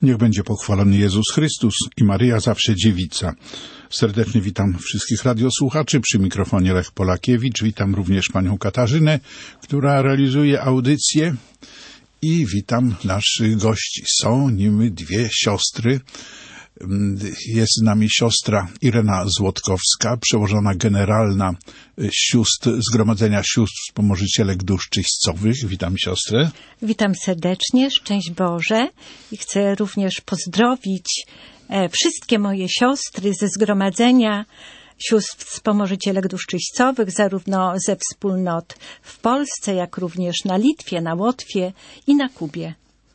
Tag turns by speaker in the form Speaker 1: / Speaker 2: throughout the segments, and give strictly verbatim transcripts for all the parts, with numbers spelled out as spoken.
Speaker 1: Niech będzie pochwalony Jezus Chrystus i Maryja zawsze dziewica. Serdecznie witam wszystkich radiosłuchaczy. Przy mikrofonie Lech Polakiewicz. Witam również panią Katarzynę, która realizuje audycję. I witam naszych gości. Są nimi dwie siostry. Jest z nami siostra Irena Złotkowska, przełożona generalna sióstr, Zgromadzenia Sióstr Wspomożycielek Dusz Czyśćcowych. Witam siostrę.
Speaker 2: Witam serdecznie, szczęść Boże. I chcę również pozdrowić e, wszystkie moje siostry ze Zgromadzenia Sióstr Wspomożycielek Dusz Czyśćcowych, zarówno ze wspólnot w Polsce, jak również na Litwie, na Łotwie i na Kubie.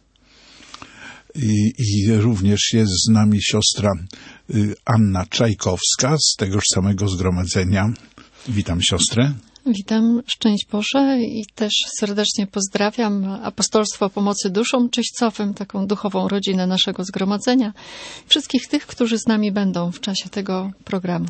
Speaker 1: I, I również jest z nami siostra y, Anna Czajkowska z tegoż samego zgromadzenia. Witam siostrę.
Speaker 3: Witam, szczęść Boże i też serdecznie pozdrawiam Apostolstwo Pomocy Duszom Czyśćcowym, taką duchową rodzinę naszego zgromadzenia. Wszystkich tych, którzy z nami będą w czasie tego programu.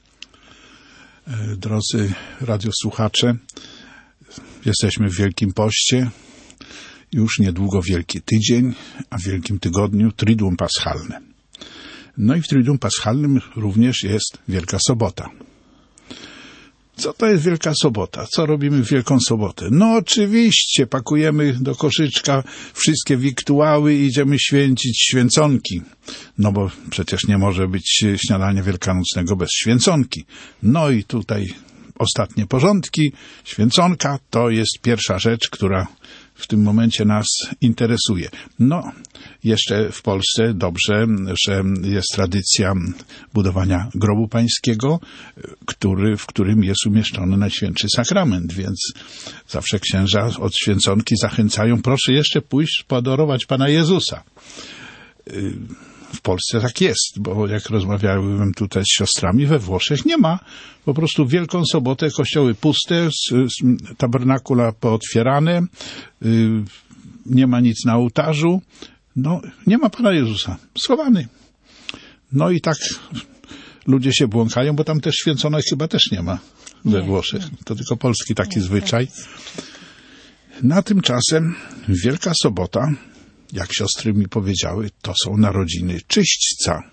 Speaker 1: Drodzy radiosłuchacze, jesteśmy w Wielkim Poście. Już niedługo Wielki Tydzień, a w Wielkim Tygodniu Triduum Paschalne. No i w Triduum Paschalnym również jest Wielka Sobota. Co to jest Wielka Sobota? Co robimy w Wielką Sobotę? No oczywiście, pakujemy do koszyczka wszystkie wiktuały i idziemy święcić święconki. No bo przecież nie może być śniadania wielkanocnego bez święconki. No i tutaj ostatnie porządki. Święconka to jest pierwsza rzecz, która w tym momencie nas interesuje. No, jeszcze w Polsce dobrze, że jest tradycja budowania grobu pańskiego, który, w którym jest umieszczony Najświętszy Sakrament, więc zawsze księża od święconki zachęcają, proszę jeszcze pójść poadorować Pana Jezusa. W Polsce tak jest, bo jak rozmawiałem tutaj z siostrami, we Włoszech nie ma. Po prostu w Wielką Sobotę kościoły puste, tabernakula pootwierane, nie ma nic na ołtarzu, no nie ma Pana Jezusa, schowany. No i tak ludzie się błąkają, bo tam też święconych chyba też nie ma we nie, Włoszech. Nie. To tylko polski taki nie, zwyczaj. Na tymczasem Wielka Sobota, jak siostry mi powiedziały, to są narodziny czyśćca.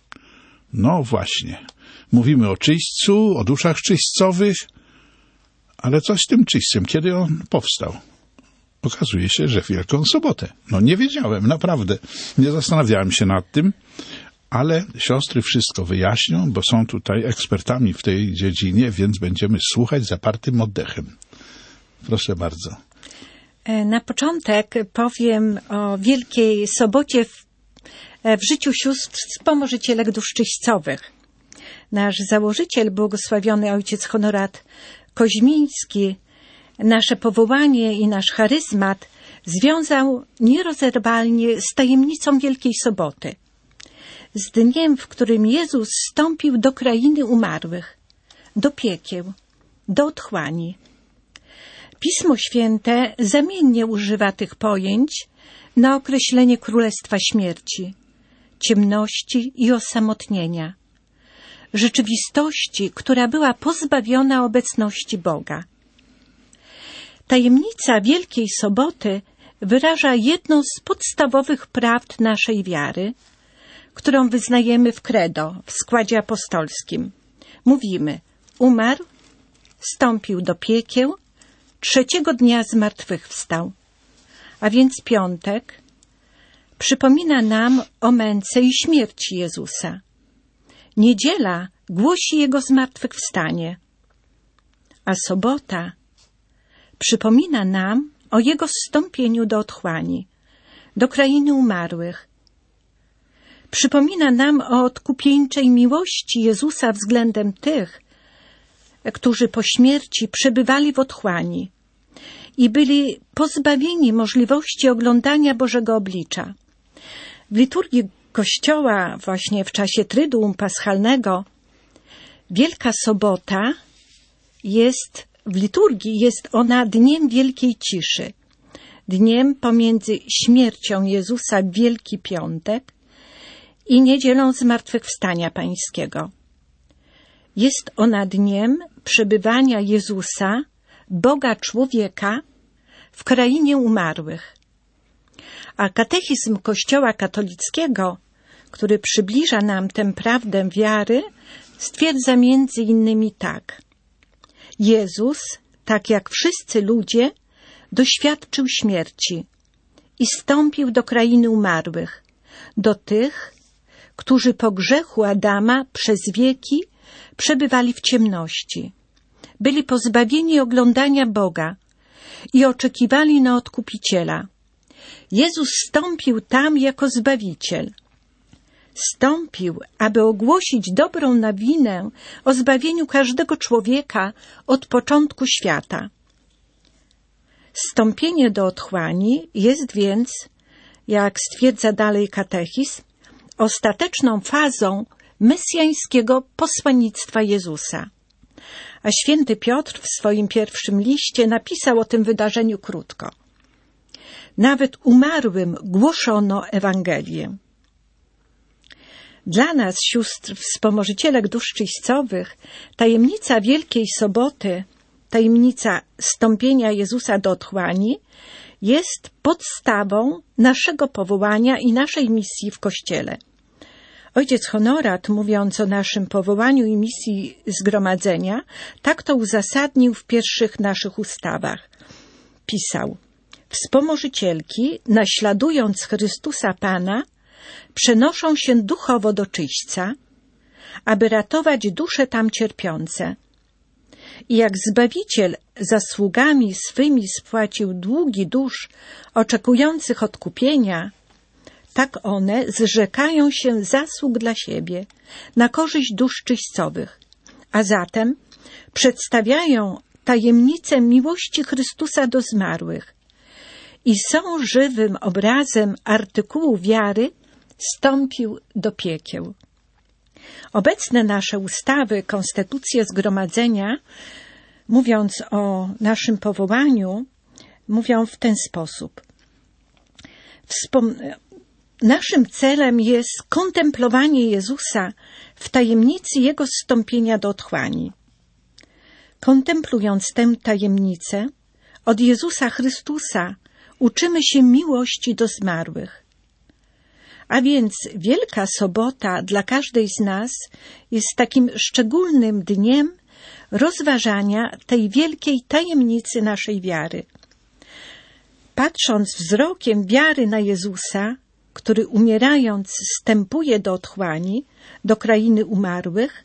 Speaker 1: No właśnie. Mówimy o czyśćcu, o duszach czyśćcowych, ale coś z tym czyśćcem, kiedy on powstał? Okazuje się, że w Wielką Sobotę. No nie wiedziałem, naprawdę. Nie zastanawiałem się nad tym, ale siostry wszystko wyjaśnią, bo są tutaj ekspertami w tej dziedzinie, więc będziemy słuchać zapartym oddechem. Proszę bardzo.
Speaker 2: Na początek powiem o Wielkiej Sobocie w, w życiu sióstr Wspomożycielek Dusz Czyśćcowych. Nasz założyciel, błogosławiony ojciec Honorat Koźmiński, nasze powołanie i nasz charyzmat związał nierozerwalnie z tajemnicą Wielkiej Soboty. Z dniem, w którym Jezus zstąpił do krainy umarłych, do piekieł, do otchłani. Pismo Święte zamiennie używa tych pojęć na określenie królestwa śmierci, ciemności i osamotnienia, rzeczywistości, która była pozbawiona obecności Boga. Tajemnica Wielkiej Soboty wyraża jedno z podstawowych prawd naszej wiary, którą wyznajemy w credo, w składzie apostolskim. Mówimy, umarł, wstąpił do piekieł, trzeciego dnia zmartwychwstał, a więc piątek przypomina nam o męce i śmierci Jezusa. Niedziela głosi Jego zmartwychwstanie, a sobota przypomina nam o Jego zstąpieniu do otchłani, do krainy umarłych. Przypomina nam o odkupieńczej miłości Jezusa względem tych, którzy po śmierci przebywali w otchłani i byli pozbawieni możliwości oglądania Bożego oblicza. W liturgii Kościoła właśnie w czasie Tryduum Paschalnego Wielka Sobota jest, w liturgii jest ona dniem wielkiej ciszy, dniem pomiędzy śmiercią Jezusa w Wielki Piątek i niedzielą Zmartwychwstania Pańskiego. Jest ona dniem przebywania Jezusa, Boga człowieka, w krainie umarłych. A katechizm Kościoła katolickiego, który przybliża nam tę prawdę wiary, stwierdza między innymi tak. Jezus, tak jak wszyscy ludzie, doświadczył śmierci i zstąpił do krainy umarłych, do tych, którzy po grzechu Adama przez wieki przebywali w ciemności. Byli pozbawieni oglądania Boga i oczekiwali na Odkupiciela. Jezus zstąpił tam jako Zbawiciel. Zstąpił, aby ogłosić dobrą nowinę o zbawieniu każdego człowieka od początku świata. Zstąpienie do otchłani jest więc, jak stwierdza dalej katechizm, ostateczną fazą mesjańskiego posłannictwa Jezusa. A święty Piotr w swoim pierwszym liście napisał o tym wydarzeniu krótko. Nawet umarłym głoszono Ewangelię. Dla nas, sióstr wspomożycielek dusz czyścowych, tajemnica Wielkiej Soboty, tajemnica zstąpienia Jezusa do otchłani jest podstawą naszego powołania i naszej misji w Kościele. Ojciec Honorat, mówiąc o naszym powołaniu i misji zgromadzenia, tak to uzasadnił w pierwszych naszych ustawach. Pisał: wspomożycielki, naśladując Chrystusa Pana, przenoszą się duchowo do czyśćca, aby ratować dusze tam cierpiące. I jak Zbawiciel zasługami swymi spłacił długi dusz oczekujących odkupienia, tak one zrzekają się zasług dla siebie na korzyść dusz czyścowych, a zatem przedstawiają tajemnicę miłości Chrystusa do zmarłych i są żywym obrazem artykułu wiary wstąpił do piekieł. Obecne nasze ustawy, konstytucje zgromadzenia, mówiąc o naszym powołaniu, mówią w ten sposób. Wspom- naszym celem jest kontemplowanie Jezusa w tajemnicy Jego zstąpienia do otchłani. Kontemplując tę tajemnicę, od Jezusa Chrystusa uczymy się miłości do zmarłych. A więc Wielka Sobota dla każdej z nas jest takim szczególnym dniem rozważania tej wielkiej tajemnicy naszej wiary. Patrząc wzrokiem wiary na Jezusa, który umierając wstępuje do otchłani, do krainy umarłych,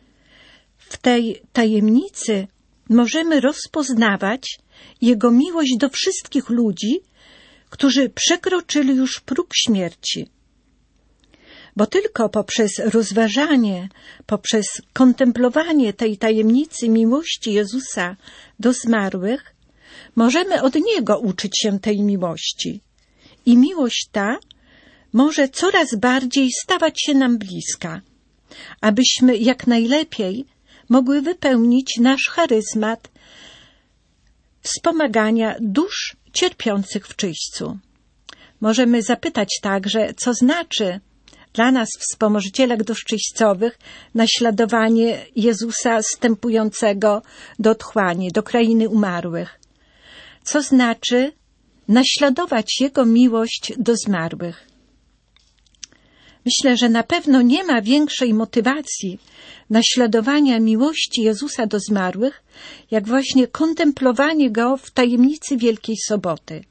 Speaker 2: w tej tajemnicy możemy rozpoznawać Jego miłość do wszystkich ludzi, którzy przekroczyli już próg śmierci. Bo tylko poprzez rozważanie, poprzez kontemplowanie tej tajemnicy miłości Jezusa do zmarłych, możemy od Niego uczyć się tej miłości. I miłość ta może coraz bardziej stawać się nam bliska, abyśmy jak najlepiej mogły wypełnić nasz charyzmat wspomagania dusz cierpiących w czyśćcu. Możemy zapytać także, co znaczy dla nas, wspomożycielek dusz czyśćcowych, naśladowanie Jezusa zstępującego do otchłani, do krainy umarłych. Co znaczy naśladować Jego miłość do zmarłych. Myślę, że na pewno nie ma większej motywacji naśladowania miłości Jezusa do zmarłych, jak właśnie kontemplowanie Go w tajemnicy Wielkiej Soboty.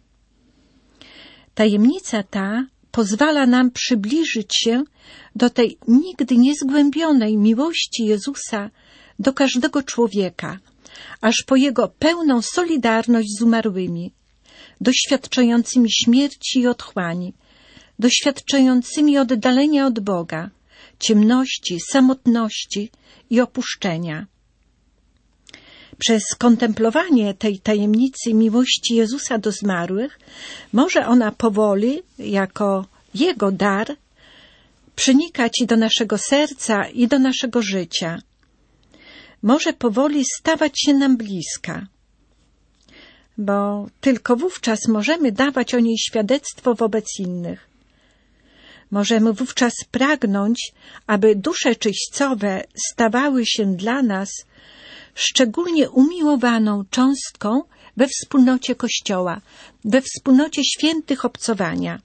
Speaker 2: Tajemnica ta pozwala nam przybliżyć się do tej nigdy niezgłębionej miłości Jezusa do każdego człowieka, aż po Jego pełną solidarność z umarłymi, doświadczającymi śmierci i otchłani, doświadczającymi oddalenia od Boga, ciemności, samotności i opuszczenia. Przez kontemplowanie tej tajemnicy miłości Jezusa do zmarłych może ona powoli, jako Jego dar, przenikać do naszego serca i do naszego życia. Może powoli stawać się nam bliska, bo tylko wówczas możemy dawać o niej świadectwo wobec innych. Możemy wówczas pragnąć, aby dusze czyśćcowe stawały się dla nas szczególnie umiłowaną cząstką we wspólnocie Kościoła, we wspólnocie świętych obcowania.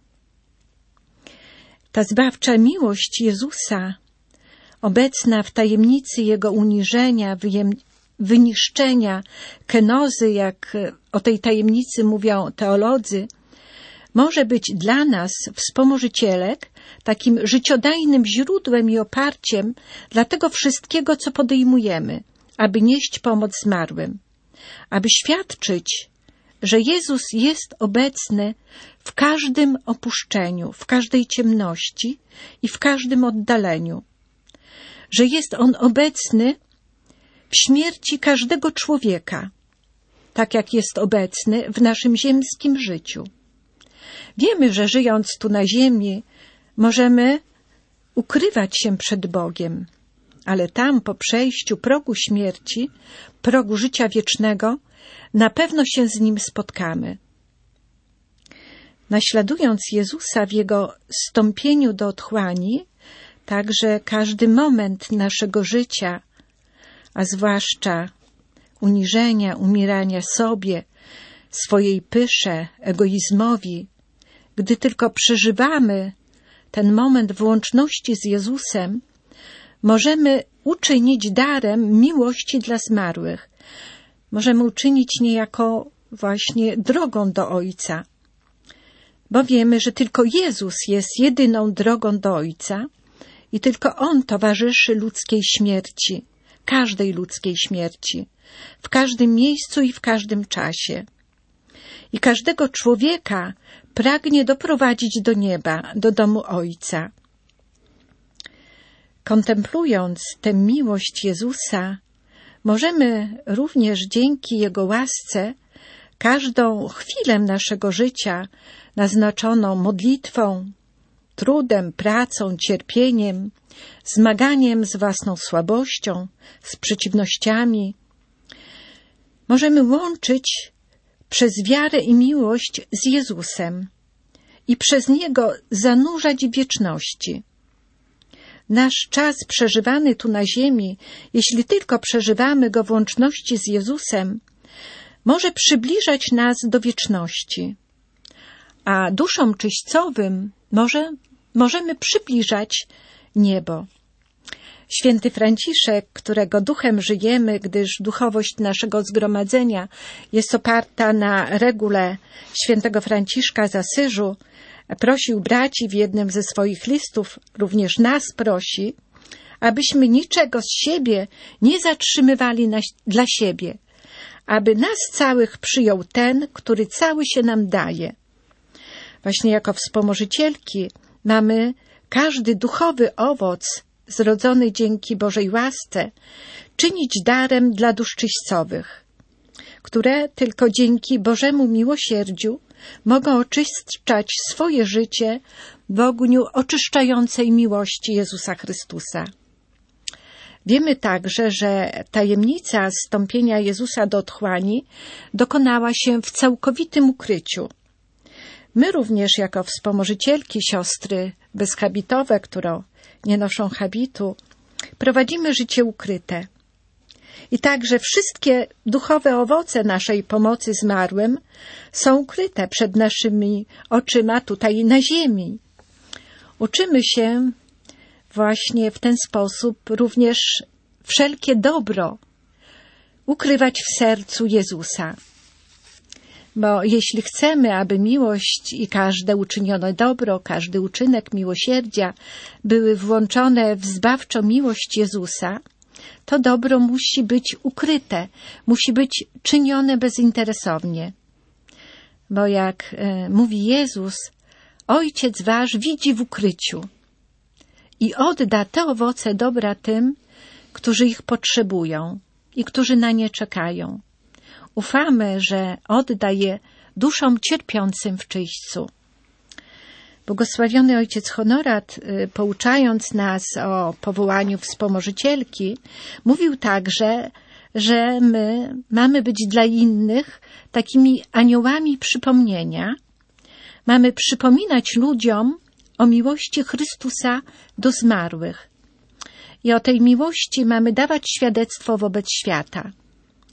Speaker 2: Ta zbawcza miłość Jezusa, obecna w tajemnicy Jego uniżenia, wyniszczenia, kenozy, jak o tej tajemnicy mówią teolodzy, może być dla nas, wspomożycielek, takim życiodajnym źródłem i oparciem dla tego wszystkiego, co podejmujemy, aby nieść pomoc zmarłym, aby świadczyć, że Jezus jest obecny w każdym opuszczeniu, w każdej ciemności i w każdym oddaleniu, że jest On obecny w śmierci każdego człowieka, tak jak jest obecny w naszym ziemskim życiu. Wiemy, że żyjąc tu na ziemi, możemy ukrywać się przed Bogiem, ale tam po przejściu progu śmierci, progu życia wiecznego, na pewno się z Nim spotkamy. Naśladując Jezusa w Jego zstąpieniu do otchłani, także każdy moment naszego życia, a zwłaszcza uniżenia, umierania sobie, swojej pysze, egoizmowi, gdy tylko przeżywamy ten moment w łączności z Jezusem, możemy uczynić darem miłości dla zmarłych. Możemy uczynić niejako właśnie drogą do Ojca, bo wiemy, że tylko Jezus jest jedyną drogą do Ojca i tylko On towarzyszy ludzkiej śmierci, każdej ludzkiej śmierci, w każdym miejscu i w każdym czasie. I każdego człowieka pragnie doprowadzić do nieba, do domu Ojca. Kontemplując tę miłość Jezusa, możemy również dzięki Jego łasce każdą chwilę naszego życia naznaczoną modlitwą, trudem, pracą, cierpieniem, zmaganiem z własną słabością, z przeciwnościami, możemy łączyć przez wiarę i miłość z Jezusem i przez Niego zanurzać w wieczności. Nasz czas przeżywany tu na ziemi, jeśli tylko przeżywamy go w łączności z Jezusem, może przybliżać nas do wieczności, a duszom czyścowym może, możemy przybliżać niebo. Święty Franciszek, którego duchem żyjemy, gdyż duchowość naszego zgromadzenia jest oparta na regule świętego Franciszka z Asyżu, prosił braci w jednym ze swoich listów, również nas prosi, abyśmy niczego z siebie nie zatrzymywali na, dla siebie, aby nas całych przyjął ten, który cały się nam daje. Właśnie jako wspomożycielki mamy każdy duchowy owoc zrodzony dzięki Bożej łasce czynić darem dla dusz czyścowych, które tylko dzięki Bożemu miłosierdziu mogą oczyszczać swoje życie w ogniu oczyszczającej miłości Jezusa Chrystusa. Wiemy także, że tajemnica zstąpienia Jezusa do otchłani dokonała się w całkowitym ukryciu. My również jako wspomożycielki, siostry bezhabitowe, które nie noszą habitu, prowadzimy życie ukryte. I także wszystkie duchowe owoce naszej pomocy zmarłym są ukryte przed naszymi oczyma tutaj na ziemi. Uczymy się właśnie w ten sposób również wszelkie dobro ukrywać w sercu Jezusa. Bo jeśli chcemy, aby miłość i każde uczynione dobro, każdy uczynek miłosierdzia były włączone w zbawczą miłość Jezusa, to dobro musi być ukryte, musi być czynione bezinteresownie. Bo jak e, mówi Jezus, Ojciec wasz widzi w ukryciu i odda te owoce dobra tym, którzy ich potrzebują i którzy na nie czekają. Ufamy, że odda je duszom cierpiącym w czyśćcu. Błogosławiony ojciec Honorat, pouczając nas o powołaniu wspomożycielki, mówił także, że my mamy być dla innych takimi aniołami przypomnienia. Mamy przypominać ludziom o miłości Chrystusa do zmarłych. I o tej miłości mamy dawać świadectwo wobec świata.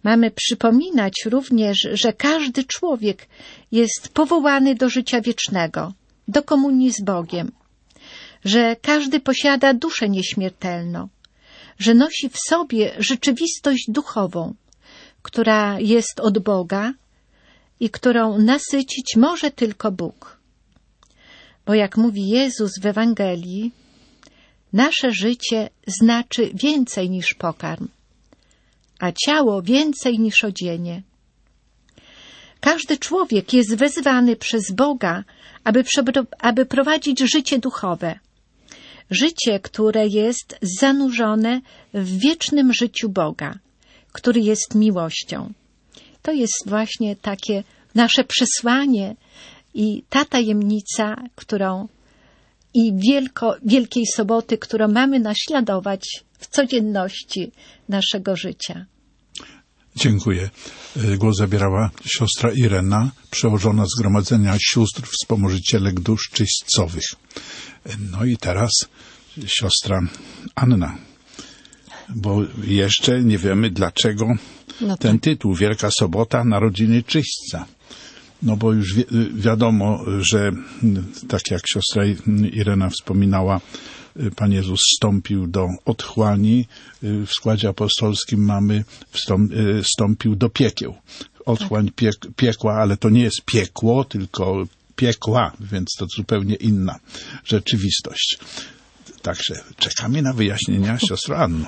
Speaker 2: Mamy przypominać również, że każdy człowiek jest powołany do życia wiecznego, do komunii z Bogiem, że każdy posiada duszę nieśmiertelną, że nosi w sobie rzeczywistość duchową, która jest od Boga i którą nasycić może tylko Bóg. Bo jak mówi Jezus w Ewangelii, nasze życie znaczy więcej niż pokarm, a ciało więcej niż odzienie. Każdy człowiek jest wezwany przez Boga, aby, aby prowadzić życie duchowe. Życie, które jest zanurzone w wiecznym życiu Boga, który jest miłością. To jest właśnie takie nasze przesłanie i ta tajemnica, którą i wielko, Wielkiej Soboty, którą mamy naśladować w codzienności naszego życia.
Speaker 1: Dziękuję. Głos zabierała siostra Irena, przełożona Zgromadzenia Sióstr Wspomożycielek Dusz Czyśćcowych. No i teraz siostra Anna, bo jeszcze nie wiemy, dlaczego no ten tytuł Wielka Sobota Narodziny Czyśćca. No bo już wi- wiadomo, że tak jak siostra Irena wspominała, Pan Jezus wstąpił do otchłani, w składzie apostolskim mamy wstąpił do piekieł. Otchłań piek- piekła, ale to nie jest piekło, tylko piekła, więc to zupełnie inna rzeczywistość. Także czekamy na wyjaśnienia siostro Anno.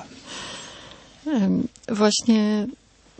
Speaker 3: Właśnie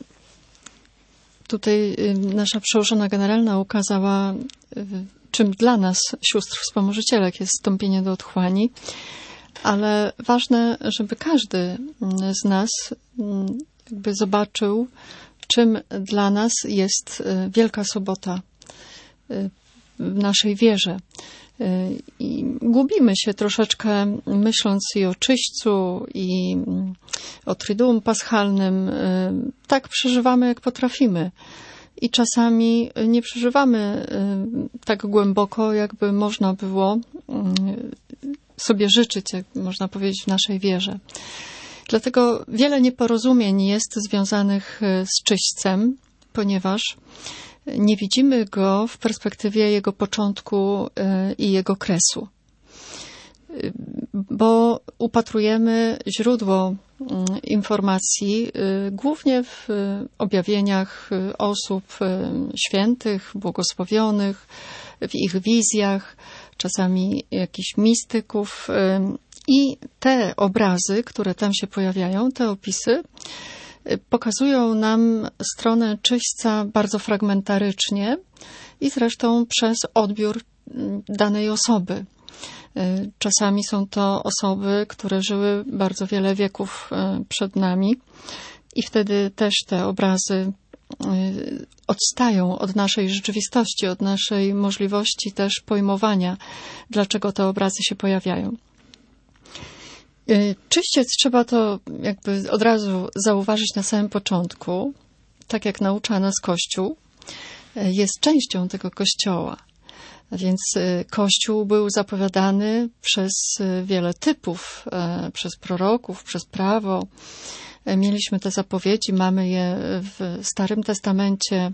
Speaker 3: tutaj nasza przełożona generalna ukazała, czym dla nas, sióstr wspomożycielek, jest wstąpienie do otchłani, ale ważne, żeby każdy z nas jakby zobaczył, czym dla nas jest Wielka Sobota w naszej wierze. I gubimy się troszeczkę, myśląc i o czyśćcu, i o Triduum Paschalnym. Tak przeżywamy, jak potrafimy. I czasami nie przeżywamy tak głęboko, jakby można było sobie życzyć, jak można powiedzieć, w naszej wierze. Dlatego wiele nieporozumień jest związanych z czyśćcem, ponieważ nie widzimy go w perspektywie jego początku i jego kresu. Bo upatrujemy źródło informacji głównie w objawieniach osób świętych, błogosławionych, w ich wizjach, czasami jakichś mistyków. I te obrazy, które tam się pojawiają, te opisy, pokazują nam stronę czyśćca bardzo fragmentarycznie i zresztą przez odbiór danej osoby. Czasami są to osoby, które żyły bardzo wiele wieków przed nami i wtedy też te obrazy odstają od naszej rzeczywistości, od naszej możliwości też pojmowania, dlaczego te obrazy się pojawiają. Czyściec, trzeba to jakby od razu zauważyć na samym początku, tak jak naucza nas Kościół, jest częścią tego Kościoła. Więc Kościół był zapowiadany przez wiele typów, przez proroków, przez prawo. Mieliśmy te zapowiedzi, mamy je w Starym Testamencie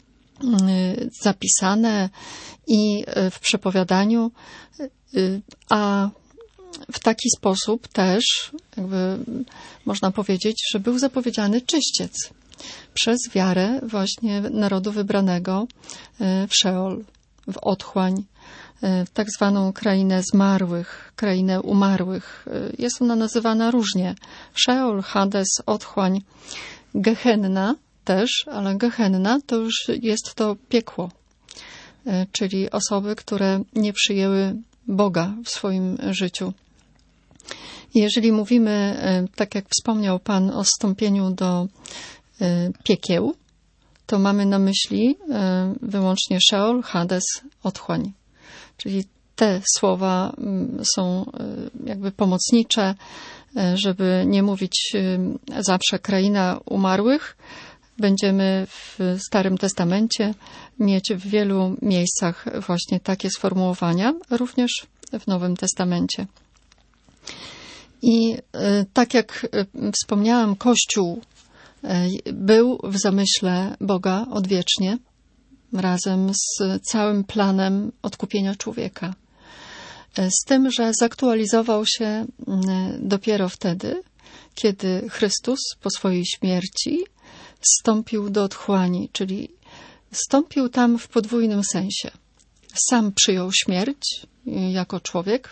Speaker 3: zapisane i w przepowiadaniu, a w taki sposób też, jakby można powiedzieć, że był zapowiedziany czyściec przez wiarę właśnie narodu wybranego w Szeol, w otchłań, w tak zwaną krainę zmarłych, krainę umarłych. Jest ona nazywana różnie. Szeol, Hades, otchłań, Gehenna też, ale Gehenna to już jest to piekło, czyli osoby, które nie przyjęły Boga w swoim życiu. Jeżeli mówimy, tak jak wspomniał Pan, o wstąpieniu do piekieł, to mamy na myśli wyłącznie Szeol, Hades, otchłań. Czyli te słowa są jakby pomocnicze, żeby nie mówić zawsze kraina umarłych. Będziemy w Starym Testamencie mieć w wielu miejscach właśnie takie sformułowania, również w Nowym Testamencie. I tak jak wspomniałam, Kościół był w zamyśle Boga odwiecznie, razem z całym planem odkupienia człowieka. Z tym, że zaktualizował się dopiero wtedy, kiedy Chrystus po swojej śmierci zstąpił do otchłani, czyli zstąpił tam w podwójnym sensie. Sam przyjął śmierć jako człowiek,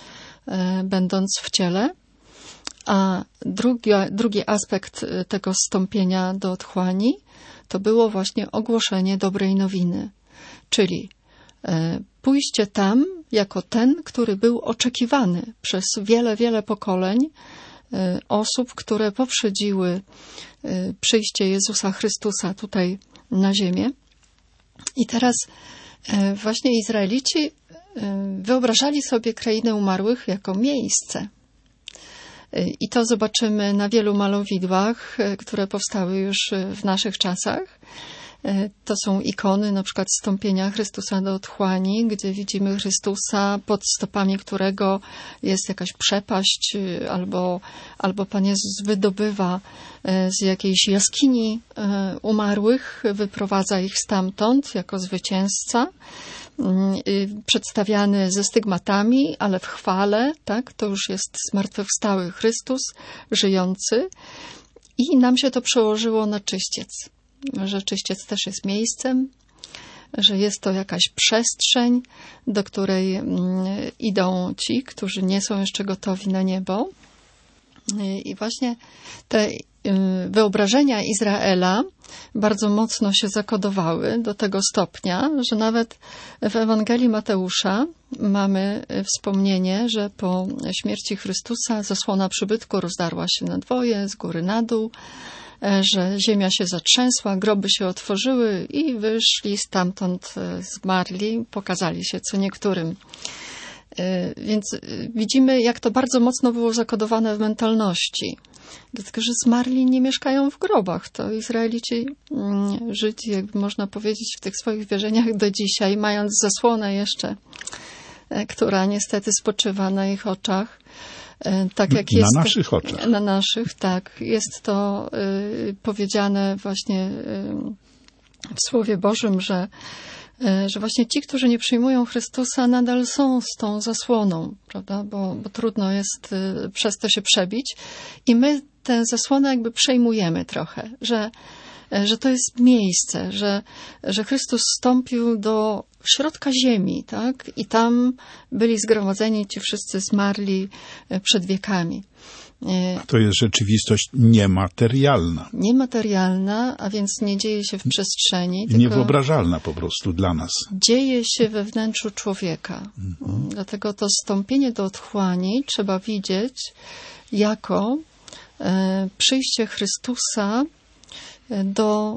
Speaker 3: będąc w ciele, a drugi, drugi aspekt tego zstąpienia do otchłani to było właśnie ogłoszenie dobrej nowiny, czyli pójście tam jako ten, który był oczekiwany przez wiele, wiele pokoleń osób, które poprzedziły przyjście Jezusa Chrystusa tutaj na ziemię. I teraz właśnie Izraelici wyobrażali sobie krainę umarłych jako miejsce. I to zobaczymy na wielu malowidłach, które powstały już w naszych czasach. To są ikony na przykład zstąpienia Chrystusa do otchłani, gdzie widzimy Chrystusa, pod stopami którego jest jakaś przepaść, albo, albo Pan Jezus wydobywa z jakiejś jaskini umarłych, wyprowadza ich stamtąd jako zwycięzca, przedstawiany ze stygmatami, ale w chwale, tak? To już jest zmartwychwstały Chrystus, żyjący. I nam się to przełożyło na czyściec. Że czyściec też jest miejscem, że jest to jakaś przestrzeń, do której idą ci, którzy nie są jeszcze gotowi na niebo. I właśnie te wyobrażenia Izraela bardzo mocno się zakodowały do tego stopnia, że nawet w Ewangelii Mateusza mamy wspomnienie, że po śmierci Chrystusa zasłona przybytku rozdarła się na dwoje, z góry na dół, że ziemia się zatrzęsła, groby się otworzyły i wyszli stamtąd zmarli, pokazali się co niektórym. Więc widzimy, jak to bardzo mocno było zakodowane w mentalności. Dlatego, że zmarli nie mieszkają w grobach. To Izraelici Żydzi, jakby można powiedzieć, w tych swoich wierzeniach do dzisiaj, mając zasłonę jeszcze, która niestety spoczywa na ich oczach. Tak jak jest,
Speaker 1: na naszych oczach.
Speaker 3: Na naszych, tak. Jest to y, powiedziane właśnie y, w Słowie Bożym, że, y, że właśnie ci, którzy nie przyjmują Chrystusa, nadal są z tą zasłoną, prawda? Bo, bo trudno jest y, przez to się przebić. I my tę zasłonę jakby przejmujemy trochę, że że to jest miejsce, że, że Chrystus wstąpił do środka ziemi, tak? I tam byli zgromadzeni ci wszyscy zmarli przed wiekami.
Speaker 1: A to jest rzeczywistość niematerialna.
Speaker 3: Niematerialna, a więc nie dzieje się w przestrzeni.
Speaker 1: Tylko niewyobrażalna po prostu dla nas.
Speaker 3: Dzieje się we wnętrzu człowieka. Mhm. Dlatego to zstąpienie do otchłani trzeba widzieć jako e, przyjście Chrystusa do,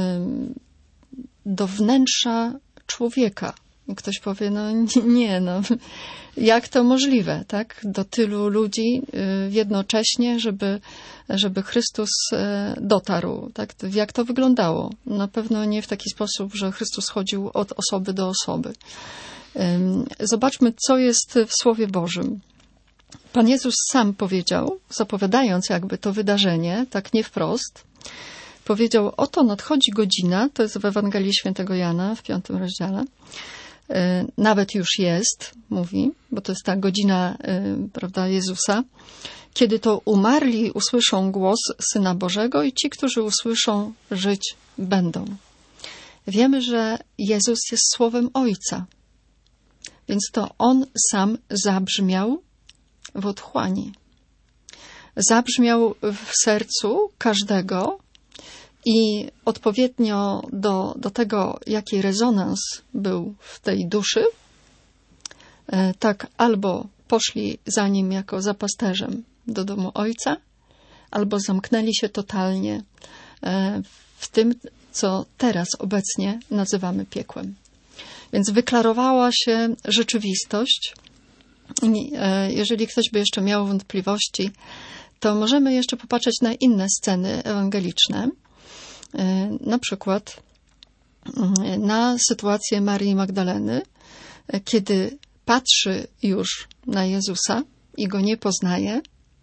Speaker 3: do wnętrza człowieka. I ktoś powie, no nie, no jak to możliwe, tak? Do tylu ludzi jednocześnie, żeby, żeby Chrystus dotarł, tak? Jak to wyglądało? Na pewno nie w taki sposób, że Chrystus chodził od osoby do osoby. Zobaczmy, co jest w Słowie Bożym. Pan Jezus sam powiedział, zapowiadając jakby to wydarzenie, tak nie wprost, powiedział, oto nadchodzi godzina, to jest w Ewangelii Świętego Jana w piątym rozdziale, nawet już jest, mówi, bo to jest ta godzina, prawda, Jezusa, kiedy to umarli usłyszą głos Syna Bożego i ci, którzy usłyszą, żyć będą. Wiemy, że Jezus jest Słowem Ojca, więc to On sam zabrzmiał w otchłani. Zabrzmiał w sercu każdego i odpowiednio do, do tego, jaki rezonans był w tej duszy, tak albo poszli za Nim jako za pasterzem do domu Ojca, albo zamknęli się totalnie w tym, co teraz obecnie nazywamy piekłem. Więc wyklarowała się rzeczywistość. Jeżeli ktoś by jeszcze miał wątpliwości, to możemy jeszcze popatrzeć na inne sceny ewangeliczne. Na przykład na sytuację Marii Magdaleny, kiedy patrzy już na Jezusa i Go nie poznaje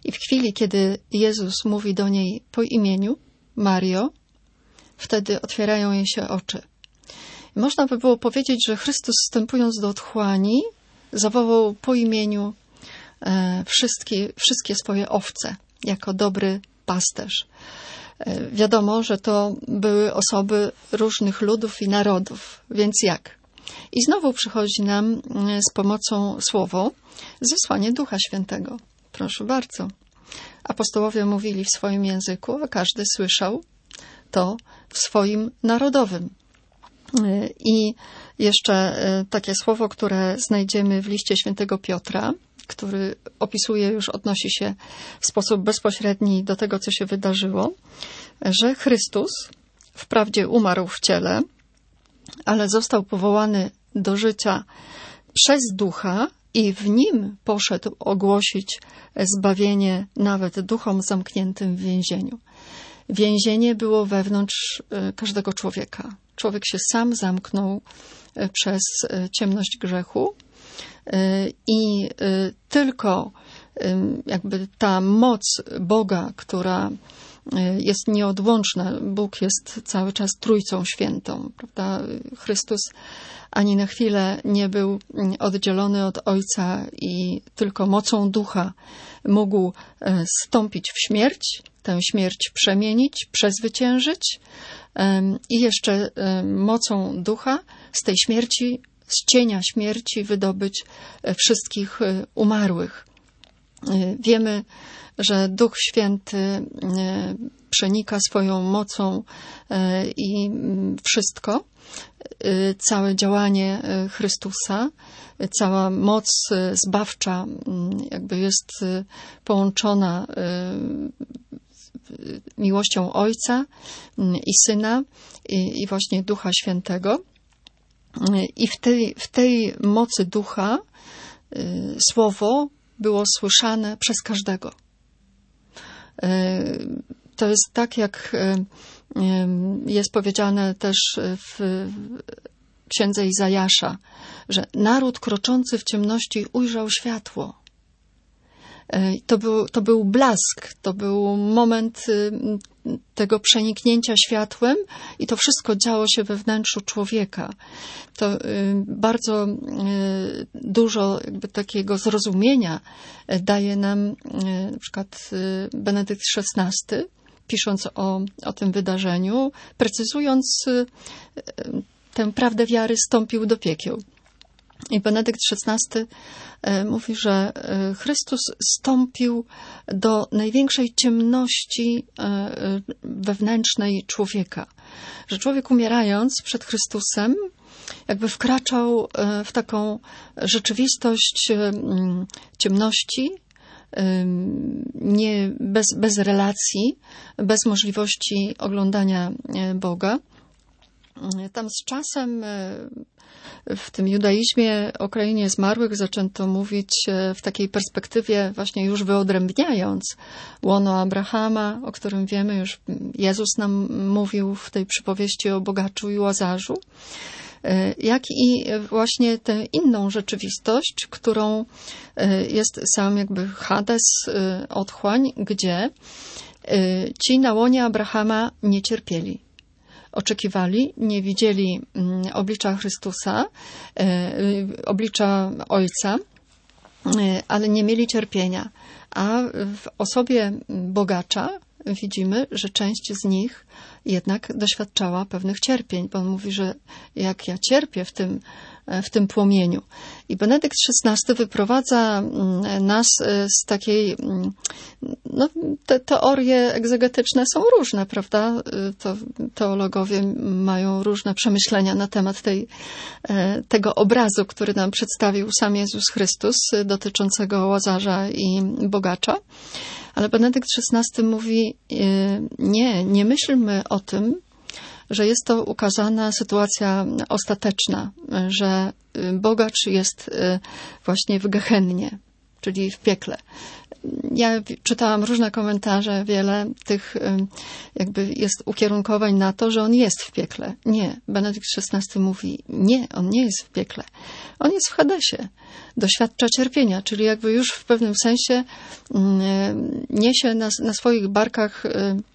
Speaker 3: I w chwili, kiedy Jezus mówi do niej po imieniu, Mario, wtedy otwierają jej się oczy. I można by było powiedzieć, że Chrystus, wstępując do otchłani, zawołał po imieniu e, wszystkie, wszystkie swoje owce, jako dobry pasterz. E, wiadomo, że to były osoby różnych ludów i narodów, więc jak? I znowu przychodzi nam z pomocą słowo, zesłanie Ducha Świętego. Proszę bardzo. Apostołowie mówili w swoim języku, a każdy słyszał to w swoim narodowym. I jeszcze takie słowo, które znajdziemy w liście świętego Piotra, który opisuje, już odnosi się w sposób bezpośredni do tego, co się wydarzyło, że Chrystus wprawdzie umarł w ciele, ale został powołany do życia przez Ducha i w nim poszedł ogłosić zbawienie nawet duchom zamkniętym w więzieniu. Więzienie było wewnątrz każdego człowieka. Człowiek się sam zamknął przez ciemność grzechu i tylko jakby ta moc Boga, która jest nieodłączna. Bóg jest cały czas Trójcą Świętą, prawda? Chrystus ani na chwilę nie był oddzielony od Ojca i tylko mocą Ducha mógł wstąpić w śmierć, tę śmierć przemienić, przezwyciężyć i jeszcze mocą Ducha z tej śmierci, z cienia śmierci wydobyć wszystkich umarłych. Wiemy, że Duch Święty przenika swoją mocą i wszystko, całe działanie Chrystusa, cała moc zbawcza jakby jest połączona miłością Ojca i Syna i właśnie Ducha Świętego. I w tej, w tej mocy Ducha słowo było słyszane przez każdego. To jest tak, jak jest powiedziane też w księdze Izajasza, że naród kroczący w ciemności ujrzał światło. To był, to był blask, to był moment tego przeniknięcia światłem i to wszystko działo się we wnętrzu człowieka. To bardzo dużo jakby takiego zrozumienia daje nam na przykład Benedykt szesnasty, pisząc o, o tym wydarzeniu, precyzując tę prawdę wiary, stąpił do piekieł. I Benedykt szesnasty mówi, że Chrystus stąpił do największej ciemności wewnętrznej człowieka. Że człowiek umierając przed Chrystusem jakby wkraczał w taką rzeczywistość ciemności, nie, bez, bez relacji, bez możliwości oglądania Boga. Tam z czasem w tym judaizmie o krainie zmarłych zaczęto mówić w takiej perspektywie właśnie już wyodrębniając łono Abrahama, o którym wiemy, już Jezus nam mówił w tej przypowieści o bogaczu i łazarzu, jak i właśnie tę inną rzeczywistość, którą jest sam jakby Hades, otchłań, gdzie ci na łonie Abrahama nie cierpieli. Oczekiwali, nie widzieli oblicza Chrystusa, oblicza Ojca, ale nie mieli cierpienia. A w osobie bogacza widzimy, że część z nich jednak doświadczała pewnych cierpień, bo on mówi, że jak ja cierpię w tym, w tym płomieniu. I Benedykt szesnasty wyprowadza nas z takiej, no te teorie egzegetyczne są różne, prawda? To teologowie mają różne przemyślenia na temat tej, tego obrazu, który nam przedstawił sam Jezus Chrystus, dotyczącego łazarza i bogacza. Ale Benedykt szesnasty mówi, nie, nie myślmy o tym, że jest to ukazana sytuacja ostateczna, że bogacz jest właśnie w Gehennie. czyli w piekle. Ja czytałam różne komentarze, wiele tych jakby jest ukierunkowań na to, że on jest w piekle. Nie. Benedykt szesnasty mówi, nie, on nie jest w piekle. On jest w Hadesie. Doświadcza cierpienia, czyli jakby już w pewnym sensie niesie na, na swoich barkach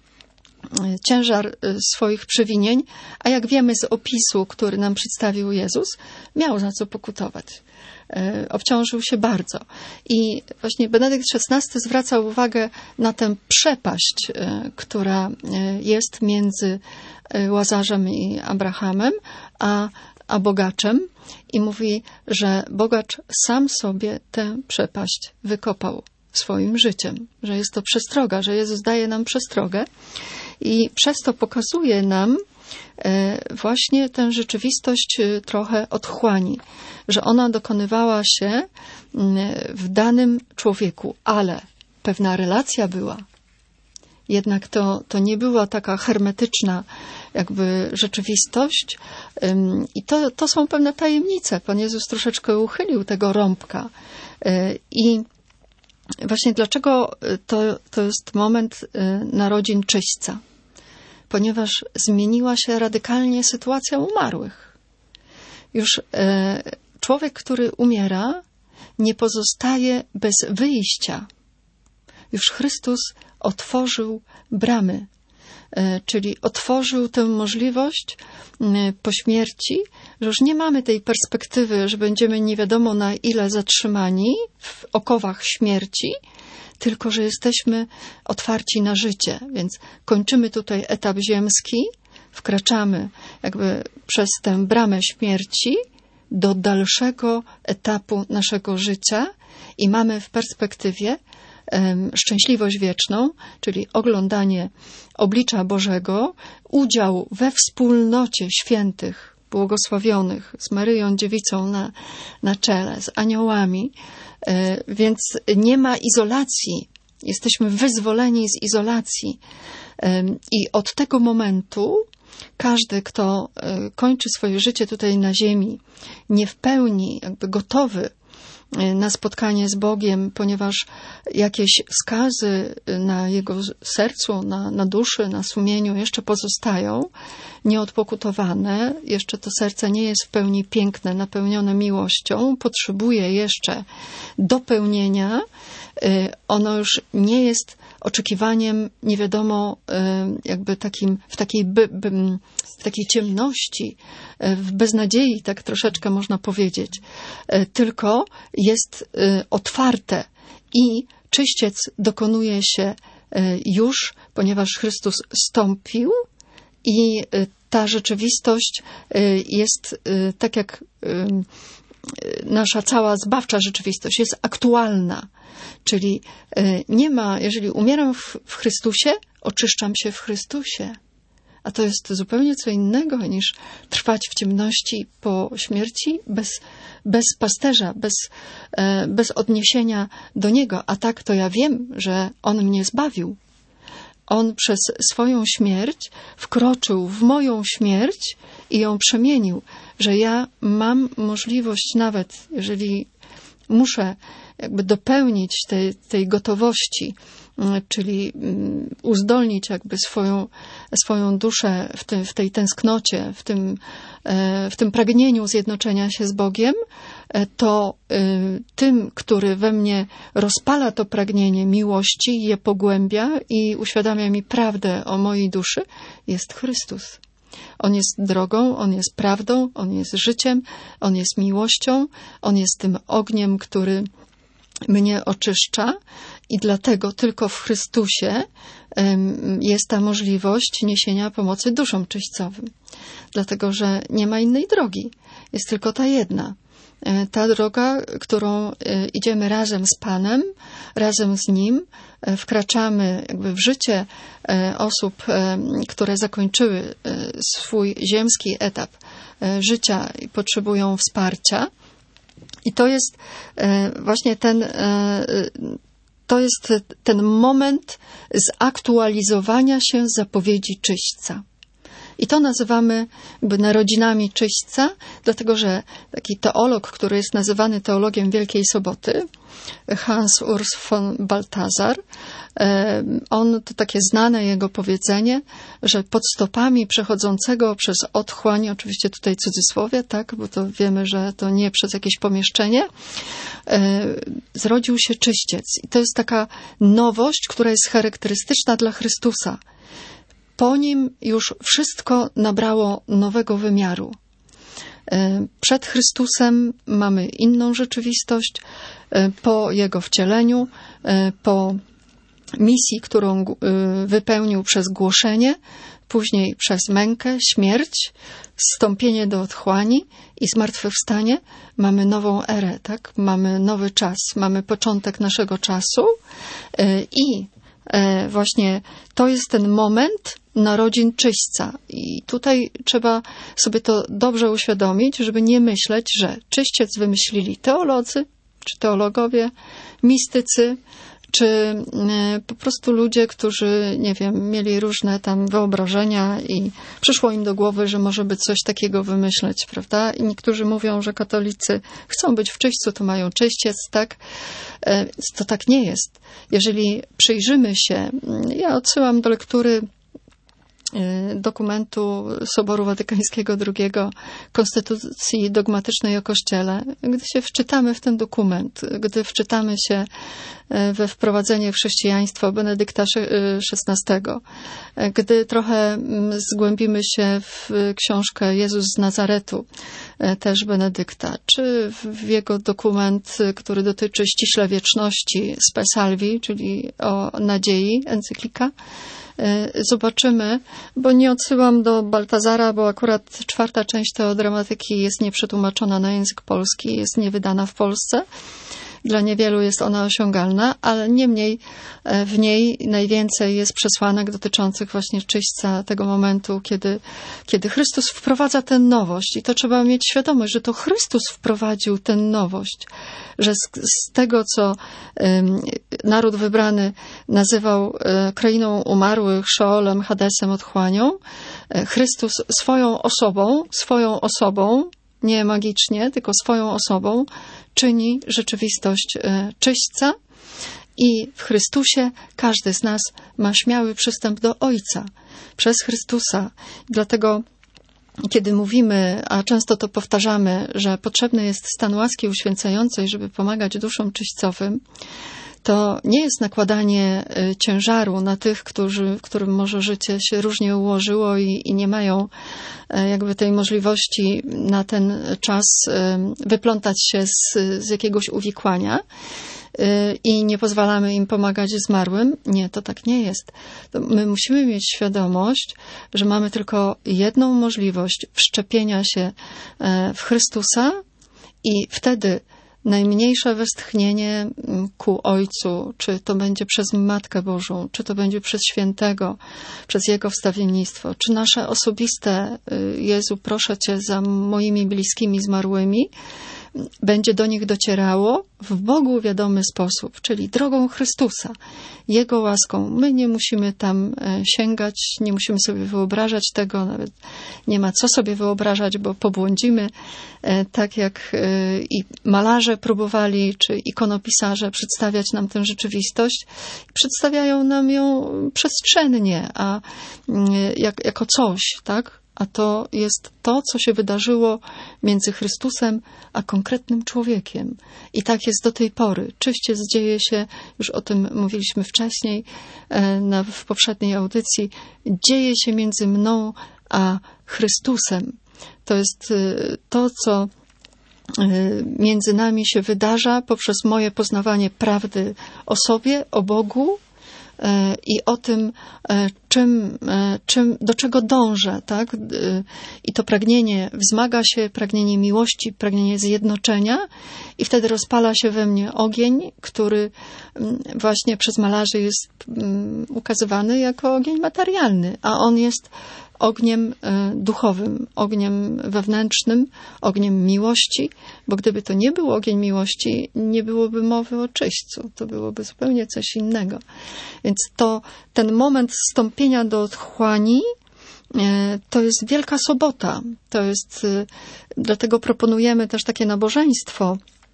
Speaker 3: ciężar swoich przewinień, a jak wiemy z opisu, który nam przedstawił Jezus, miał za co pokutować. Obciążył się bardzo. I właśnie Benedykt szesnasty zwraca uwagę na tę przepaść, która jest między Łazarzem i Abrahamem, a, a bogaczem i mówi, że bogacz sam sobie tę przepaść wykopał swoim życiem, że jest to przestroga, że Jezus daje nam przestrogę i przez to pokazuje nam właśnie tę rzeczywistość trochę otchłani, że ona dokonywała się w danym człowieku, ale pewna relacja była. Jednak to, to nie była taka hermetyczna jakby rzeczywistość i to, to są pewne tajemnice. Pan Jezus troszeczkę uchylił tego rąbka i właśnie dlaczego to, to jest moment narodzin czyśćca? Ponieważ zmieniła się radykalnie sytuacja umarłych. Już e, człowiek, który umiera, nie pozostaje bez wyjścia. Już Chrystus otworzył bramy, e, czyli otworzył tę możliwość e, po śmierci, że już nie mamy tej perspektywy, że będziemy nie wiadomo na ile zatrzymani w okowach śmierci, tylko że jesteśmy otwarci na życie, więc kończymy tutaj etap ziemski, wkraczamy jakby przez tę bramę śmierci do dalszego etapu naszego życia i mamy w perspektywie um, szczęśliwość wieczną, czyli oglądanie oblicza Bożego, udział we wspólnocie świętych, błogosławionych, z Maryją Dziewicą na, na czele, z aniołami, więc nie ma izolacji. Jesteśmy wyzwoleni z izolacji. I od tego momentu każdy, kto kończy swoje życie tutaj na ziemi, nie w pełni jakby gotowy na spotkanie z Bogiem, ponieważ jakieś skazy na jego sercu, na, na duszy, na sumieniu jeszcze pozostają, nieodpokutowane. Jeszcze to serce nie jest w pełni piękne, napełnione miłością, potrzebuje jeszcze dopełnienia. Ono już nie jest oczekiwaniem nie wiadomo jakby takim, w takiej, by, by, w takiej ciemności, w beznadziei, tak troszeczkę można powiedzieć, tylko jest otwarte i czyściec dokonuje się już, ponieważ Chrystus stąpił i ta rzeczywistość jest tak jak nasza cała zbawcza rzeczywistość, jest aktualna. Czyli nie ma, jeżeli umieram w, w Chrystusie, oczyszczam się w Chrystusie. A to jest zupełnie co innego niż trwać w ciemności po śmierci bez, bez pasterza, bez, bez odniesienia do Niego. A tak to ja wiem, że On mnie zbawił. On przez swoją śmierć wkroczył w moją śmierć i ją przemienił, że ja mam możliwość nawet, jeżeli muszę jakby dopełnić tej, tej gotowości, czyli uzdolnić jakby swoją, swoją duszę w, tym, w tej tęsknocie, w tym, w tym pragnieniu zjednoczenia się z Bogiem, to tym, który we mnie rozpala to pragnienie miłości, je pogłębia i uświadamia mi prawdę o mojej duszy, jest Chrystus. On jest drogą, On jest prawdą, On jest życiem, On jest miłością, On jest tym ogniem, który mnie oczyszcza i dlatego tylko w Chrystusie jest ta możliwość niesienia pomocy duszom czyśćcowym. Dlatego, że nie ma innej drogi. Jest tylko ta jedna. Ta droga, którą idziemy razem z Panem, razem z Nim, wkraczamy jakby w życie osób, które zakończyły swój ziemski etap życia i potrzebują wsparcia. I to jest właśnie ten, to jest ten moment zaktualizowania się zapowiedzi czyśćca. I to nazywamy jakby narodzinami czyśćca, dlatego że taki teolog, który jest nazywany teologiem Wielkiej Soboty, Hans Urs von Balthasar. On, to takie znane jego powiedzenie, że pod stopami przechodzącego przez otchłań, oczywiście tutaj cudzysłowie, tak, bo to wiemy, że to nie przez jakieś pomieszczenie, zrodził się czyściec. I to jest taka nowość, która jest charakterystyczna dla Chrystusa. Po nim już wszystko nabrało nowego wymiaru. Przed Chrystusem mamy inną rzeczywistość, po Jego wcieleniu, po misji, którą wypełnił przez głoszenie, później przez mękę, śmierć, zstąpienie do otchłani i zmartwychwstanie, mamy nową erę, tak? Mamy nowy czas, mamy początek naszego czasu i właśnie to jest ten moment narodzin czyśćca. I tutaj trzeba sobie to dobrze uświadomić, żeby nie myśleć, że czyściec wymyślili teolodzy, czy teologowie, mistycy, czy po prostu ludzie, którzy, nie wiem, mieli różne tam wyobrażenia i przyszło im do głowy, że może by coś takiego wymyśleć, prawda? I niektórzy mówią, że katolicy chcą być w czyśćcu, to mają czyściec, tak? To tak nie jest. Jeżeli przyjrzymy się, ja odsyłam do lektury dokumentu Soboru Watykańskiego drugiego, Konstytucji Dogmatycznej o Kościele. Gdy się wczytamy w ten dokument, gdy wczytamy się we wprowadzenie w chrześcijaństwo Benedykta szesnastego, gdy trochę zgłębimy się w książkę Jezus z Nazaretu, też Benedykta, czy w jego dokument, który dotyczy ściśle wieczności, Spe Salvi, czyli o nadziei, encyklika, zobaczymy, bo nie odsyłam do Baltazara, bo akurat czwarta część teodramatyki jest nieprzetłumaczona na język polski, jest niewydana w Polsce. Dla niewielu jest ona osiągalna, ale niemniej w niej najwięcej jest przesłanek dotyczących właśnie czyśćca, tego momentu, kiedy, kiedy Chrystus wprowadza tę nowość. I to trzeba mieć świadomość, że to Chrystus wprowadził tę nowość, że z, z tego, co um, naród wybrany nazywał um, krainą umarłych, Szeolem, Hadesem, otchłanią, Chrystus swoją osobą, swoją osobą, nie magicznie, tylko swoją osobą, czyni rzeczywistość czyśćca i w Chrystusie każdy z nas ma śmiały przystęp do Ojca przez Chrystusa. Dlatego, kiedy mówimy, a często to powtarzamy, że potrzebny jest stan łaski uświęcającej, żeby pomagać duszom czyśćcowym, to nie jest nakładanie ciężaru na tych, którzy, którym może życie się różnie ułożyło i, i nie mają jakby tej możliwości na ten czas wyplątać się z, z jakiegoś uwikłania i nie pozwalamy im pomagać zmarłym. Nie, to tak nie jest. My musimy mieć świadomość, że mamy tylko jedną możliwość wszczepienia się w Chrystusa i wtedy najmniejsze westchnienie ku Ojcu, czy to będzie przez Matkę Bożą, czy to będzie przez Świętego, przez Jego wstawiennictwo, czy nasze osobiste Jezu, proszę Cię za moimi bliskimi zmarłymi, będzie do nich docierało w Bogu wiadomy sposób, czyli drogą Chrystusa, Jego łaską. My nie musimy tam sięgać, nie musimy sobie wyobrażać tego, nawet nie ma co sobie wyobrażać, bo pobłądzimy, tak jak i malarze próbowali, czy ikonopisarze przedstawiać nam tę rzeczywistość. Przedstawiają nam ją przestrzennie, a jak, jako coś, tak? A to jest to, co się wydarzyło między Chrystusem a konkretnym człowiekiem. I tak jest do tej pory. Czyściec dzieje się, już o tym mówiliśmy wcześniej na, w poprzedniej audycji, dzieje się między mną a Chrystusem. To jest to, co między nami się wydarza poprzez moje poznawanie prawdy o sobie, o Bogu, i o tym, czym, czym, do czego dążę, tak? I to pragnienie wzmaga się, pragnienie miłości, pragnienie zjednoczenia i wtedy rozpala się we mnie ogień, który właśnie przez malarzy jest ukazywany jako ogień materialny, a on jest ogniem duchowym, ogniem wewnętrznym, ogniem miłości, bo gdyby to nie był ogień miłości, nie byłoby mowy o czyśćcu, to byłoby zupełnie coś innego. Więc to ten moment wstąpienia do otchłani to jest Wielka Sobota. To jest, dlatego proponujemy też takie nabożeństwo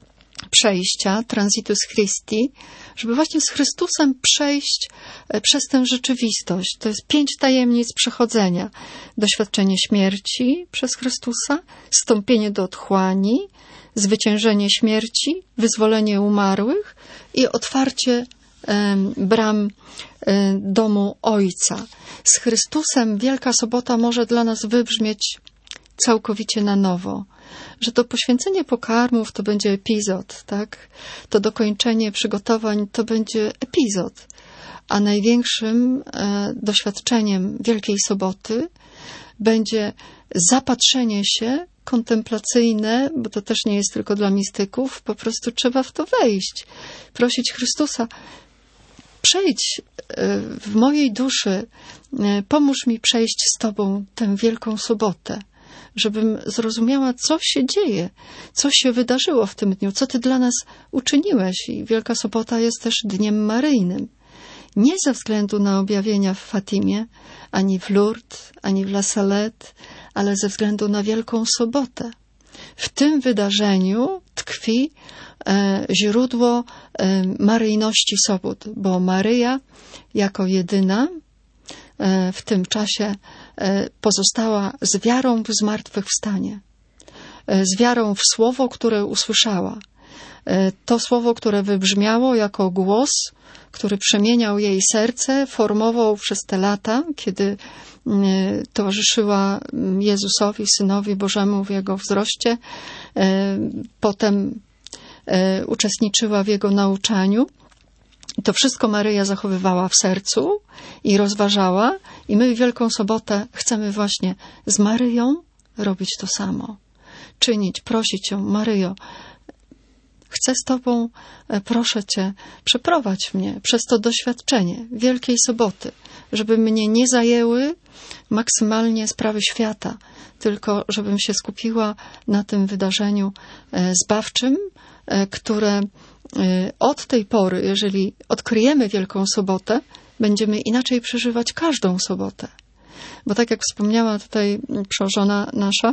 Speaker 3: przejścia, transitus Christi, żeby właśnie z Chrystusem przejść przez tę rzeczywistość. To jest pięć tajemnic przechodzenia. Doświadczenie śmierci przez Chrystusa, wstąpienie do otchłani, zwyciężenie śmierci, wyzwolenie umarłych i otwarcie em, bram em, domu Ojca. Z Chrystusem Wielka Sobota może dla nas wybrzmieć całkowicie na nowo. Że to poświęcenie pokarmów to będzie epizod, tak? To dokończenie przygotowań to będzie epizod. A największym e, doświadczeniem Wielkiej Soboty będzie zapatrzenie się kontemplacyjne, bo to też nie jest tylko dla mistyków, po prostu trzeba w to wejść. Prosić Chrystusa, przejdź w mojej duszy, pomóż mi przejść z Tobą tę Wielką Sobotę, żebym zrozumiała, co się dzieje, co się wydarzyło w tym dniu, co Ty dla nas uczyniłeś. I Wielka Sobota jest też dniem maryjnym. Nie ze względu na objawienia w Fatimie, ani w Lourdes, ani w La Salette, ale ze względu na Wielką Sobotę. W tym wydarzeniu tkwi e, źródło e, maryjności sobót, bo Maryja jako jedyna e, w tym czasie e, pozostała z wiarą w zmartwychwstanie, e, z wiarą w słowo, które usłyszała. E, to słowo, które wybrzmiało jako głos, który przemieniał jej serce, formował przez te lata, kiedy towarzyszyła Jezusowi, Synowi Bożemu w Jego wzroście. Potem uczestniczyła w Jego nauczaniu. To wszystko Maryja zachowywała w sercu i rozważała. I my w Wielką Sobotę chcemy właśnie z Maryją robić to samo. Czynić, prosić ją, Maryjo, chcę z Tobą, proszę Cię, przeprowadź mnie przez to doświadczenie Wielkiej Soboty, żeby mnie nie zajęły maksymalnie sprawy świata, tylko żebym się skupiła na tym wydarzeniu zbawczym, które od tej pory, jeżeli odkryjemy Wielką Sobotę, będziemy inaczej przeżywać każdą sobotę. Bo tak jak wspomniała tutaj przełożona nasza,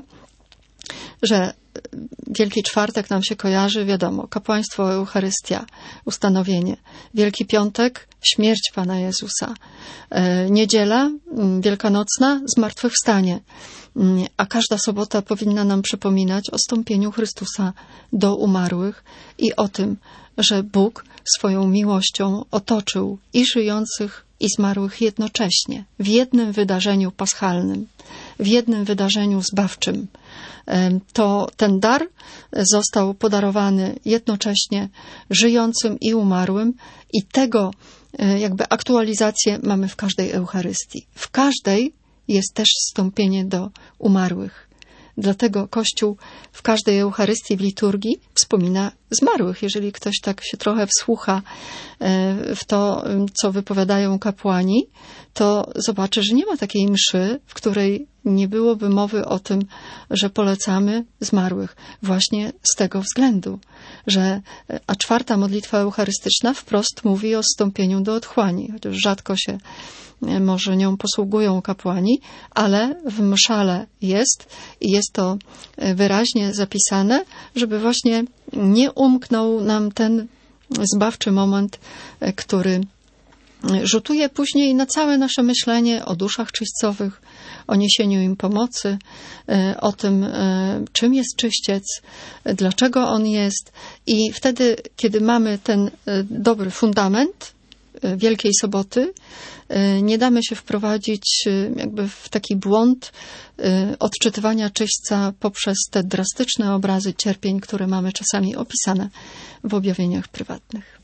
Speaker 3: że Wielki Czwartek nam się kojarzy, wiadomo, kapłaństwo, Eucharystia, ustanowienie. Wielki Piątek, śmierć Pana Jezusa. Niedziela wielkanocna, zmartwychwstanie. A każda sobota powinna nam przypominać o wstąpieniu Chrystusa do umarłych i o tym, że Bóg swoją miłością otoczył i żyjących, i zmarłych jednocześnie, w jednym wydarzeniu paschalnym, w jednym wydarzeniu zbawczym. To ten dar został podarowany jednocześnie żyjącym i umarłym i tego jakby aktualizację mamy w każdej Eucharystii. W każdej jest też wstąpienie do umarłych. Dlatego Kościół w każdej Eucharystii, w liturgii wspomina zmarłych. Jeżeli ktoś tak się trochę wsłucha w to, co wypowiadają kapłani, to zobaczy, że nie ma takiej mszy, w której nie byłoby mowy o tym, że polecamy zmarłych. Właśnie z tego względu, że a czwarta modlitwa eucharystyczna wprost mówi o wstąpieniu do otchłani, chociaż rzadko się może nią posługują kapłani, ale w mszale jest i jest to wyraźnie zapisane, żeby właśnie nie umknął nam ten zbawczy moment, który rzutuje później na całe nasze myślenie o duszach czyścowych, o niesieniu im pomocy, o tym, czym jest czyściec, dlaczego on jest. I wtedy, kiedy mamy ten dobry fundament Wielkiej Soboty, nie damy się wprowadzić jakby w taki błąd odczytywania czyśćca poprzez te drastyczne obrazy cierpień, które mamy czasami opisane w objawieniach prywatnych.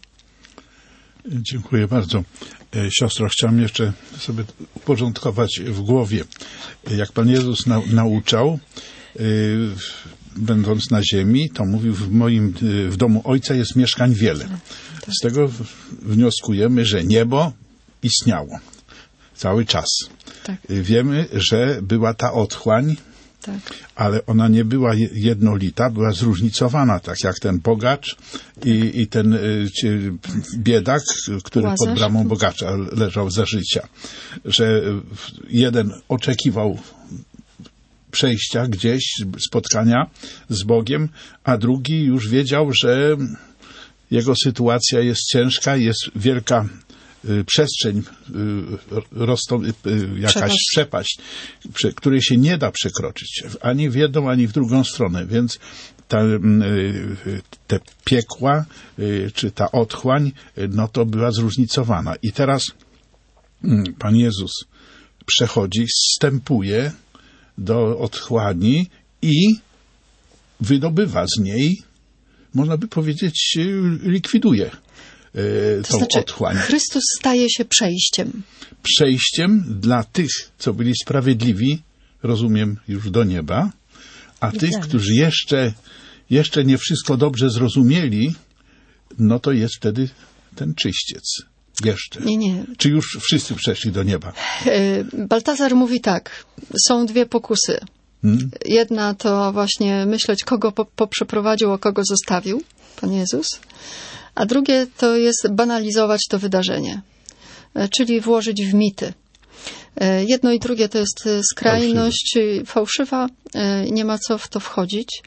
Speaker 1: Dziękuję bardzo. Siostro, chciałem jeszcze sobie uporządkować w głowie. Jak Pan Jezus na, nauczał, yy, będąc na ziemi, to mówił, w moim, w domu Ojca jest mieszkań wiele. Z tego wnioskujemy, że niebo istniało cały czas. Tak. Wiemy, że była ta otchłań, tak. Ale ona nie była jednolita, była zróżnicowana, tak jak ten bogacz i, i ten y, biedak, który Łazarz. pod bramą bogacza leżał za życia. Że jeden oczekiwał przejścia gdzieś, spotkania z Bogiem, a drugi już wiedział, że jego sytuacja jest ciężka, jest wielka y, przestrzeń, y, rostą, y, jakaś przepaść, przepaść prze, której się nie da przekroczyć ani w jedną, ani w drugą stronę, więc ta, y, te piekła, y, czy ta otchłań, y, no to była zróżnicowana. I teraz y, Pan Jezus przechodzi, zstępuje do otchłani i wydobywa z niej, można by powiedzieć, likwiduje e,
Speaker 3: to
Speaker 1: tą
Speaker 3: znaczy,
Speaker 1: otchłań.
Speaker 3: Chrystus staje się przejściem.
Speaker 1: Przejściem dla tych, co byli sprawiedliwi, rozumiem, już do nieba, a tych, którzy jeszcze, jeszcze nie wszystko dobrze zrozumieli, no to jest wtedy ten czyściec. Jeszcze.
Speaker 3: Nie, nie.
Speaker 1: Czy już wszyscy przeszli do nieba?
Speaker 3: Baltazar mówi tak, są dwie pokusy. Hmm? Jedna to właśnie myśleć, kogo po, poprzeprowadził, a kogo zostawił Pan Jezus. A drugie to jest banalizować to wydarzenie, czyli włożyć w mity. Jedno i drugie to jest skrajność fałszywa, nie ma co w to wchodzić.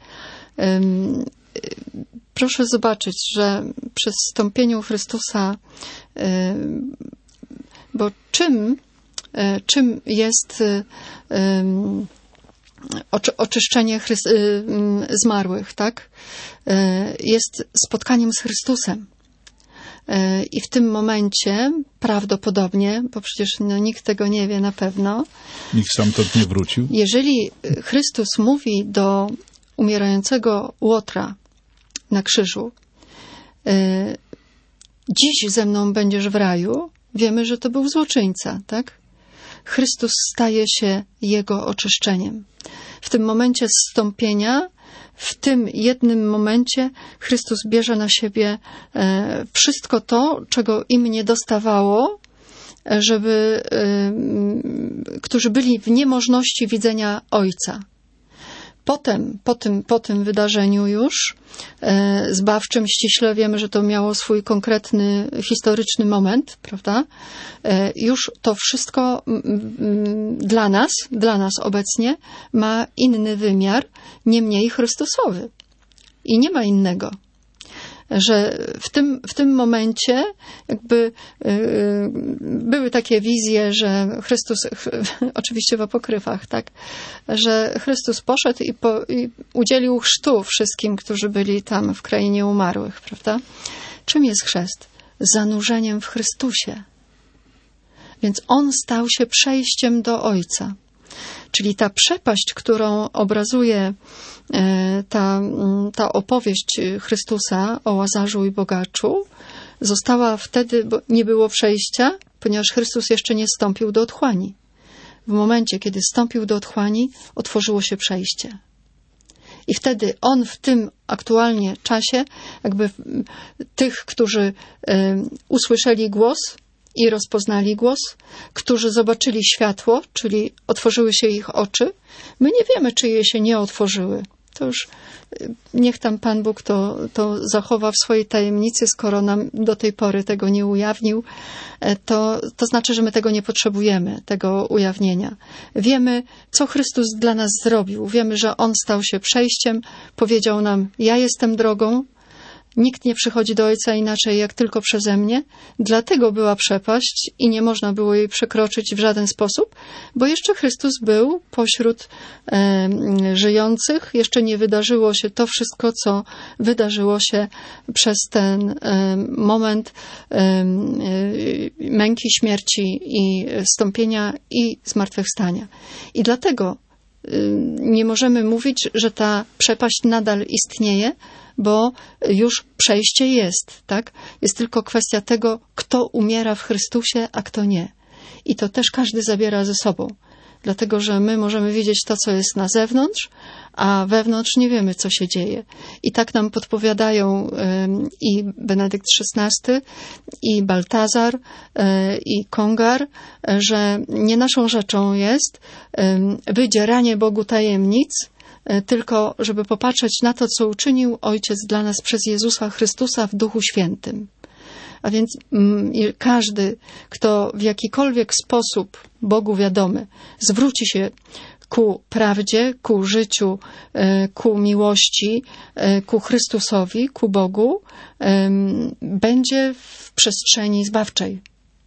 Speaker 3: Proszę zobaczyć, że przy zstąpieniu Chrystusa, bo czym, czym jest oczyszczenie Chryst- zmarłych, tak? Jest spotkaniem z Chrystusem. I w tym momencie prawdopodobnie, bo przecież no, nikt tego nie wie na pewno.
Speaker 1: Nikt stamtąd nie wrócił.
Speaker 3: Jeżeli Chrystus mówi do umierającego Łotra na krzyżu, dziś ze mną będziesz w raju, wiemy, że to był złoczyńca, tak? Chrystus staje się jego oczyszczeniem. W tym momencie zstąpienia, w tym jednym momencie Chrystus bierze na siebie e, wszystko to, czego im nie dostawało, żeby, e, którzy byli w niemożności widzenia Ojca. Potem, po tym, po tym wydarzeniu już e, zbawczym ściśle wiemy, że to miało swój konkretny, historyczny moment, prawda? E, już to wszystko m, m, dla nas, dla nas obecnie ma inny wymiar, nie mniej Chrystusowy. I nie ma innego. Że w tym, w tym momencie jakby yy, były takie wizje, że Chrystus, oczywiście w apokryfach, tak, że Chrystus poszedł i, po, i udzielił chrztu wszystkim, którzy byli tam w krainie umarłych, prawda? Czym jest chrzest? Zanurzeniem w Chrystusie. Więc On stał się przejściem do Ojca. Czyli ta przepaść, którą obrazuje ta, ta opowieść Chrystusa o Łazarzu i bogaczu, została wtedy, bo nie było przejścia, ponieważ Chrystus jeszcze nie wstąpił do otchłani. W momencie, kiedy wstąpił do otchłani, otworzyło się przejście. I wtedy On w tym aktualnie czasie, jakby tych, którzy usłyszeli głos i rozpoznali głos, którzy zobaczyli światło, czyli otworzyły się ich oczy. My nie wiemy, czy je się nie otworzyły. To już niech tam Pan Bóg to, to zachowa w swojej tajemnicy, skoro nam do tej pory tego nie ujawnił, to, to znaczy, że my tego nie potrzebujemy, tego ujawnienia. Wiemy, co Chrystus dla nas zrobił. Wiemy, że On stał się przejściem, powiedział nam, ja jestem drogą, nikt nie przychodzi do Ojca inaczej jak tylko przeze mnie. Dlatego była przepaść i nie można było jej przekroczyć w żaden sposób, bo jeszcze Chrystus był pośród e, żyjących. Jeszcze nie wydarzyło się to wszystko, co wydarzyło się przez ten e, moment e, e, męki, śmierci i wstąpienia i zmartwychwstania. I dlatego e, nie możemy mówić, że ta przepaść nadal istnieje, bo już przejście jest, tak? Jest tylko kwestia tego, kto umiera w Chrystusie, a kto nie. I to też każdy zabiera ze sobą. Dlatego, że my możemy widzieć to, co jest na zewnątrz, a wewnątrz nie wiemy, co się dzieje. I tak nam podpowiadają um, i Benedykt szesnasty, i Baltazar, um, i Kongar, że nie naszą rzeczą jest um, wydzieranie Bogu tajemnic, tylko żeby popatrzeć na to, co uczynił Ojciec dla nas przez Jezusa Chrystusa w Duchu Świętym. A więc mm, każdy, kto w jakikolwiek sposób Bogu wiadomy, zwróci się ku prawdzie, ku życiu, ku miłości, ku Chrystusowi, ku Bogu, będzie w przestrzeni zbawczej.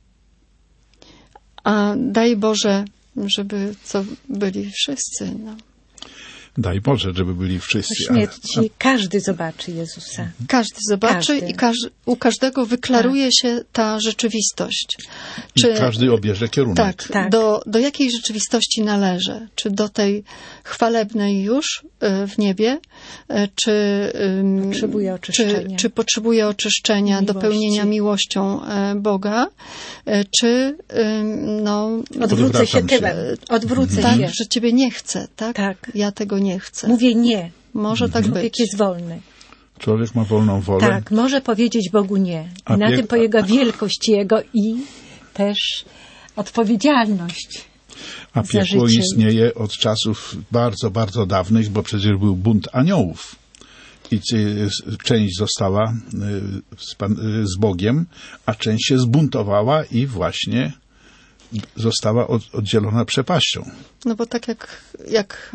Speaker 3: A daj Boże, żeby to byli wszyscy. No.
Speaker 1: Daj Boże, żeby byli wszyscy.
Speaker 2: Po śmierci ale... każdy zobaczy Jezusa.
Speaker 3: Każdy zobaczy każdy. i każ... u każdego wyklaruje tak. się ta rzeczywistość.
Speaker 1: Czy... I każdy obierze kierunek.
Speaker 3: Tak, tak. Do, do jakiej rzeczywistości należy? Czy do tej chwalebnej już w niebie? Czy
Speaker 2: potrzebuje oczyszczenia,
Speaker 3: czy, czy potrzebuje oczyszczenia miłości. Dopełnienia miłością Boga? Czy no...
Speaker 2: Odwrócę się tyłem. Odwrócę
Speaker 3: tak,
Speaker 2: się.
Speaker 3: że ciebie nie chcę, tak?
Speaker 2: tak.
Speaker 3: Ja tego nie chcę.
Speaker 2: Mówię nie.
Speaker 3: Może tak
Speaker 2: Człowiek
Speaker 3: być.
Speaker 2: jest wolny.
Speaker 1: Człowiek ma wolną wolę.
Speaker 2: Tak, może powiedzieć Bogu nie. I na tym polega wielkość Jego i też odpowiedzialność.
Speaker 1: A piekło istnieje od czasów bardzo, bardzo dawnych, bo przecież był bunt aniołów. I część została z, Pan, z Bogiem, a część się zbuntowała i właśnie została od, oddzielona przepaścią.
Speaker 3: No bo tak jak, jak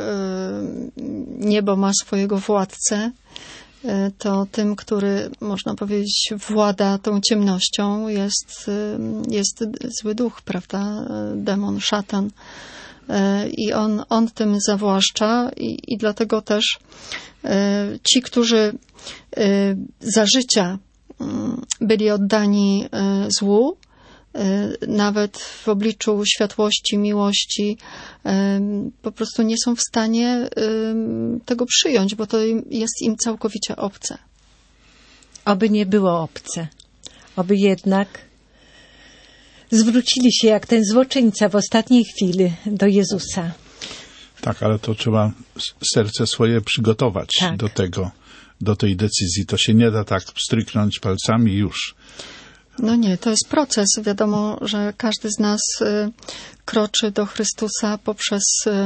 Speaker 3: niebo ma swojego władcę, to tym, który, można powiedzieć, włada tą ciemnością, jest, jest zły duch, prawda? Demon, szatan. I on, on tym zawłaszcza i, i dlatego też ci, którzy za życia byli oddani złu, nawet w obliczu światłości, miłości, po prostu nie są w stanie tego przyjąć, bo to jest im całkowicie obce.
Speaker 2: Oby nie było obce. Oby jednak zwrócili się jak ten złoczyńca w ostatniej chwili do Jezusa.
Speaker 1: Tak, ale to trzeba serce swoje przygotować
Speaker 2: tak.
Speaker 1: do tego, do tej decyzji. To się nie da tak stryknąć palcami już.
Speaker 3: No nie, to jest proces. Wiadomo, że każdy z nas kroczy do Chrystusa poprzez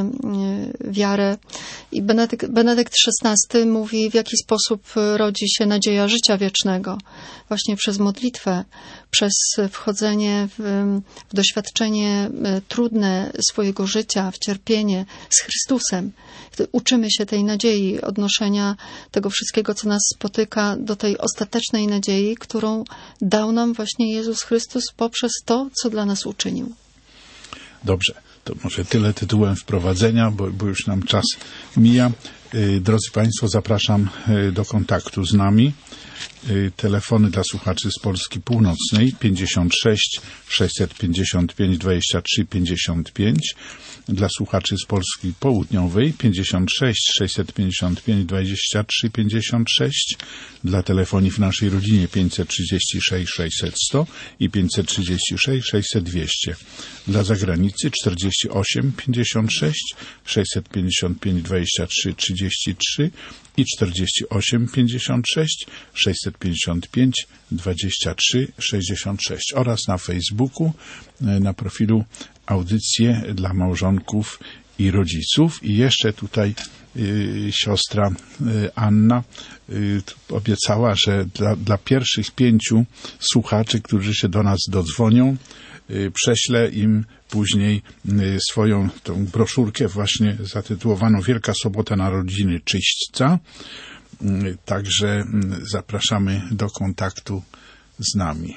Speaker 3: wiarę. I Benedykt, Benedykt szesnasty mówi, w jaki sposób rodzi się nadzieja życia wiecznego. Właśnie przez modlitwę, przez wchodzenie w, w doświadczenie trudne swojego życia, w cierpienie z Chrystusem. Uczymy się tej nadziei, odnoszenia tego wszystkiego, co nas spotyka, do tej ostatecznej nadziei, którą dał nam właśnie Jezus Chrystus poprzez to, co dla nas uczynił.
Speaker 1: Dobrze, to może tyle tytułem wprowadzenia, bo, bo już nam czas mija. Drodzy Państwo, zapraszam do kontaktu z nami. Telefony dla słuchaczy z Polski Północnej pięćdziesiąt sześć sześćset pięćdziesiąt pięć dwadzieścia trzy pięćdziesiąt pięć, dla słuchaczy z Polski Południowej pięćdziesiąt sześć sześćset pięćdziesiąt pięć dwadzieścia trzy pięćdziesiąt sześć, dla telefonii w naszej rodzinie pięćset trzydzieści sześć sześćset sto i pięćset trzydzieści sześć sześćset dwieście, dla zagranicy czterdzieści osiem pięćdziesiąt sześć sześćset pięćdziesiąt pięć dwadzieścia trzy trzydzieści trzy i czterdzieści osiem pięćdziesiąt sześć sześćset pięćdziesiąt pięć dwadzieścia trzy sześćdziesiąt sześć oraz na Facebooku na profilu Audycje dla małżonków i rodziców. I jeszcze tutaj y, siostra y, Anna y, obiecała, że dla, dla pierwszych pięciu słuchaczy, którzy się do nas dodzwonią, y, prześlę im później y, swoją tą broszurkę właśnie zatytułowaną Wielka Sobota Narodziny Czyśćca. Y, także y, zapraszamy do kontaktu z nami.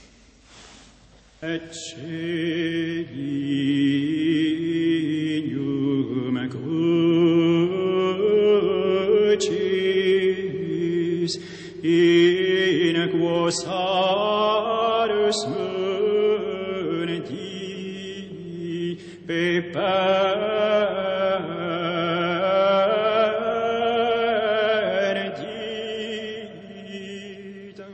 Speaker 4: Et celium crucis in quos arus mundi peperdita.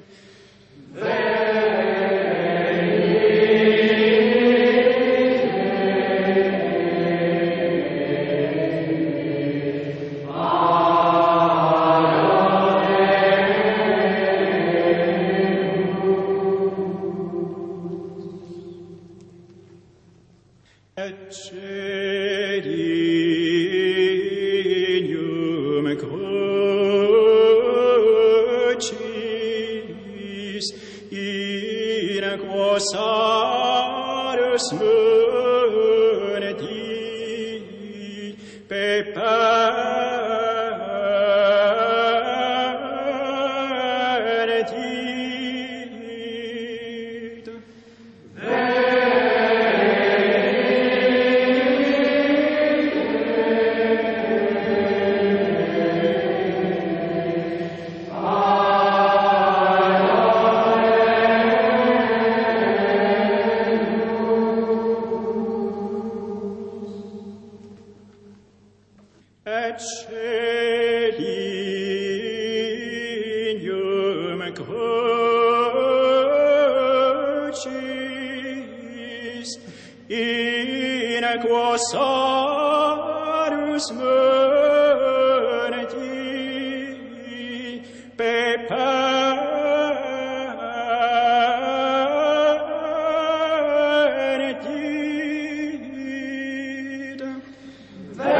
Speaker 4: Et celium crucis in quos arus mundi et celium crucis in quos arus morti pepertit.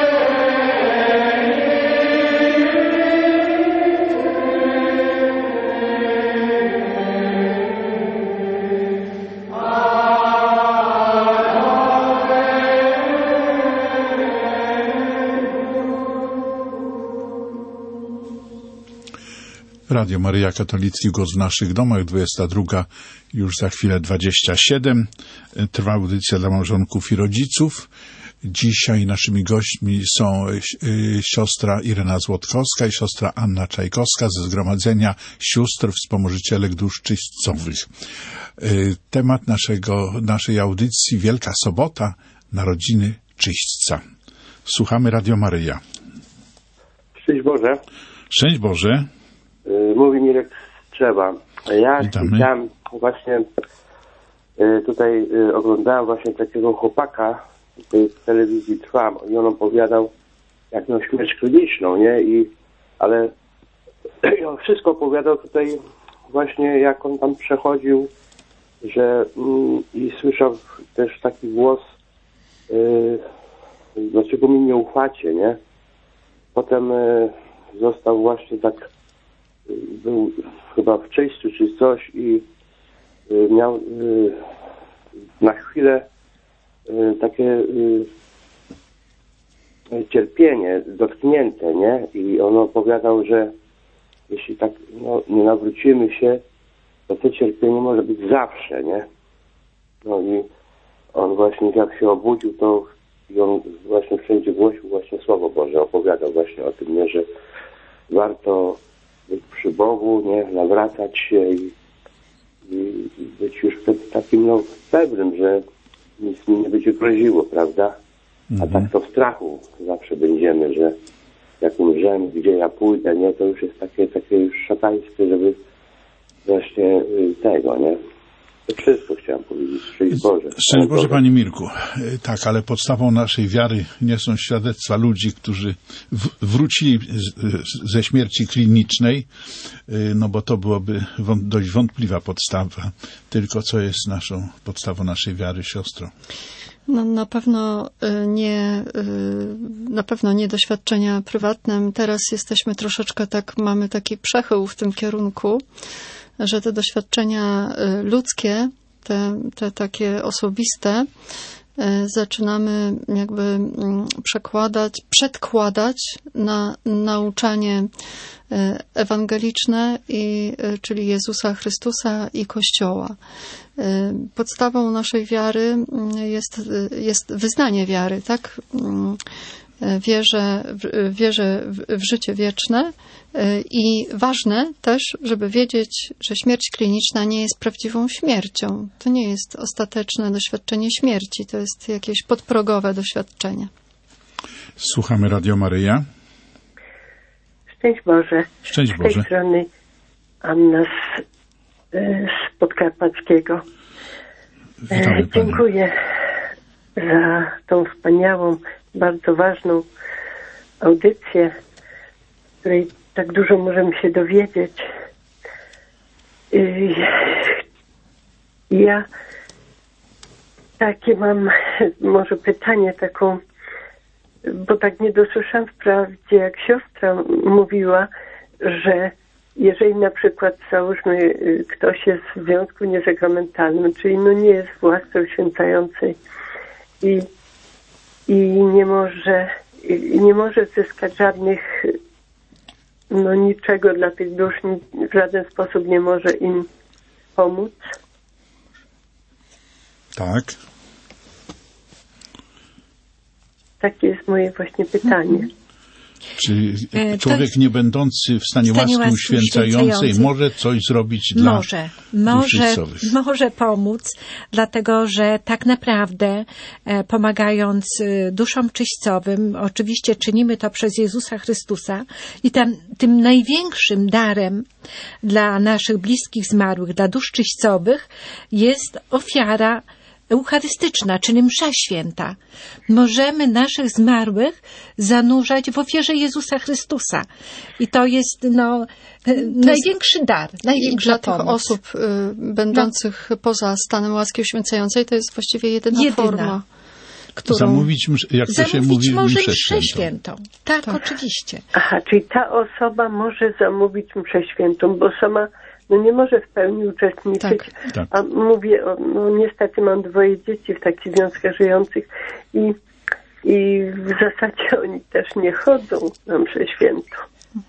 Speaker 1: Radio Maryja, katolicki głos w naszych domach, dwudziesta druga, już za chwilę dwadzieścia siedem. Trwa audycja dla małżonków i rodziców. Dzisiaj naszymi gośćmi są siostra Irena Złotkowska i siostra Anna Czajkowska ze Zgromadzenia Sióstr Wspomożycielek Dusz Czyśćcowych. Temat naszego, naszej audycji Wielka Sobota, Narodziny Czyśćca. Słuchamy Radio Maryja.
Speaker 5: Szczęść Boże.
Speaker 1: Szczęść Boże.
Speaker 5: Mówi Mirek Strzewa. Ja
Speaker 1: Witamy.
Speaker 5: chciałem właśnie tutaj oglądałem właśnie takiego chłopaka w telewizji Trwam i on opowiadał jak miał śmierć kliniczną, nie? I ale on wszystko opowiadał tutaj właśnie jak on tam przechodził, że mm, i słyszał też taki głos yy, dlaczego mi nie ufacie, nie? Potem yy, został właśnie tak był chyba w Czyśćcu czy coś i y, miał y, na chwilę y, takie y, cierpienie dotknięte, nie? I on opowiadał, że jeśli tak no, nie nawrócimy się, to to cierpienie może być zawsze, nie? No i on właśnie jak się obudził, to i on właśnie wszędzie głosił właśnie Słowo Boże, opowiadał właśnie o tym, nie? Że warto być przy Bogu, nie, nawracać się i, i, i być już wtedy takim no, pewnym, że nic mi nie będzie groziło, prawda?
Speaker 1: Mhm.
Speaker 5: A tak to w strachu zawsze będziemy, że jak umrzemy, gdzie ja pójdę, nie, to już jest takie, takie już szatańskie, żeby właśnie y, tego, nie? To wszystko chciałem powiedzieć. Szczęść Boże.
Speaker 1: Szczęść Boże, Panie Mirku. Tak, ale podstawą naszej wiary nie są świadectwa ludzi, którzy w- wrócili z, ze śmierci klinicznej, no bo to byłoby wąt- dość wątpliwa podstawa. Tylko co jest naszą podstawą naszej wiary, siostro?
Speaker 3: No, na pewno nie, na pewno nie doświadczenia prywatne. Teraz jesteśmy troszeczkę tak, mamy taki przechył w tym kierunku, że te doświadczenia ludzkie, te, te takie osobiste, zaczynamy jakby przekładać, przedkładać na nauczanie ewangeliczne, i, czyli Jezusa Chrystusa i Kościoła. Podstawą naszej wiary jest, jest wyznanie wiary, tak? Wierzę, wierzę w życie wieczne i ważne też, żeby wiedzieć, że śmierć kliniczna nie jest prawdziwą śmiercią. To nie jest ostateczne doświadczenie śmierci, to jest jakieś podprogowe doświadczenie.
Speaker 1: Słuchamy Radio Maryja.
Speaker 6: Szczęść Boże.
Speaker 1: Szczęść
Speaker 6: Z
Speaker 1: Boże.
Speaker 6: tej strony Anna z, z Podkarpackiego.
Speaker 1: Witamy
Speaker 6: E,
Speaker 1: Pani.
Speaker 6: dziękuję za tą wspaniałą, bardzo ważną audycję, w której tak dużo możemy się dowiedzieć. I ja takie mam może pytanie taką, bo tak nie dosłyszałam wprawdzie, jak siostra mówiła, że jeżeli na przykład, załóżmy, ktoś jest w związku niesakramentalnym, czyli no nie jest w łasce uświęcającej i, i nie może i nie może zyskać żadnych, no niczego dla tych dusz, w żaden sposób nie może im pomóc?
Speaker 1: Tak.
Speaker 6: Takie jest moje właśnie pytanie.
Speaker 1: Czy
Speaker 2: E,
Speaker 1: człowiek
Speaker 2: to-
Speaker 1: nie będący w stanie
Speaker 2: w stanie
Speaker 1: łaski
Speaker 2: łaski
Speaker 1: uświęcającej
Speaker 2: uświęcającej
Speaker 1: może coś zrobić dla
Speaker 2: Może, może,
Speaker 1: duszyczcowych?
Speaker 2: może pomóc, dlatego że tak naprawdę e, pomagając e, duszom czyśćcowym, oczywiście czynimy to przez Jezusa Chrystusa i tam, tym największym darem dla naszych bliskich zmarłych, dla dusz czyśćcowych jest ofiara eucharystyczna, czyli msza święta. Możemy naszych zmarłych zanurzać w ofierze Jezusa Chrystusa. I to jest, no, największy dar,
Speaker 3: I
Speaker 2: największa
Speaker 3: dla tych
Speaker 2: pomoc.
Speaker 3: osób y, będących poza stanem łaski uświęcającej to jest właściwie jedyna,
Speaker 2: Jedyna.
Speaker 3: forma, którą...
Speaker 1: Zamówić, msz- jak to się
Speaker 2: Zamówić
Speaker 1: mówi,
Speaker 2: może
Speaker 1: mszę
Speaker 2: mszę
Speaker 1: świętą.
Speaker 2: świętą. Tak, oczywiście.
Speaker 6: Aha, czyli ta osoba może zamówić mszę świętą, bo sama no nie może w pełni uczestniczyć.
Speaker 3: Tak,
Speaker 1: tak.
Speaker 6: A mówię, o, no niestety mam dwoje dzieci w takich związkach żyjących i, i w zasadzie oni też nie chodzą na mszę świętą.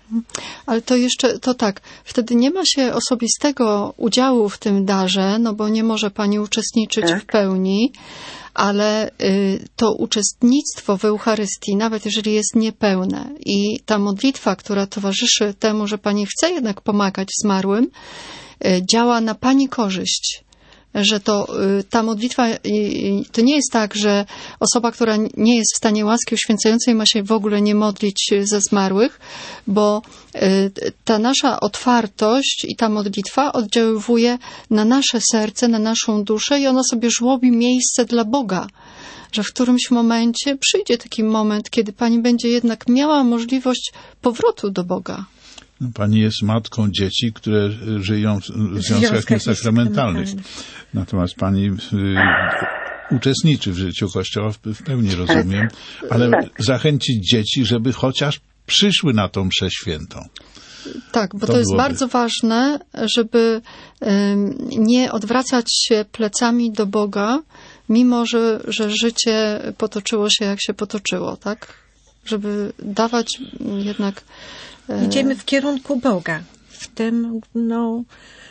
Speaker 3: Ale to jeszcze, to tak, wtedy nie ma się osobistego udziału w tym darze, no bo nie może pani uczestniczyć
Speaker 6: Tak.
Speaker 3: w pełni, ale y, to uczestnictwo w Eucharystii, nawet jeżeli jest niepełne i ta modlitwa, która towarzyszy temu, że pani chce jednak pomagać zmarłym, y, działa na pani korzyść. Że to y, ta modlitwa, y, y, to nie jest tak, że osoba, która nie jest w stanie łaski uświęcającej, ma się w ogóle nie modlić ze zmarłych, bo y, ta nasza otwartość i ta modlitwa oddziaływuje na nasze serce, na naszą duszę i ona sobie żłobi miejsce dla Boga. Że w którymś momencie przyjdzie taki moment, kiedy pani będzie jednak miała możliwość powrotu do Boga.
Speaker 1: No, pani jest matką dzieci, które żyją w związkach
Speaker 2: związkach
Speaker 1: niesakramentalnych.
Speaker 2: niesakramentalnych.
Speaker 1: Natomiast pani y, uczestniczy w życiu Kościoła, w, w pełni rozumiem, ale
Speaker 6: Tak.
Speaker 1: zachęcić dzieci, żeby chociaż przyszły na tą mszę świętą.
Speaker 3: Tak, bo
Speaker 1: To
Speaker 3: to, jest
Speaker 1: byłoby.
Speaker 3: bardzo ważne, żeby ym, nie odwracać się plecami do Boga, mimo że, że życie potoczyło się jak się potoczyło, tak? Żeby dawać jednak... e,
Speaker 2: Idziemy w kierunku Boga. W tym, no,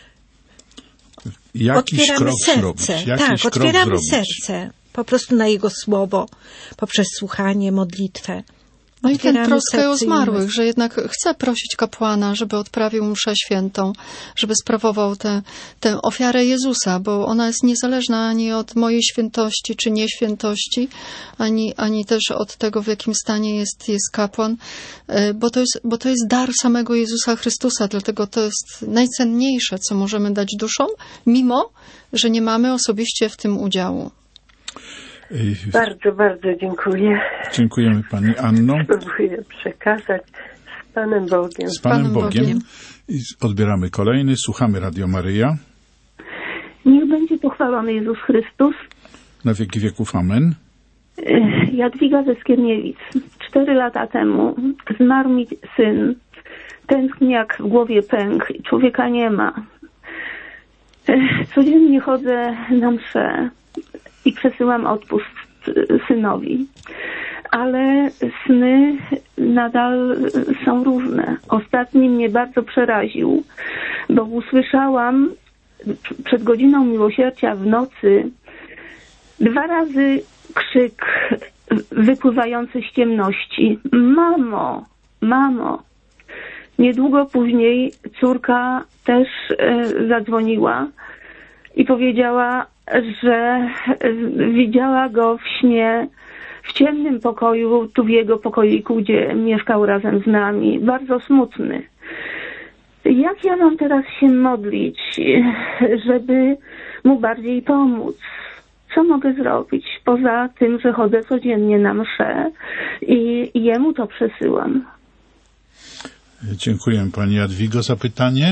Speaker 1: Jakiś
Speaker 2: otwieramy
Speaker 1: krok
Speaker 2: serce.
Speaker 1: zrobić. Jakiś
Speaker 2: Tak,
Speaker 1: krok
Speaker 2: otwieramy
Speaker 1: zrobić.
Speaker 2: serce. Po prostu na Jego Słowo, poprzez słuchanie, modlitwę.
Speaker 3: No i ten
Speaker 2: Otwieramy
Speaker 3: troskę o
Speaker 2: serce i
Speaker 3: zmarłych,
Speaker 2: umysł.
Speaker 3: że jednak chce prosić kapłana, żeby odprawił mszę świętą, żeby sprawował tę, tę ofiarę Jezusa, bo ona jest niezależna ani od mojej świętości czy nieświętości, ani, ani też od tego, w jakim stanie jest, jest kapłan, e, bo to jest, bo to jest dar samego Jezusa Chrystusa, dlatego to jest najcenniejsze, co możemy dać duszom, mimo że nie mamy osobiście w tym udziału.
Speaker 1: Y,
Speaker 6: Bardzo, bardzo dziękuję.
Speaker 1: Dziękujemy pani Anno.
Speaker 6: Spróbuję przekazać z Panem Bogiem.
Speaker 1: Z Panem
Speaker 3: Panem
Speaker 1: Bogiem.
Speaker 3: Bogiem.
Speaker 1: I odbieramy kolejny. Słuchamy Radio Maryja.
Speaker 7: Niech będzie pochwalony Jezus Chrystus.
Speaker 1: Na wieki wieków. Amen.
Speaker 7: Jadwiga ze Skierniewic. Cztery lata temu zmarł mi syn. Tęskniak w głowie pękł. Człowieka nie ma. Codziennie chodzę na mszę i przesyłam odpust synowi. Ale sny nadal są różne. Ostatni mnie bardzo przeraził, bo usłyszałam przed godziną miłosierdzia w nocy dwa razy krzyk wypływający z ciemności. Mamo, mamo. Niedługo później córka też e, zadzwoniła i powiedziała, że widziała go w śnie w ciemnym pokoju, tu w jego pokoiku, gdzie mieszkał razem z nami. Bardzo smutny. Jak ja mam teraz się modlić, żeby mu bardziej pomóc? Co mogę zrobić? Poza tym, że chodzę codziennie na mszę i, i jemu to przesyłam.
Speaker 1: Dziękuję pani Jadwigo za pytanie.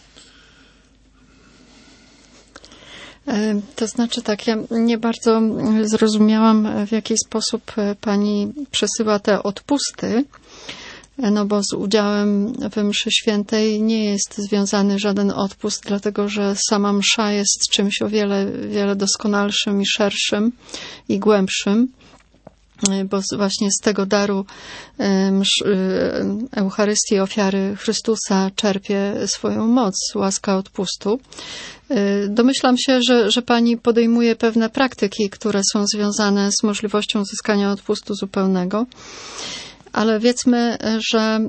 Speaker 3: To znaczy tak, ja nie bardzo zrozumiałam, w jaki sposób pani przesyła te odpusty, no bo z udziałem w mszy świętej nie jest związany żaden odpust, dlatego że sama msza jest czymś o wiele, wiele doskonalszym i szerszym i głębszym. bo właśnie z tego daru Eucharystii, ofiary Chrystusa czerpie swoją moc, łaska odpustu. Domyślam się, że, że pani podejmuje pewne praktyki, które są związane z możliwością uzyskania odpustu zupełnego. Ale wiedzmy, że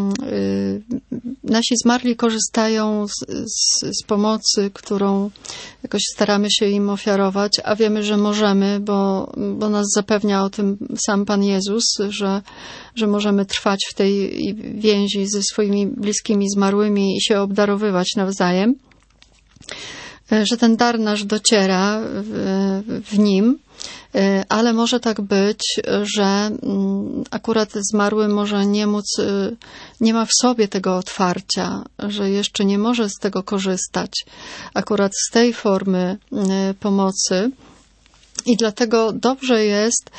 Speaker 3: nasi zmarli korzystają z, z, z pomocy, którą jakoś staramy się im ofiarować, a wiemy, że możemy, bo, bo nas zapewnia o tym sam Pan Jezus, że, że możemy trwać w tej więzi ze swoimi bliskimi zmarłymi i się obdarowywać nawzajem, że ten dar nasz dociera w, w nim. Ale może tak być, że akurat zmarły może nie móc, nie ma w sobie tego otwarcia, że jeszcze nie może z tego korzystać, akurat z tej formy pomocy. I dlatego dobrze jest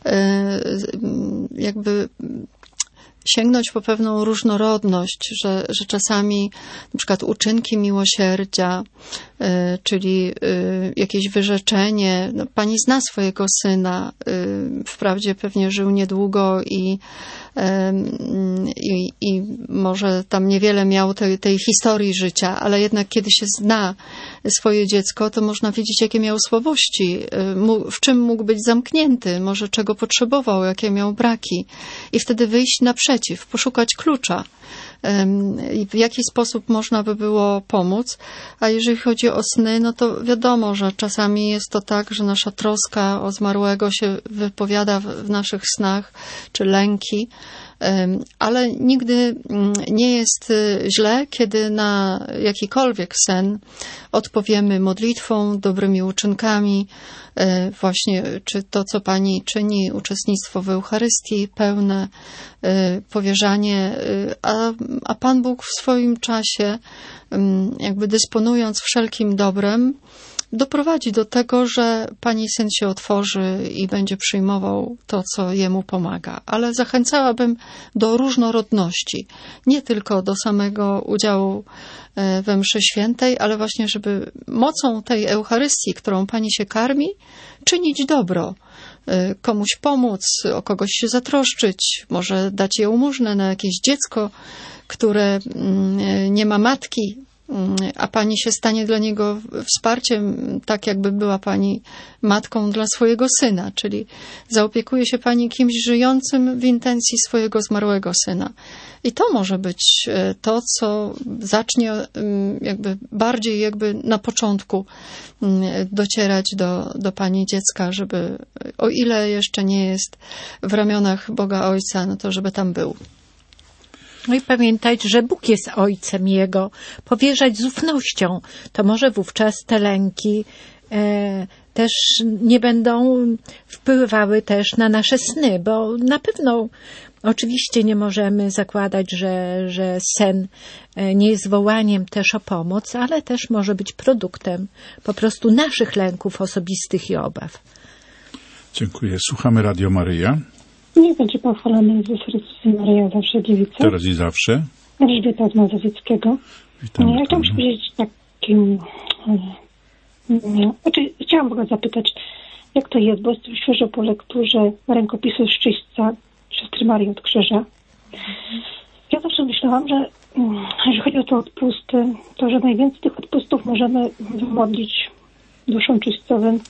Speaker 3: jakby sięgnąć po pewną różnorodność, że, że czasami na przykład uczynki miłosierdzia, y, czyli y, jakieś wyrzeczenie. No, pani zna swojego syna, y, wprawdzie pewnie żył niedługo i, y, y, i może tam niewiele miał tej, tej historii życia, ale jednak kiedy się zna swoje dziecko, to można wiedzieć, jakie miał słabości, y, w czym mógł być zamknięty, może czego potrzebował, jakie miał braki. I wtedy wyjść naprzeciw, poszukać klucza, i w jaki sposób można by było pomóc. A jeżeli chodzi o sny, no to wiadomo, że czasami jest to tak, że nasza troska o zmarłego się wypowiada w naszych snach, czy lęki, ale nigdy nie jest źle, kiedy na jakikolwiek sen odpowiemy modlitwą, dobrymi uczynkami, właśnie czy to, co pani czyni, uczestnictwo w Eucharystii, pełne powierzanie, a, a Pan Bóg w swoim czasie, jakby dysponując wszelkim dobrem, doprowadzi do tego, że pani syn się otworzy i będzie przyjmował to, co jemu pomaga. Ale zachęcałabym do różnorodności. Nie tylko do samego udziału we mszy świętej, ale właśnie, żeby mocą tej Eucharystii, którą pani się karmi, czynić dobro. Komuś pomóc, o kogoś się zatroszczyć, może dać jałmużnę na jakieś dziecko, które nie ma matki, a pani się stanie dla niego wsparciem, tak jakby była pani matką dla swojego syna, czyli zaopiekuje się pani kimś żyjącym w intencji swojego zmarłego syna. I to może być to, co zacznie jakby bardziej jakby na początku docierać do, do pani dziecka, żeby o ile jeszcze nie jest w ramionach Boga Ojca, no to żeby tam był.
Speaker 2: No i pamiętać, że Bóg jest Ojcem Jego. Powierzać z ufnością. To może wówczas te lęki e, też nie będą wpływały też na nasze sny, bo na pewno oczywiście nie możemy zakładać, że, że sen nie jest wołaniem też o pomoc, ale też może być produktem po prostu naszych lęków osobistych i obaw.
Speaker 1: Dziękuję. Słuchamy Radio Maryja.
Speaker 8: Niech będzie pochwalony Jezus Chrystus i Maryja, zawsze dziewica.
Speaker 1: Teraz i zawsze.
Speaker 8: Elżbieta z Mazowieckiego.
Speaker 1: Witamy.
Speaker 8: Ja chciałam powiedzieć takim... Znaczy, chciałam w ogóle zapytać, jak to jest, bo jestem świeżo po lekturze rękopisu szczyśca siostry Marii od Krzyża. Ja zawsze myślałam, że jeżeli chodzi o te odpusty, to że najwięcej tych odpustów możemy wymodlić duszą czyśćcowym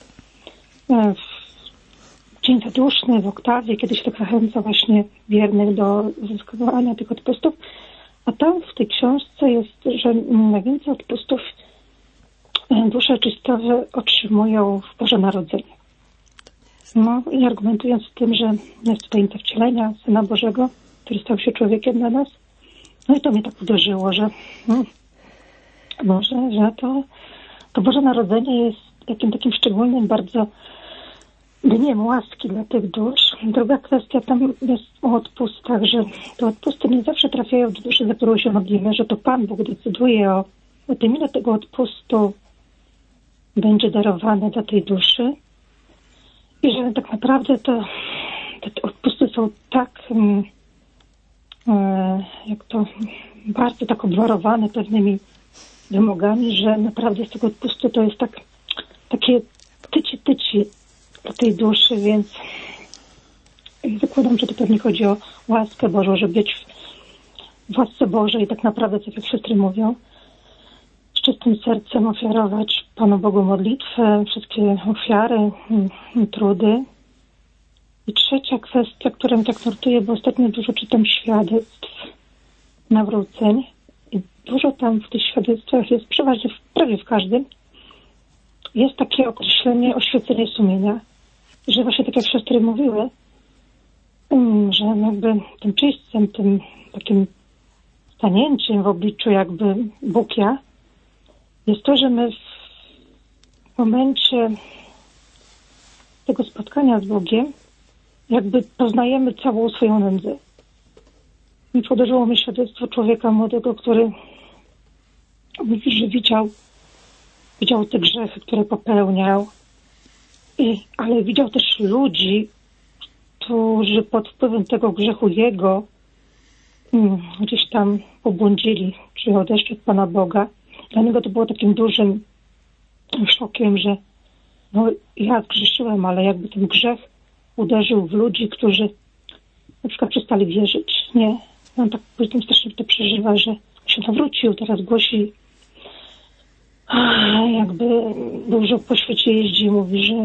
Speaker 8: w dzień zaduszny, w oktawie, kiedy się tak zachęca właśnie wiernych do uzyskiwania tych odpustów. A tam w tej książce jest, że najwięcej odpustów dusze czyśćcowe otrzymują w Boże Narodzenie. No i argumentując tym, że jest to tajemnica wcielenia Syna Bożego, który stał się człowiekiem dla nas. No i to mnie tak uderzyło, że no, może, że to, to Boże Narodzenie jest takim takim szczególnym bardzo dniem łaski dla tych dusz. Druga kwestia tam jest o odpustach, że te odpusty nie zawsze trafiają do duszy, za którą się modlimy, że to Pan Bóg decyduje o, o tym, ile tego odpustu będzie darowane dla tej duszy. I że tak naprawdę to, te odpusty są tak, e, jak to, bardzo tak obwarowane pewnymi wymogami, że naprawdę z tego odpustu to jest tak, takie tyci, tyci dla tej duszy, więc zakładam, że to pewnie chodzi o łaskę Bożą, żeby być w łasce Bożej, tak naprawdę, tak jak siostry mówią, z czystym sercem ofiarować Panu Bogu modlitwę, wszystkie ofiary, trudy. I trzecia kwestia, która mnie tak nurtuje, bo ostatnio dużo czytam świadectw nawróceń i dużo tam w tych świadectwach jest, przeważnie w, prawie w każdym, jest takie określenie oświecenie sumienia, że właśnie tak jak siostry mówiły, że jakby tym czyśćcem, tym takim stanięciem w obliczu jakby Bóg ja, jest to, że my w momencie tego spotkania z Bogiem jakby poznajemy całą swoją nędzę. I podarzyło mi świadectwo człowieka młodego, który mówi, że widział, widział te grzechy, które popełniał, i, ale widział też ludzi, którzy pod wpływem tego grzechu jego hmm, gdzieś tam pobłądzili, czy odeszli od Pana Boga. Dla niego to było takim dużym szokiem, że no ja grzeszyłem, ale jakby ten grzech uderzył w ludzi, którzy na przykład przestali wierzyć. Nie, on tak później strasznie to przeżywa, że się nawrócił, teraz głosi, jakby dużo po świecie jeździ, mówi, że,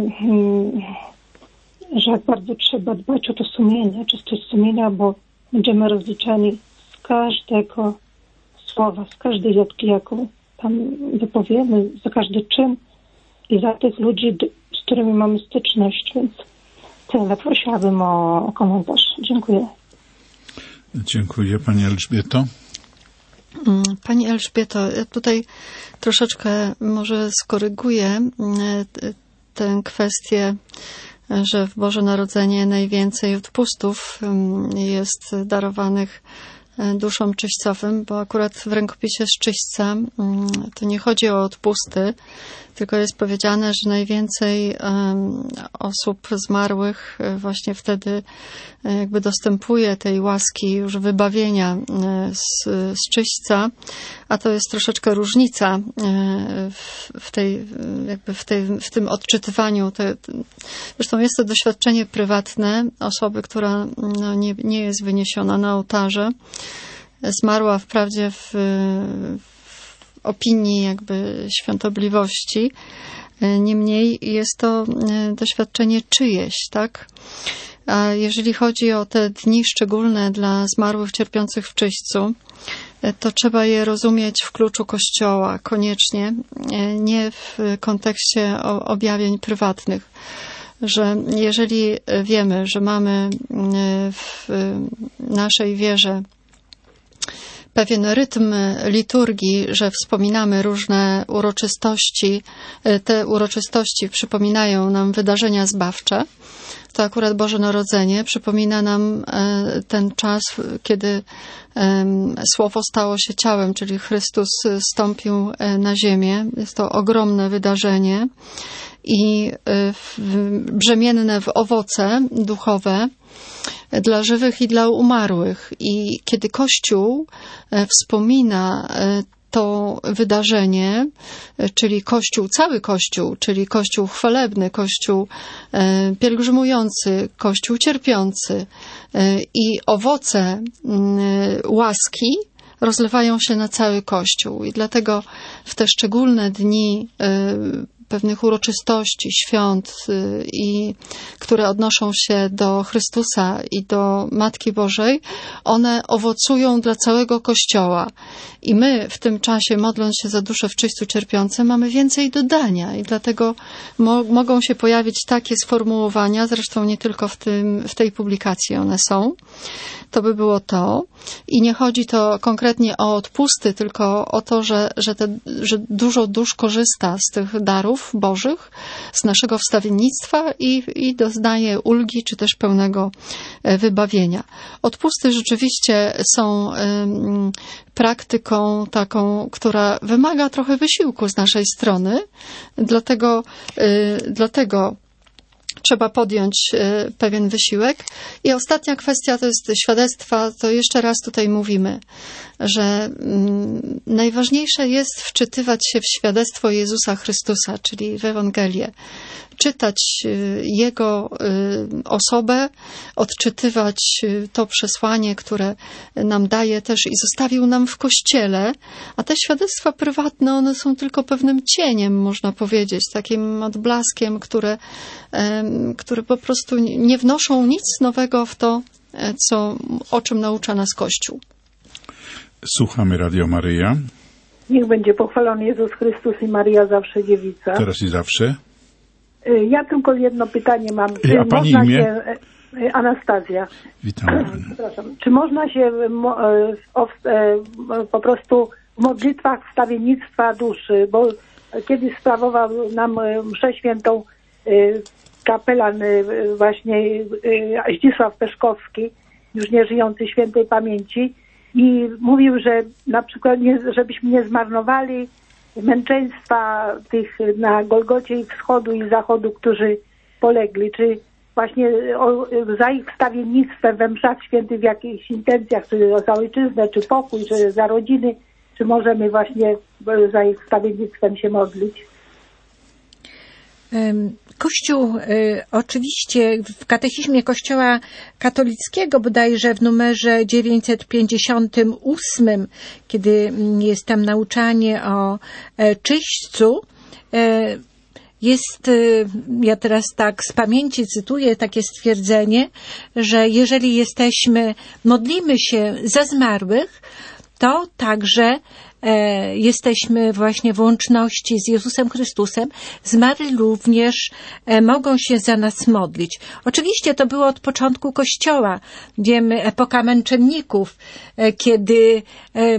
Speaker 8: że jak bardzo trzeba dbać o to sumienie, czystość sumienia, bo będziemy rozliczani z każdego słowa, z każdej jotki, jaką tam wypowiemy, za każdy czyn i za tych ludzi, z którymi mamy styczność, więc tyle. Prosiłabym o, o komentarz. Dziękuję.
Speaker 1: Dziękuję. Pani Elżbieto.
Speaker 3: Pani Elżbieto, ja tutaj troszeczkę może skoryguję tę kwestię, że w Boże Narodzenie najwięcej odpustów jest darowanych duszom czyśćcowym, bo akurat w rękopisie z czyśćca to nie chodzi o odpusty, tylko jest powiedziane, że najwięcej um, osób zmarłych właśnie wtedy jakby dostępuje tej łaski już wybawienia z, z czyśćca, a to jest troszeczkę różnica w, w, tej, jakby w, tej, w tym odczytywaniu. Te, zresztą jest to doświadczenie prywatne osoby, która no, nie, nie jest wyniesiona na ołtarze. Zmarła wprawdzie w, w opinii jakby świątobliwości, niemniej jest to doświadczenie czyjeś, tak? A jeżeli chodzi o te dni szczególne dla zmarłych cierpiących w czyśćcu, to trzeba je rozumieć w kluczu Kościoła koniecznie, nie w kontekście objawień prywatnych. Że jeżeli wiemy, że mamy w naszej wierze pewien rytm liturgii, że wspominamy różne uroczystości, te uroczystości przypominają nam wydarzenia zbawcze, to akurat Boże Narodzenie przypomina nam ten czas, kiedy Słowo stało się ciałem, czyli Chrystus zstąpił na ziemię. Jest to ogromne wydarzenie i brzemienne w owoce duchowe dla żywych i dla umarłych. I kiedy Kościół wspomina to wydarzenie, czyli Kościół, cały Kościół, czyli Kościół chwalebny, Kościół pielgrzymujący, Kościół cierpiący i owoce łaski rozlewają się na cały Kościół. I dlatego w te szczególne dni pewnych uroczystości, świąt, i które odnoszą się do Chrystusa i do Matki Bożej, one owocują dla całego Kościoła. I my w tym czasie, modląc się za dusze w czyśćcu cierpiące, mamy więcej dodania i dlatego mo- mogą się pojawić takie sformułowania, zresztą nie tylko w, tym, w tej publikacji one są. To by było to. I nie chodzi to konkretnie o odpusty, tylko o to, że, że, te, że dużo dusz korzysta z tych darów bożych, z naszego wstawiennictwa i, i doznaje ulgi, czy też pełnego wybawienia. Odpusty rzeczywiście są um, praktyką taką, która wymaga trochę wysiłku z naszej strony, dlatego, y, dlatego trzeba podjąć pewien wysiłek. I ostatnia kwestia to jest świadectwa. To jeszcze raz tutaj mówimy, że najważniejsze jest wczytywać się w świadectwo Jezusa Chrystusa, czyli w Ewangelię. Czytać Jego osobę, odczytywać to przesłanie, które nam daje też i zostawił nam w Kościele, a te świadectwa prywatne, one są tylko pewnym cieniem, można powiedzieć, takim odblaskiem, które, które po prostu nie wnoszą nic nowego w to, co, o czym naucza nas Kościół.
Speaker 1: Słuchamy Radio Maryja.
Speaker 9: Niech będzie pochwalony Jezus Chrystus i Maryja zawsze dziewica.
Speaker 1: Teraz i zawsze.
Speaker 9: Ja tylko jedno pytanie mam.
Speaker 1: Czy a pani
Speaker 9: można
Speaker 1: imię?
Speaker 9: Się, Anastazja.
Speaker 1: Witam.
Speaker 9: Przepraszam. Czy można się mo, o, po prostu w modlitwach wstawiennictwa duszy, bo kiedyś sprawował nam mszę świętą kapelan właśnie Zdzisław Peszkowski, już nie żyjący świętej pamięci, i mówił, że na przykład nie, żebyśmy nie zmarnowali męczeństwa tych na Golgocie i wschodu i zachodu, którzy polegli, czy właśnie o, za ich wstawiennictwem we mszach świętych w jakichś intencjach, czy za ojczyznę, czy pokój, czy za rodziny, czy możemy właśnie za ich wstawiennictwem się modlić?
Speaker 2: Kościół, y, oczywiście w katechizmie Kościoła katolickiego, bodajże w numerze dziewięćset pięćdziesiątym ósmym, kiedy jest tam nauczanie o e, czyśćcu, e, jest, ja teraz tak z pamięci cytuję takie stwierdzenie, że jeżeli jesteśmy, modlimy się za zmarłych, to także e, jesteśmy właśnie w łączności z Jezusem Chrystusem. Zmarli również e, mogą się za nas modlić. Oczywiście to było od początku Kościoła. Wiemy, epoka męczenników, e, kiedy e,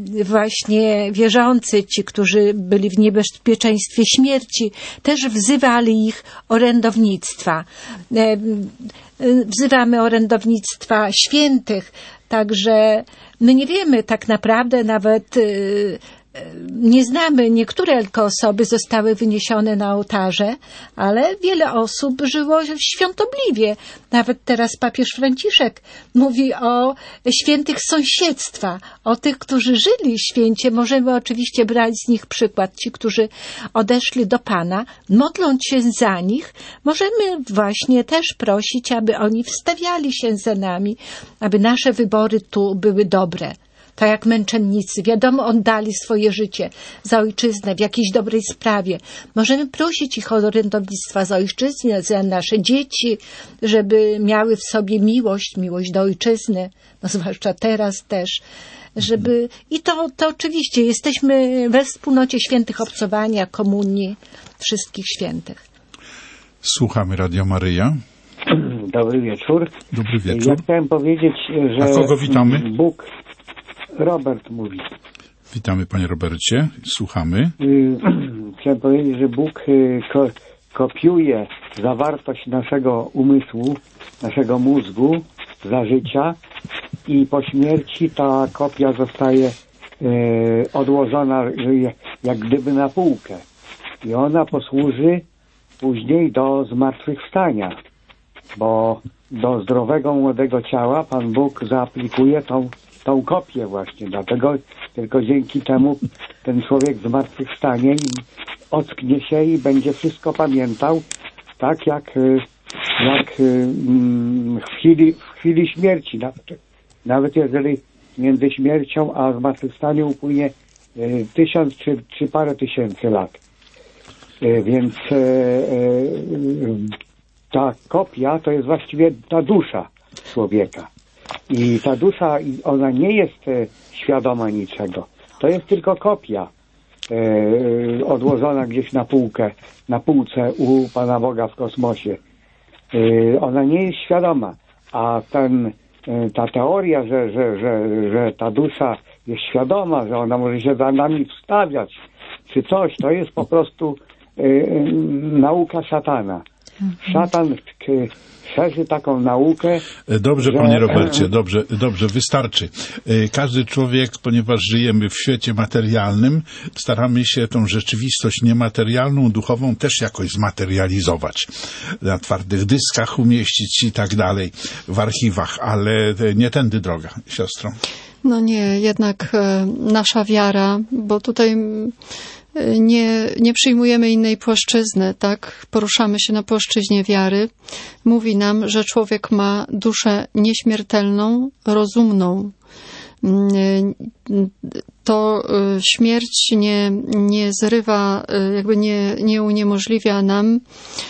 Speaker 2: właśnie wierzący, ci, którzy byli w niebezpieczeństwie śmierci, też wzywali ich orędownictwa. E, e, wzywamy orędownictwa świętych, także my nie wiemy tak naprawdę, nawet yy, nie znamy, niektóre tylko osoby zostały wyniesione na ołtarze, ale wiele osób żyło świątobliwie. Nawet teraz papież Franciszek mówi o świętych sąsiedztwa, o tych, którzy żyli święcie. Możemy oczywiście brać z nich przykład. Ci, którzy odeszli do Pana, modląc się za nich, możemy właśnie też prosić, aby oni wstawiali się za nami, aby nasze wybory tu były dobre. Tak jak męczennicy, wiadomo, oddali swoje życie za ojczyznę w jakiejś dobrej sprawie. Możemy prosić ich o orędownictwa za ojczyznę, za nasze dzieci, żeby miały w sobie miłość, miłość do ojczyzny, no zwłaszcza teraz też, żeby... I to, to oczywiście, jesteśmy we wspólnocie świętych obcowania, komunii wszystkich świętych.
Speaker 1: Słuchamy Radio Maryja.
Speaker 10: Dobry wieczór.
Speaker 1: Dobry wieczór.
Speaker 10: Ja chciałem powiedzieć, że...
Speaker 1: A kogo witamy?
Speaker 10: Bóg... Robert mówi.
Speaker 1: Witamy, panie Robercie. Słuchamy.
Speaker 10: Chciałem powiedzieć, że Bóg ko- kopiuje zawartość naszego umysłu, naszego mózgu za życia i po śmierci ta kopia zostaje e, odłożona jak gdyby na półkę. I ona posłuży później do zmartwychwstania, bo do zdrowego, młodego ciała Pan Bóg zaaplikuje tą tą kopię właśnie, dlatego tylko dzięki temu ten człowiek zmartwychwstanie i ocknie się i będzie wszystko pamiętał, tak jak, jak w chwili, w chwili śmierci. Nawet, nawet jeżeli między śmiercią a zmartwychwstaniem upłynie tysiąc czy, czy parę tysięcy lat. Więc ta kopia to jest właściwie ta dusza człowieka. I ta dusza, ona nie jest e, świadoma niczego. To jest tylko kopia e, odłożona gdzieś na półkę, na półce u Pana Boga w kosmosie. E, ona nie jest świadoma. A ten, e, ta teoria, że, że, że, że ta dusza jest świadoma, że ona może się za nami wstawiać, czy coś, to jest po prostu e, nauka szatana. Szatan szerzy taką naukę.
Speaker 1: Dobrze,
Speaker 10: że...
Speaker 1: panie Robercie, dobrze, dobrze, wystarczy. Każdy człowiek, ponieważ żyjemy w świecie materialnym, staramy się tą rzeczywistość niematerialną, duchową też jakoś zmaterializować. Na twardych dyskach umieścić i tak dalej, w archiwach, ale nie tędy droga, siostro.
Speaker 3: No nie, jednak e, nasza wiara, bo tutaj nie, nie przyjmujemy innej płaszczyzny, tak? Poruszamy się na płaszczyźnie wiary. Mówi nam, że człowiek ma duszę nieśmiertelną, rozumną. To śmierć nie, nie zrywa, jakby nie, nie uniemożliwia nam,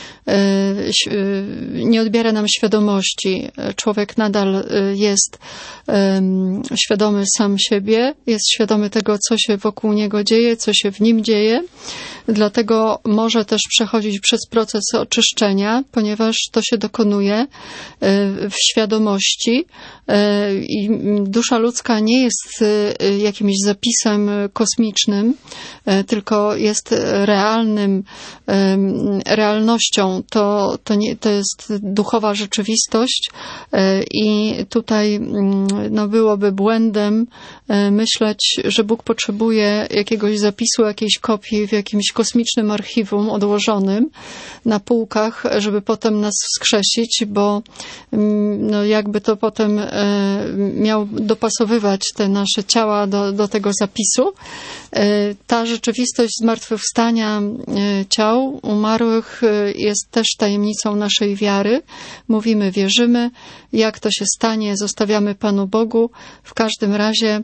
Speaker 3: nie odbiera nam świadomości. Człowiek nadal jest świadomy sam siebie, jest świadomy tego, co się wokół niego dzieje, co się w nim dzieje. Dlatego może też przechodzić przez proces oczyszczenia, ponieważ to się dokonuje w świadomości i dusza ludzka nie jest jakimś zapisem kosmicznym, tylko jest realnym, realnością. To, to, nie, to jest duchowa rzeczywistość i tutaj no, byłoby błędem myśleć, że Bóg potrzebuje jakiegoś zapisu, jakiejś kopii w jakimś kosmicznym archiwum odłożonym na półkach, żeby potem nas wskrzesić, bo no, jakby to potem miał dopasowywać te nasze ciała do, do tego zapisu. Ta rzeczywistość zmartwychwstania ciał umarłych jest też tajemnicą naszej wiary. Mówimy, wierzymy. Jak to się stanie, zostawiamy Panu Bogu. W każdym razie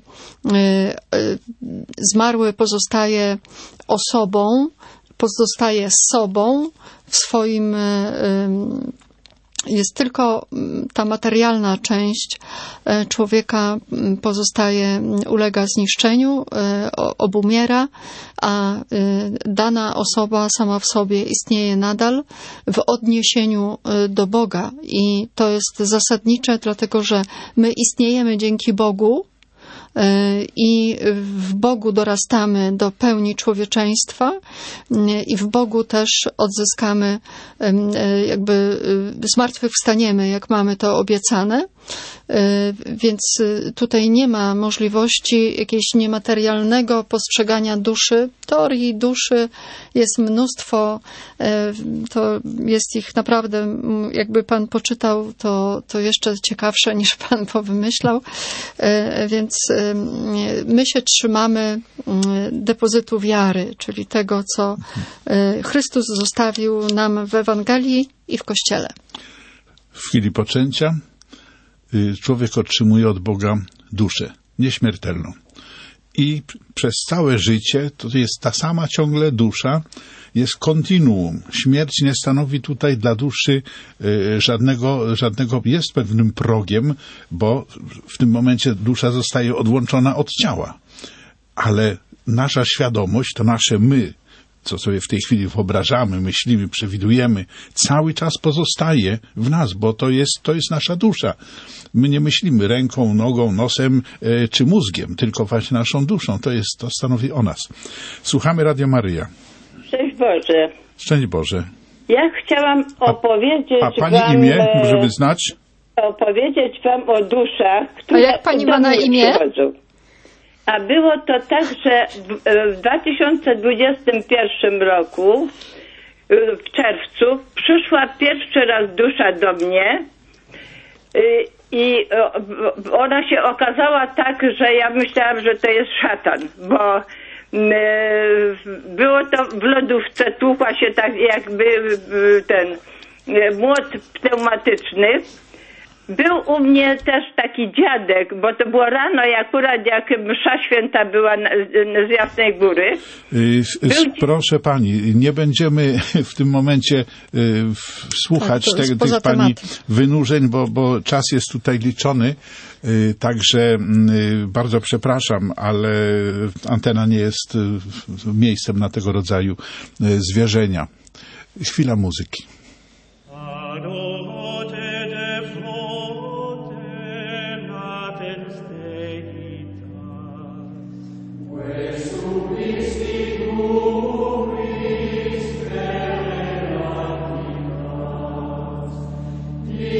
Speaker 3: zmarły pozostaje osobą, pozostaje sobą w swoim. Jest tylko ta materialna część człowieka pozostaje, ulega zniszczeniu, obumiera, a dana osoba sama w sobie istnieje nadal w odniesieniu do Boga. I to jest zasadnicze, dlatego że my istniejemy dzięki Bogu, i w Bogu dorastamy do pełni człowieczeństwa i w Bogu też odzyskamy, jakby zmartwychwstaniemy, jak mamy to obiecane. Więc tutaj nie ma możliwości jakiegoś niematerialnego postrzegania duszy. Teorii duszy jest mnóstwo, to jest ich naprawdę, jakby Pan poczytał, to, to jeszcze ciekawsze niż Pan powymyślał. Więc my się trzymamy depozytu wiary, czyli tego, co Chrystus zostawił nam w Ewangelii i w Kościele.
Speaker 1: W chwili poczęcia człowiek otrzymuje od Boga duszę nieśmiertelną. I przez całe życie to jest ta sama ciągle dusza, jest kontinuum. Śmierć nie stanowi tutaj dla duszy żadnego, żadnego, jest pewnym progiem, bo w tym momencie dusza zostaje odłączona od ciała. Ale nasza świadomość, to nasze my, co sobie w tej chwili wyobrażamy, myślimy, przewidujemy, cały czas pozostaje w nas, bo to jest, to jest nasza dusza. My nie myślimy ręką, nogą, nosem e, czy mózgiem, tylko właśnie naszą duszą. To jest, to stanowi o nas. Słuchamy Radio Maryja.
Speaker 11: Szczęść Boże.
Speaker 1: Szczęść Boże.
Speaker 11: Ja chciałam opowiedzieć
Speaker 1: a, a pani
Speaker 11: wam...
Speaker 1: imię, żeby znać?
Speaker 11: Opowiedzieć wam o duszach, które...
Speaker 3: A jak pani ma na imię?
Speaker 11: Przychodzą. A było to tak, że w dwa tysiące dwudziestym pierwszym roku, w czerwcu, przyszła pierwszy raz dusza do mnie i ona się okazała tak, że ja myślałam, że to jest szatan, bo było to w lodówce, tłukła się tak jakby ten młot pneumatyczny. Był u mnie też taki dziadek, bo to było rano, akurat jak msza święta była z Jasnej Góry.
Speaker 1: Był... Proszę pani, nie będziemy w tym momencie słuchać tak, te, tych pani wynurzeń, bo, bo czas jest tutaj liczony. Także bardzo przepraszam, ale antena nie jest miejscem na tego rodzaju zwierzenia. Chwila muzyki.
Speaker 12: Yeah.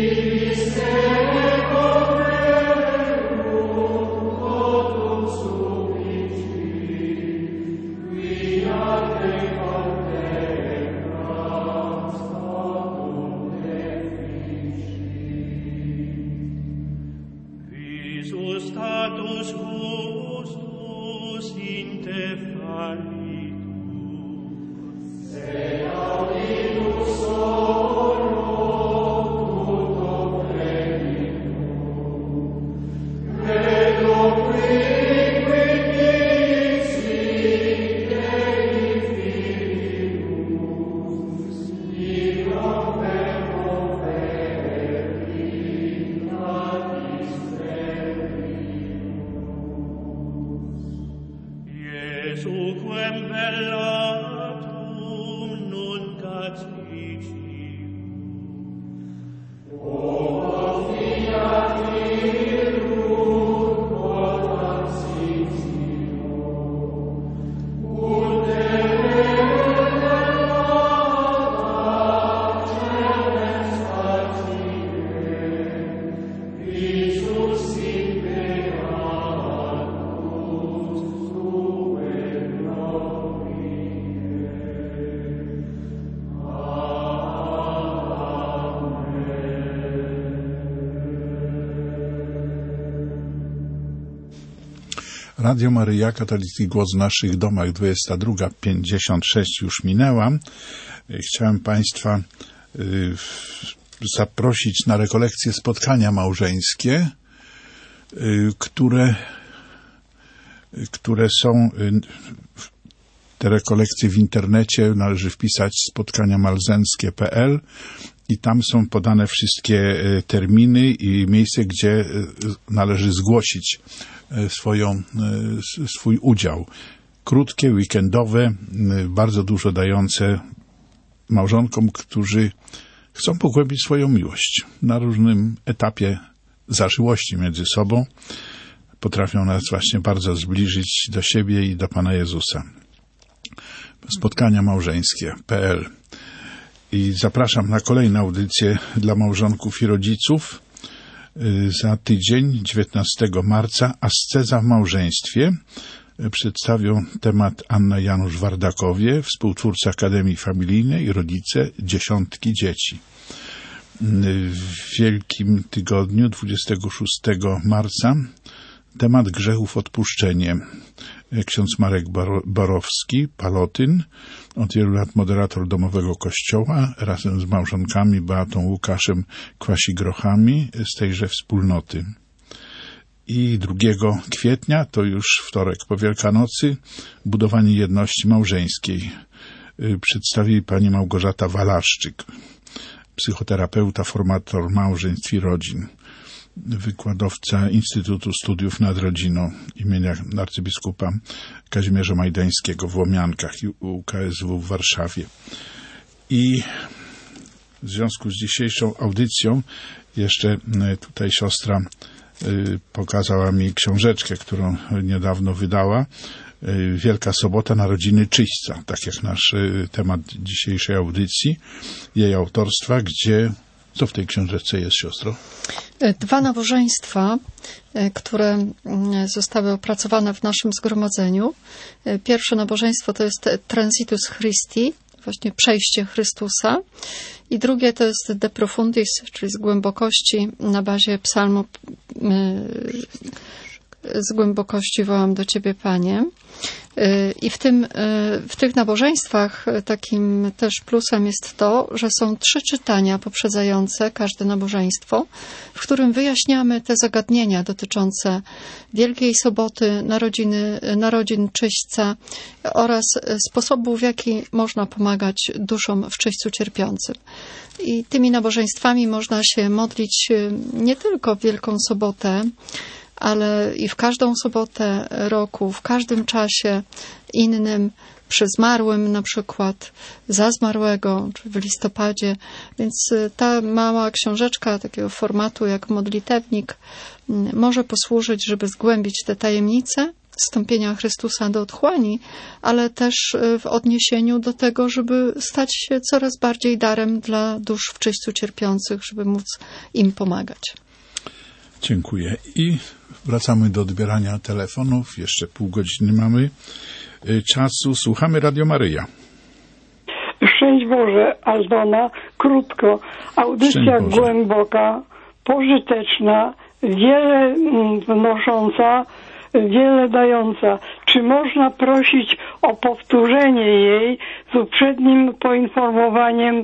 Speaker 1: Radio Maryja, katolicki głos w naszych domach, dwudziesta druga pięćdziesiąt sześć już minęła. Chciałem Państwa y, zaprosić na rekolekcje spotkania małżeńskie, y, które, y, które są... Y, te rekolekcje w internecie należy wpisać spotkania malzenskie kropka p l i tam są podane wszystkie terminy i miejsce, gdzie należy zgłosić swoją, swój udział. Krótkie, weekendowe, bardzo dużo dające małżonkom, którzy chcą pogłębić swoją miłość na różnym etapie zażyłości między sobą. Potrafią nas właśnie bardzo zbliżyć do siebie i do Pana Jezusa. Spotkania małżeńskie kropka p l. I zapraszam na kolejne audycje dla małżonków i rodziców. Za tydzień, dziewiętnastego marca, asceza w małżeństwie. Przedstawią temat Anna Janusz Wardakowie, współtwórcy Akademii Familijnej i rodzice dziesiątki dzieci. W Wielkim Tygodniu, dwudziestego szóstego marca, temat grzechów odpuszczenie. Ksiądz Marek Borowski, Palotyn, od wielu lat moderator domowego kościoła, razem z małżonkami Beatą Łukaszem Kwasi-Grochami z tejże wspólnoty. I drugiego kwietnia, to już wtorek po Wielkanocy, budowanie jedności małżeńskiej. Przedstawi pani Małgorzata Walaszczyk, psychoterapeuta, formator małżeństw i rodzin, wykładowca Instytutu Studiów nad Rodziną imienia arcybiskupa Kazimierza Majdańskiego w Łomiankach i U K S W w Warszawie. I w związku z dzisiejszą audycją jeszcze tutaj siostra pokazała mi książeczkę, którą niedawno wydała. Wielka Sobota, Narodziny Czyśćca, tak jak nasz temat dzisiejszej audycji, jej autorstwa, gdzie... Co w tej książeczce jest, siostro?
Speaker 3: Dwa nabożeństwa, które zostały opracowane w naszym zgromadzeniu. Pierwsze nabożeństwo to jest Transitus Christi, właśnie przejście Chrystusa. I drugie to jest De Profundis, czyli z głębokości, na bazie psalmu z głębokości wołam do Ciebie, Panie. I w tym, w tych nabożeństwach takim też plusem jest to, że są trzy czytania poprzedzające każde nabożeństwo, w którym wyjaśniamy te zagadnienia dotyczące Wielkiej Soboty, narodziny, narodzin czyśćca oraz sposobu, w jaki można pomagać duszom w czyśćcu cierpiącym. I tymi nabożeństwami można się modlić nie tylko w Wielką Sobotę, ale i w każdą sobotę roku, w każdym czasie innym, przy zmarłym na przykład, za zmarłego, czy w listopadzie. Więc ta mała książeczka takiego formatu jak modlitewnik może posłużyć, żeby zgłębić te tajemnice wstąpienia Chrystusa do otchłani, ale też w odniesieniu do tego, żeby stać się coraz bardziej darem dla dusz w czyśćcu cierpiących, żeby móc im pomagać.
Speaker 1: Dziękuję. I wracamy do odbierania telefonów. Jeszcze pół godziny mamy czasu. Słuchamy Radio Maryja.
Speaker 12: Szczęść Boże, Aldona. Krótko. Audycja głęboka, pożyteczna, wiele wnosząca, wiele dająca. Czy można prosić o powtórzenie jej z uprzednim poinformowaniem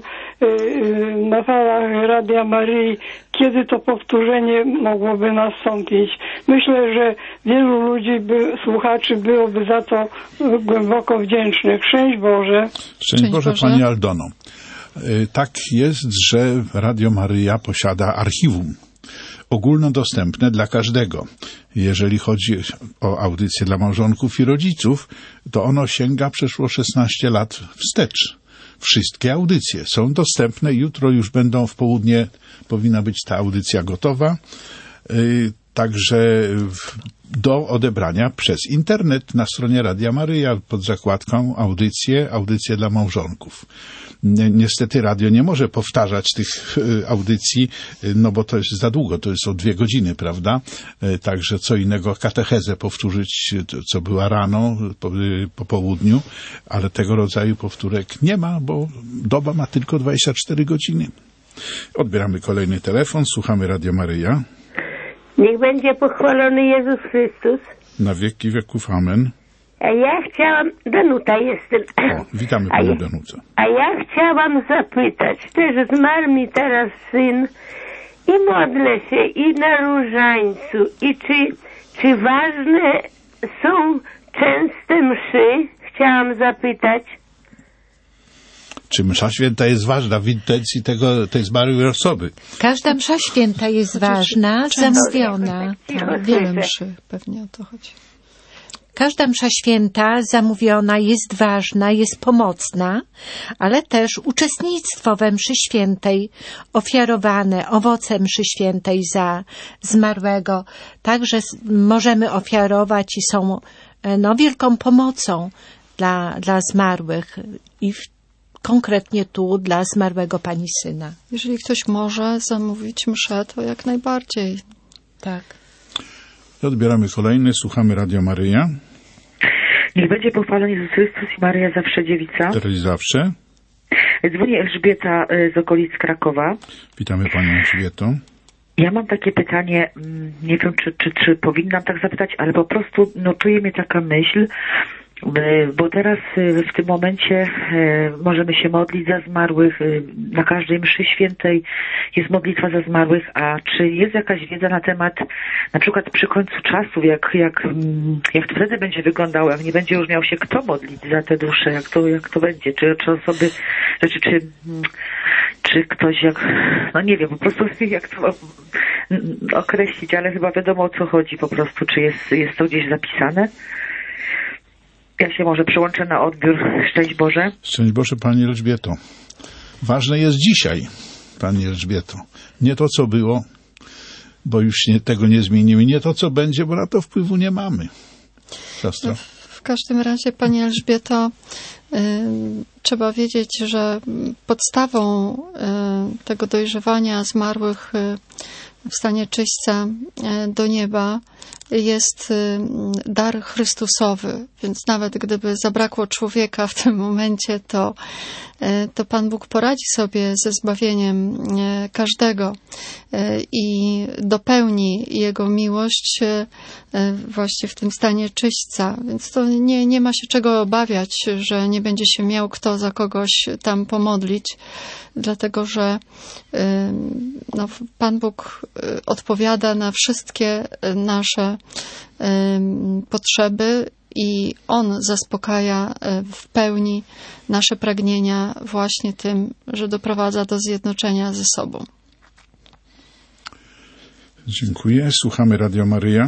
Speaker 12: na falach Radia Maryi, kiedy to powtórzenie mogłoby nastąpić? Myślę, że wielu ludzi, by, słuchaczy byłoby za to głęboko wdzięcznych. Szczęść Boże.
Speaker 1: Szczęść Boże, Boże. Pani Aldono. Tak jest, że Radio Maryja posiada archiwum ogólnodostępne dla każdego. Jeżeli chodzi o audycje dla małżonków i rodziców, to ono sięga przeszło szesnaście lat wstecz. Wszystkie audycje są dostępne. Jutro już będą w południe, powinna być ta audycja gotowa. Także do odebrania przez internet na stronie Radia Maryja pod zakładką audycje, audycje dla małżonków. Niestety radio nie może powtarzać tych audycji, no bo to jest za długo, to jest o dwie godziny, prawda? Także co innego katechezę powtórzyć, co była rano, po, po południu, ale tego rodzaju powtórek nie ma, bo doba ma tylko dwadzieścia cztery godziny. Odbieramy kolejny telefon, słuchamy Radio Maryja.
Speaker 13: Niech będzie pochwalony Jezus Chrystus.
Speaker 1: Na wieki wieków, amen.
Speaker 13: A ja chciałam, Danuta jestem.
Speaker 1: O, witamy
Speaker 13: a
Speaker 1: Panią
Speaker 13: ja,
Speaker 1: Danutę.
Speaker 13: A ja chciałam zapytać, też zmarł mi teraz syn i modlę się i na różańcu, i czy, czy ważne są częste mszy? Chciałam zapytać.
Speaker 1: Czy msza święta jest ważna w intencji tego, tej zmarłej osoby?
Speaker 2: Każda msza święta jest ważna, zamówiona.
Speaker 3: Tak, wiele mszy, pewnie o to chodzi.
Speaker 2: Każda msza święta zamówiona jest ważna, jest pomocna, ale też uczestnictwo we mszy świętej, ofiarowane owoce mszy świętej za zmarłego, także możemy ofiarować i są no, wielką pomocą dla, dla zmarłych i w, konkretnie tu dla zmarłego pani syna.
Speaker 3: Jeżeli ktoś może zamówić mszę, to jak najbardziej.
Speaker 2: Tak.
Speaker 1: Odbieramy kolejny, słuchamy Radio Maryja.
Speaker 14: Niech będzie pochwalony Jezus Chrystus i Maryja zawsze dziewica.
Speaker 1: Teraz zawsze.
Speaker 14: Dzwoni Elżbieta z okolic Krakowa.
Speaker 1: Witamy Panią Elżbieto.
Speaker 14: Ja mam takie pytanie, nie wiem czy, czy, czy powinnam tak zapytać, ale po prostu no, czuje mnie taka myśl, bo teraz w tym momencie możemy się modlić za zmarłych, na każdej mszy świętej jest modlitwa za zmarłych, a czy jest jakaś wiedza na temat, na przykład przy końcu czasów, jak, jak, jak to wtedy będzie wyglądało, jak nie będzie już miał się kto modlić za te dusze, jak to, jak to będzie, czy, czy osoby, czy, czy, czy ktoś jak, no nie wiem, po prostu jak to określić, ale chyba wiadomo o co chodzi po prostu, czy jest, jest to gdzieś zapisane? Ja się może przyłączę na odbiór. Szczęść Boże.
Speaker 1: Szczęść Boże, Pani Elżbieto. Ważne jest dzisiaj, Pani Elżbieto. Nie to, co było, bo już nie, tego nie zmienimy. Nie to, co będzie, bo na to wpływu nie mamy. Siostro.
Speaker 3: W każdym razie, Pani Elżbieto, y, trzeba wiedzieć, że podstawą y, tego dojrzewania zmarłych y, w stanie czyśćca y, do nieba jest y, dar Chrystusowy. Więc nawet gdyby zabrakło człowieka w tym momencie, to, y, to Pan Bóg poradzi sobie ze zbawieniem y, każdego y, i dopełni Jego miłość y, właśnie w tym stanie czyśćca. Więc to nie, nie ma się czego obawiać, że nie będzie się miał kto za kogoś tam pomodlić, dlatego że y, no, Pan Bóg odpowiada na wszystkie nasze y, potrzeby i On zaspokaja w pełni nasze pragnienia właśnie tym, że doprowadza do zjednoczenia ze sobą.
Speaker 1: Dziękuję. Słuchamy Radio Maryja.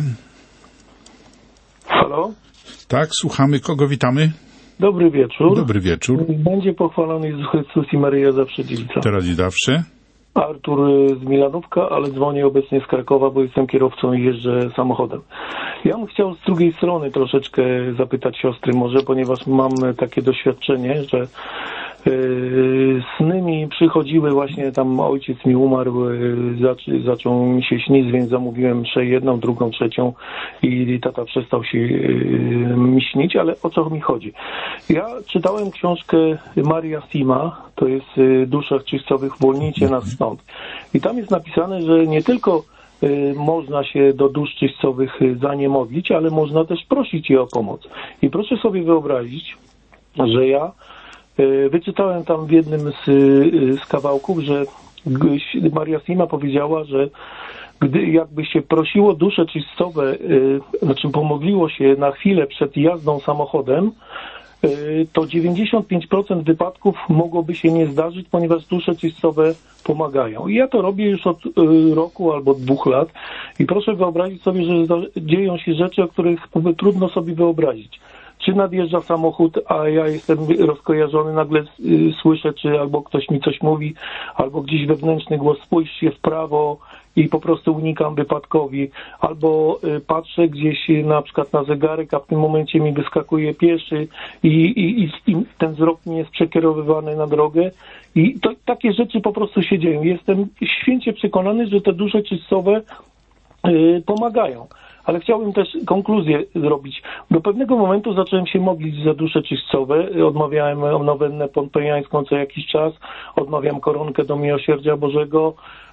Speaker 15: Halo?
Speaker 1: Tak, słuchamy. Kogo witamy?
Speaker 15: Dobry wieczór.
Speaker 1: Dobry wieczór.
Speaker 15: Będzie pochwalony Jezus Chrystus i Maryja zawsze dziewica.
Speaker 1: Teraz i zawsze.
Speaker 15: Artur z Milanówka, ale dzwonię obecnie z Krakowa, bo jestem kierowcą i jeżdżę samochodem. Ja bym chciał z drugiej strony troszeczkę zapytać siostry może, ponieważ mam takie doświadczenie, że yy, sny mi przychodziły właśnie, tam ojciec mi umarł, yy, zac- zaczął mi się śnić, więc zamówiłem mszę jedną, drugą, trzecią i tata przestał się yy, mi śnić, ale o co mi chodzi? Ja czytałem książkę Maria Sima, to jest yy, Duszach Czyścowych, Uwolnijcie nas stąd. I tam jest napisane, że nie tylko y, można się do dusz czyścowych y, za nie modlić, ale można też prosić je o pomoc. I proszę sobie wyobrazić, że ja y, wyczytałem tam w jednym z, y, z kawałków, że y, Maria Sima powiedziała, że gdy jakby się prosiło dusze czyścowe, y, znaczy pomodliło się na chwilę przed jazdą samochodem, to dziewięćdziesiąt pięć procent wypadków mogłoby się nie zdarzyć, ponieważ dusze czyścowe pomagają. I ja to robię już od roku albo dwóch lat i proszę wyobrazić sobie, że dzieją się rzeczy, o których trudno sobie wyobrazić. Czy nadjeżdża samochód, a ja jestem rozkojarzony, nagle słyszę, czy albo ktoś mi coś mówi, albo gdzieś wewnętrzny głos, spójrz się w prawo i po prostu unikam wypadkowi, albo patrzę gdzieś na przykład na zegarek, a w tym momencie mi wyskakuje pieszy i, i, i ten wzrok nie jest przekierowywany na drogę i to, takie rzeczy po prostu się dzieją. Jestem święcie przekonany, że te dusze czyścowe yy, pomagają. Ale chciałbym też konkluzję zrobić. Do pewnego momentu zacząłem się modlić za dusze czyścowe. Odmawiałem nowennę pompejańską co jakiś czas. Odmawiam koronkę do Miłosierdzia Bożego.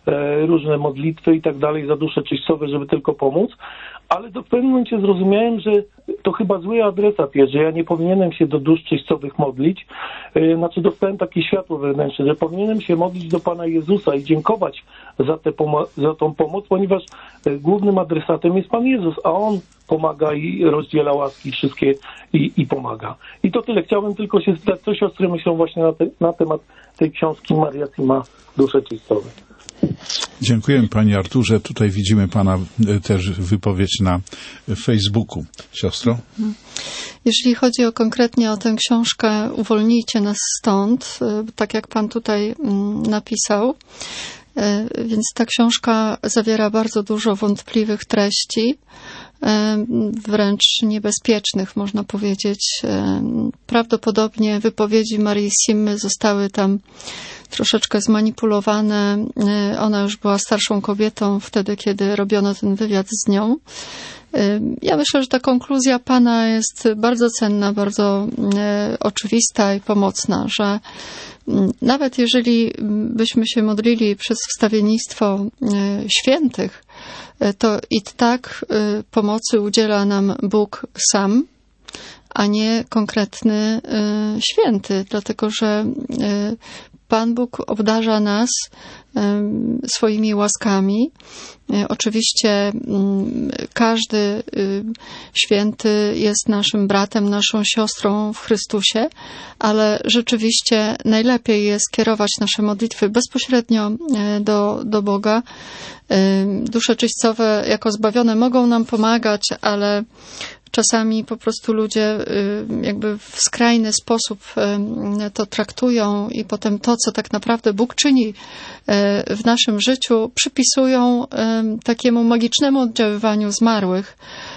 Speaker 15: e, różne modlitwy i tak dalej za dusze czyścowe, żeby tylko pomóc, ale to w pewnym momencie zrozumiałem, że to chyba zły adresat jest, że ja nie powinienem się do dusz czyścowych modlić. E, znaczy dostałem takie światło wewnętrzne, że powinienem się modlić do Pana Jezusa i dziękować za, tę pomo- za tą pomoc, ponieważ e, głównym adresatem jest Pan Jezus, a On pomaga i rozdziela łaski wszystkie i, i pomaga. I to tyle. Chciałbym tylko się spytać, co siostry myślą właśnie na, te, na temat tej książki Maria ma dusze czystowe.
Speaker 1: Dziękuję Panie Arturze. Tutaj widzimy Pana też wypowiedź na Facebooku. Siostro?
Speaker 3: Jeśli chodzi o konkretnie o tę książkę Uwolnijcie nas stąd, tak jak Pan tutaj napisał, więc ta książka zawiera bardzo dużo wątpliwych treści, wręcz niebezpiecznych, można powiedzieć. Prawdopodobnie wypowiedzi Marii Simmy zostały tam troszeczkę zmanipulowane. Ona już była starszą kobietą wtedy, kiedy robiono ten wywiad z nią. Ja myślę, że ta konkluzja Pana jest bardzo cenna, bardzo oczywista i pomocna, że nawet jeżeli byśmy się modlili przez wstawiennictwo świętych, to i tak pomocy udziela nam Bóg sam, a nie konkretny święty, dlatego że Pan Bóg obdarza nas swoimi łaskami. Oczywiście każdy święty jest naszym bratem, naszą siostrą w Chrystusie, ale rzeczywiście najlepiej jest kierować nasze modlitwy bezpośrednio do, do Boga. Dusze czyścowe jako zbawione mogą nam pomagać, ale czasami po prostu ludzie jakby w skrajny sposób to traktują i potem to, co tak naprawdę Bóg czyni w naszym życiu, przypisują takiemu magicznemu oddziaływaniu zmarłych.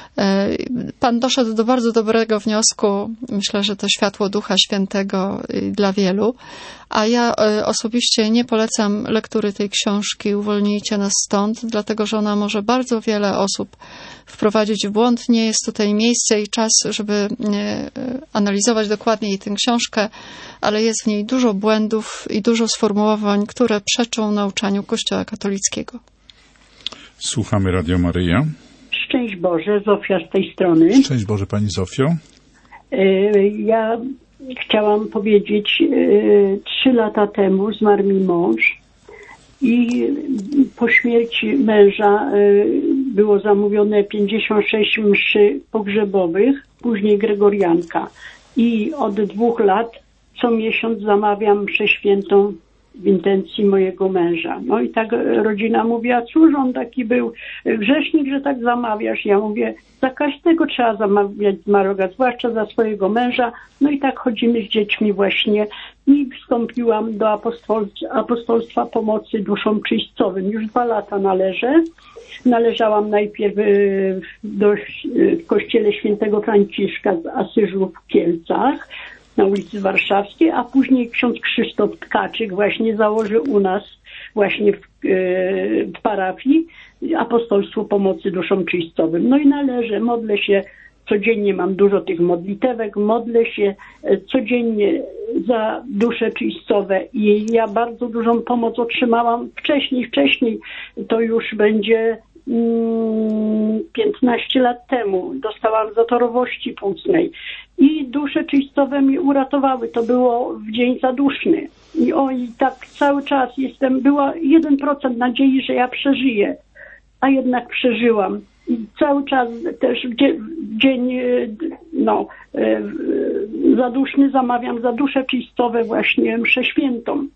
Speaker 3: Pan doszedł do bardzo dobrego wniosku. Myślę, że to światło Ducha Świętego dla wielu. A ja osobiście nie polecam lektury tej książki Uwolnijcie nas stąd, dlatego że ona może bardzo wiele osób wprowadzić w błąd. Nie jest tutaj miejsce i czas, żeby analizować dokładniej tę książkę, ale jest w niej dużo błędów i dużo sformułowań, które przeczą nauczaniu Kościoła katolickiego.
Speaker 1: Słuchamy Radio Maryja.
Speaker 16: Szczęść Boże, Zofia z tej strony.
Speaker 1: Szczęść Boże, Pani Zofio.
Speaker 16: Ja chciałam powiedzieć, trzy lata temu zmarł mi mąż i po śmierci męża było zamówione pięćdziesiąt sześć mszy pogrzebowych, później gregorianka. I od dwóch lat co miesiąc zamawiam mszę świętą w intencji mojego męża. No i tak rodzina mówiła, cóż on taki był grzesznik, że tak zamawiasz. Ja mówię, za każdego trzeba zamawiać zmarłego, zwłaszcza za swojego męża. No i tak chodzimy z dziećmi właśnie i wstąpiłam do apostol- apostolstwa pomocy duszom czyścowym. Już dwa lata należę. Należałam najpierw do, w kościele świętego Franciszka z Asyżu w Kielcach, na ulicy Warszawskiej, a później ksiądz Krzysztof Tkaczyk właśnie założył u nas właśnie w, w parafii apostolstwo pomocy duszom czyścowym. No i należę, modlę się codziennie, mam dużo tych modlitewek, modlę się codziennie za dusze czyścowe i ja bardzo dużą pomoc otrzymałam wcześniej, wcześniej to już będzie piętnaście lat temu. Dostałam zatorowości płucnej i dusze czyścowe mi uratowały. To było w dzień zaduszny. I o, i tak cały czas jestem, była jeden procent nadziei, że ja przeżyję, a jednak przeżyłam. I cały czas też w dzień no, zaduszny zamawiam za dusze czyścowe właśnie mszę świętą.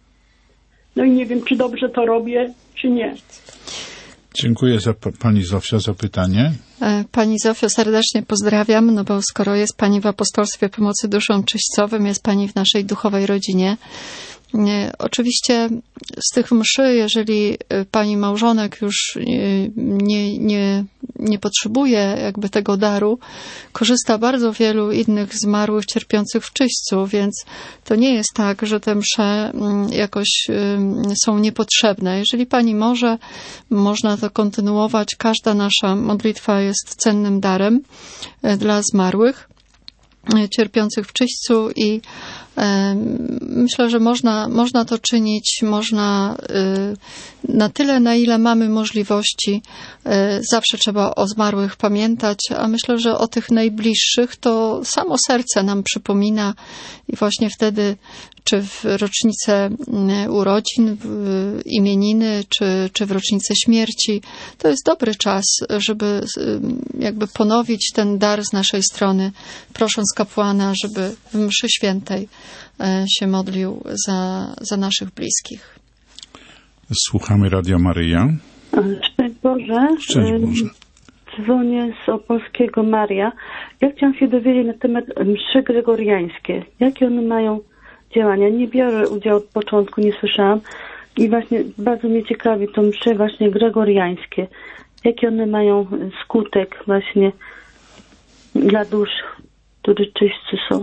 Speaker 16: No i nie wiem, czy dobrze to robię, czy nie.
Speaker 1: Dziękuję za Pani Zofio za pytanie.
Speaker 3: Pani Zofio, serdecznie pozdrawiam, no bo skoro jest Pani w apostolstwie pomocy duszom czyścowym, jest Pani w naszej duchowej rodzinie. Oczywiście z tych mszy, jeżeli pani małżonek już nie, nie, nie potrzebuje jakby tego daru, korzysta bardzo wielu innych zmarłych cierpiących w czyśćcu, więc to nie jest tak, że te msze jakoś są niepotrzebne. Jeżeli pani może, można to kontynuować. Każda nasza modlitwa jest cennym darem dla zmarłych cierpiących w czyśćcu i Myślę, że można, można to czynić, można na tyle, na ile mamy możliwości. Zawsze trzeba o zmarłych pamiętać, a myślę, że o tych najbliższych to samo serce nam przypomina i właśnie wtedy, czy w rocznicę urodzin, w imieniny, czy, czy w rocznicę śmierci, to jest dobry czas, żeby jakby ponowić ten dar z naszej strony, prosząc kapłana, żeby w mszy świętej się modlił za, za naszych bliskich.
Speaker 1: Słuchamy Radia Maryja.
Speaker 17: Szczęść Boże.
Speaker 1: Szczęść Boże.
Speaker 17: Dzwonię z Opolskiego Maria. Ja chciałam się dowiedzieć na temat mszy gregoriańskie. Jakie one mają działania? Nie biorę udziału od początku, nie słyszałam. I właśnie bardzo mnie ciekawi to msze właśnie gregoriańskie. Jaki one mają skutek właśnie dla dusz, które czyśćcy są.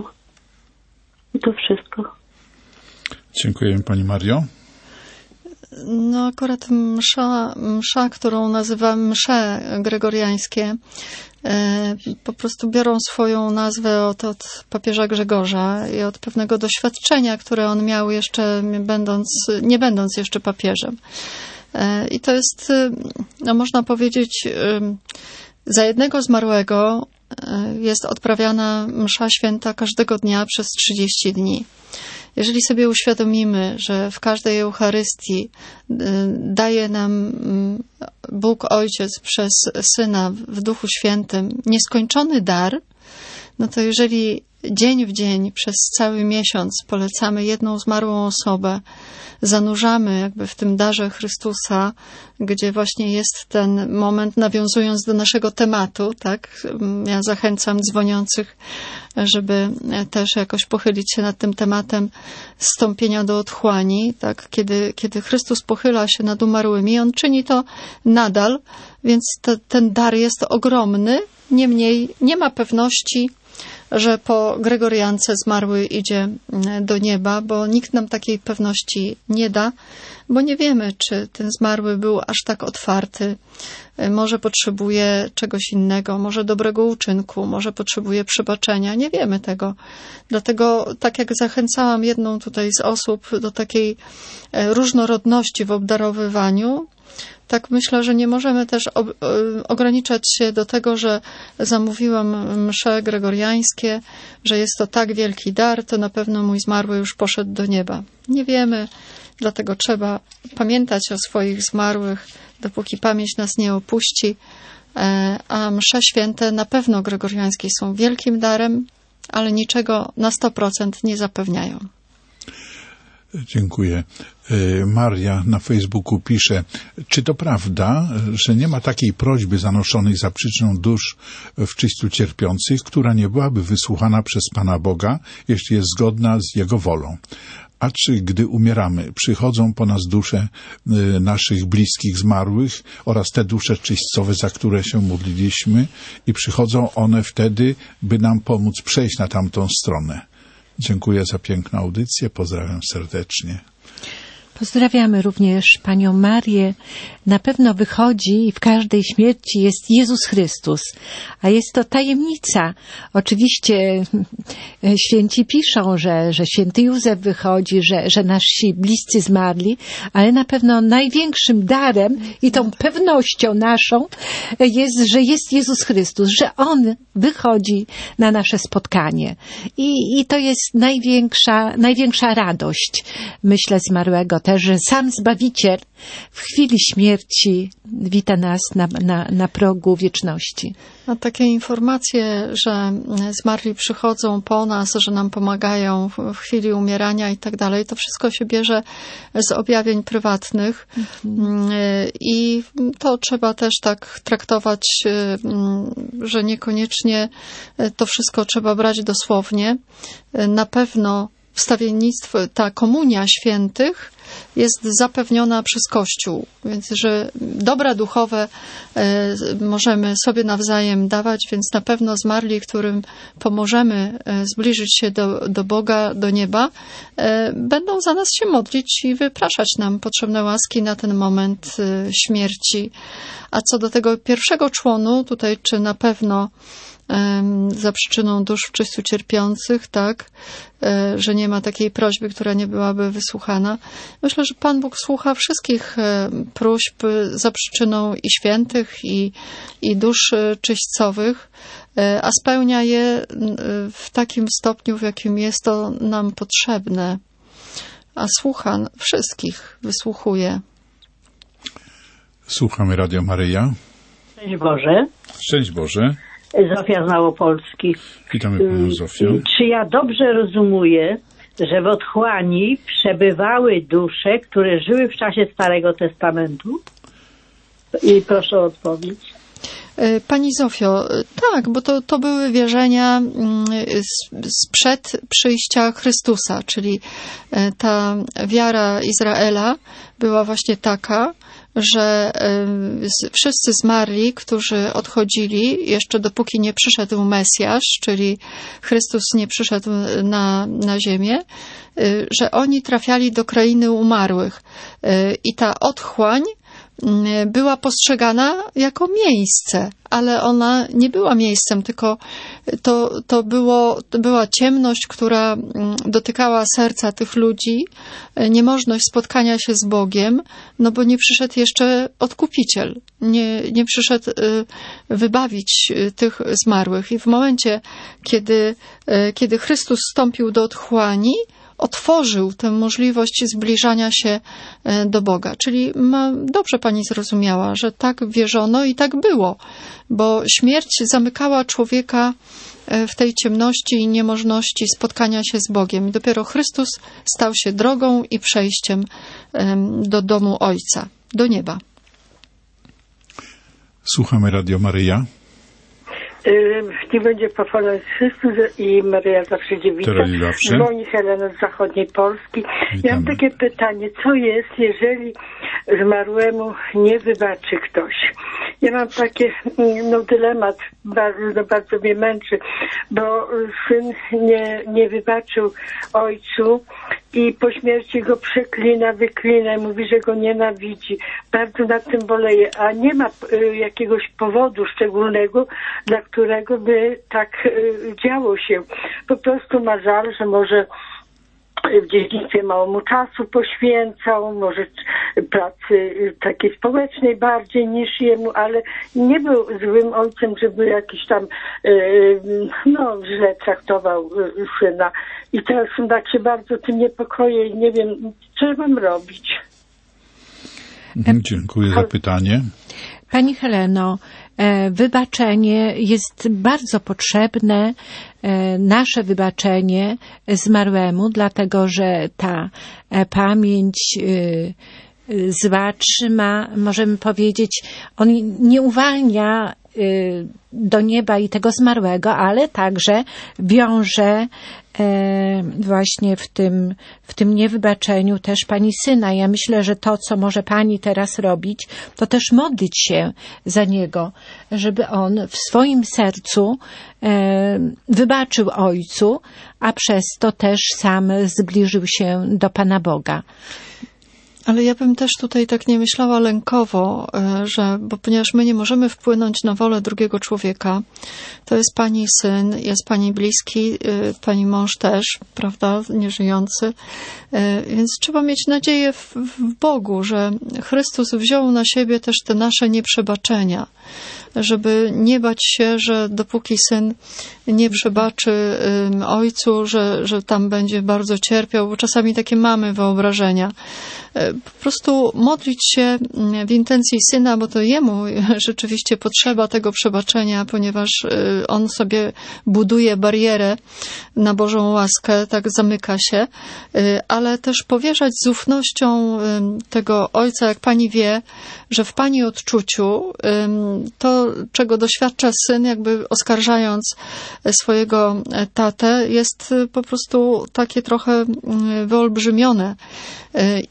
Speaker 17: I to wszystko.
Speaker 1: Dziękuję Pani Mario.
Speaker 3: No akurat msza, msza, którą nazywam msze gregoriańskie, po prostu biorą swoją nazwę od, od papieża Grzegorza i od pewnego doświadczenia, które on miał jeszcze będąc, nie będąc jeszcze papieżem. I to jest, no można powiedzieć, za jednego zmarłego jest odprawiana msza święta każdego dnia przez trzydzieści dni. Jeżeli sobie uświadomimy, że w każdej Eucharystii daje nam Bóg Ojciec przez Syna w Duchu Świętym nieskończony dar, no to jeżeli dzień w dzień przez cały miesiąc polecamy jedną zmarłą osobę, zanurzamy jakby w tym darze Chrystusa, gdzie właśnie jest ten moment, nawiązując do naszego tematu, tak? Ja zachęcam dzwoniących, żeby też jakoś pochylić się nad tym tematem zstąpienia do otchłani, tak? Kiedy, kiedy Chrystus pochyla się nad umarłymi, On czyni to nadal, więc to, ten dar jest ogromny, niemniej nie ma pewności, że po Gregoriance zmarły idzie do nieba, bo nikt nam takiej pewności nie da, bo nie wiemy, czy ten zmarły był aż tak otwarty. Może potrzebuje czegoś innego, może dobrego uczynku, może potrzebuje przebaczenia. Nie wiemy tego. Dlatego, tak jak zachęcałam jedną tutaj z osób do takiej różnorodności w obdarowywaniu, tak myślę, że nie możemy też ograniczać się do tego, że zamówiłam msze gregoriańskie, że jest to tak wielki dar, to na pewno mój zmarły już poszedł do nieba. Nie wiemy, dlatego trzeba pamiętać o swoich zmarłych, dopóki pamięć nas nie opuści, a msze święte na pewno gregoriańskie są wielkim darem, ale niczego na sto procent nie zapewniają.
Speaker 1: Dziękuję. Maria na Facebooku pisze, czy to prawda, że nie ma takiej prośby zanoszonej za przyczynę dusz w czyściu cierpiących, która nie byłaby wysłuchana przez Pana Boga, jeśli jest zgodna z Jego wolą? A czy gdy umieramy, przychodzą po nas dusze naszych bliskich zmarłych oraz te dusze czyśćcowe, za które się modliliśmy, i przychodzą one wtedy, by nam pomóc przejść na tamtą stronę? Dziękuję za piękną audycję. Pozdrawiam serdecznie.
Speaker 2: Pozdrawiamy również Panią Marię. Na pewno wychodzi i w każdej śmierci jest Jezus Chrystus, a jest to tajemnica. Oczywiście święci piszą, że, że święty Józef wychodzi, że, że nasi bliscy zmarli, ale na pewno największym darem i tą pewnością naszą jest, że jest Jezus Chrystus, że On wychodzi na nasze spotkanie. I, i to jest największa, największa radość, myślę, zmarłego też, że sam Zbawiciel w chwili śmierci wita nas na, na, na progu wieczności.
Speaker 3: A takie informacje, że zmarli przychodzą po nas, że nam pomagają w chwili umierania i tak dalej, to wszystko się bierze z objawień prywatnych mhm. i to trzeba też tak traktować, że niekoniecznie to wszystko trzeba brać dosłownie. Na pewno wstawiennictwo, ta komunia świętych jest zapewniona przez Kościół, więc że dobra duchowe e, możemy sobie nawzajem dawać, więc na pewno zmarli, którym pomożemy e, zbliżyć się do, do Boga, do nieba, e, będą za nas się modlić i wypraszać nam potrzebne łaski na ten moment e, śmierci. A co do tego pierwszego członu, tutaj czy na pewno za przyczyną dusz w czyściu cierpiących, tak, że nie ma takiej prośby, która nie byłaby wysłuchana. Myślę, że Pan Bóg słucha wszystkich próśb za przyczyną i świętych, i, i dusz czyśćcowych, a spełnia je w takim stopniu, w jakim jest to nam potrzebne. A słucha wszystkich, wysłuchuje.
Speaker 1: Słuchamy Radio Maryja.
Speaker 18: Szczęść Boże.
Speaker 1: Szczęść Boże.
Speaker 18: Zofia z Małopolski.
Speaker 1: Witamy Panią Zofię.
Speaker 18: Czy ja dobrze rozumuję, że w otchłani przebywały dusze, które żyły w czasie Starego Testamentu? I proszę o odpowiedź.
Speaker 3: Pani Zofio, tak, bo to, to były wierzenia sprzed przyjścia Chrystusa, czyli ta wiara Izraela była właśnie taka, że wszyscy zmarli, którzy odchodzili, jeszcze dopóki nie przyszedł Mesjasz, czyli Chrystus nie przyszedł na, na ziemię, że oni trafiali do krainy umarłych. I ta otchłań była postrzegana jako miejsce, ale ona nie była miejscem, tylko to, to, było, to była ciemność, która dotykała serca tych ludzi, niemożność spotkania się z Bogiem, no bo nie przyszedł jeszcze Odkupiciel, nie, nie przyszedł wybawić tych zmarłych. I w momencie, kiedy, kiedy Chrystus wstąpił do otchłani, otworzył tę możliwość zbliżania się do Boga. Czyli ma, dobrze Pani zrozumiała, że tak wierzono i tak było, bo śmierć zamykała człowieka w tej ciemności i niemożności spotkania się z Bogiem. I dopiero Chrystus stał się drogą i przejściem do domu Ojca, do nieba.
Speaker 1: Słuchamy Radio Maryja.
Speaker 9: Nie będzie pochwalony Chrystus i Maryja zawsze dziewica. Dzwoni Helena z zachodniej Polski. Witam. Ja mam takie pytanie, co jest, jeżeli zmarłemu nie wybaczy ktoś? Ja mam takie, no dylemat, bardzo, bardzo mnie męczy, bo syn nie, nie wybaczył ojcu i po śmierci go przeklina, wyklina i mówi, że go nienawidzi. Bardzo nad tym boleję, a nie ma y, jakiegoś powodu szczególnego, dla którego by tak y, działo się. Po prostu ma żal, że może w dzieciństwie mało mu czasu poświęcał, może pracy takiej społecznej bardziej niż jemu, ale nie był złym ojcem, żeby jakiś tam no źle traktował syna. I teraz tak się bardzo tym niepokoję i nie wiem, co mam robić.
Speaker 1: Dziękuję za pytanie.
Speaker 2: Pani Heleno, wybaczenie jest bardzo potrzebne, nasze wybaczenie zmarłemu, dlatego że ta pamięć zła trzyma, możemy powiedzieć, on nie uwalnia do nieba i tego zmarłego, ale także wiąże właśnie w tym, w tym niewybaczeniu też pani syna. Ja myślę, że to, co może pani teraz robić, to też modlić się za niego, żeby on w swoim sercu wybaczył ojcu, a przez to też sam zbliżył się do Pana Boga.
Speaker 3: Ale ja bym też tutaj tak nie myślała lękowo, że, bo ponieważ my nie możemy wpłynąć na wolę drugiego człowieka, to jest pani syn, jest pani bliski, pani mąż też, prawda, nieżyjący, więc trzeba mieć nadzieję w, w Bogu, że Chrystus wziął na siebie też te nasze nieprzebaczenia, żeby nie bać się, że dopóki syn nie przebaczy um, ojcu, że, że tam będzie bardzo cierpiał, bo czasami takie mamy wyobrażenia. Po prostu modlić się w intencji syna, bo to jemu rzeczywiście potrzeba tego przebaczenia, ponieważ on sobie buduje barierę na Bożą łaskę, tak zamyka się, ale też powierzać z ufnością tego ojca, jak pani wie, że w pani odczuciu to, czego doświadcza syn, jakby oskarżając swojego tatę, jest po prostu takie trochę wyolbrzymione. I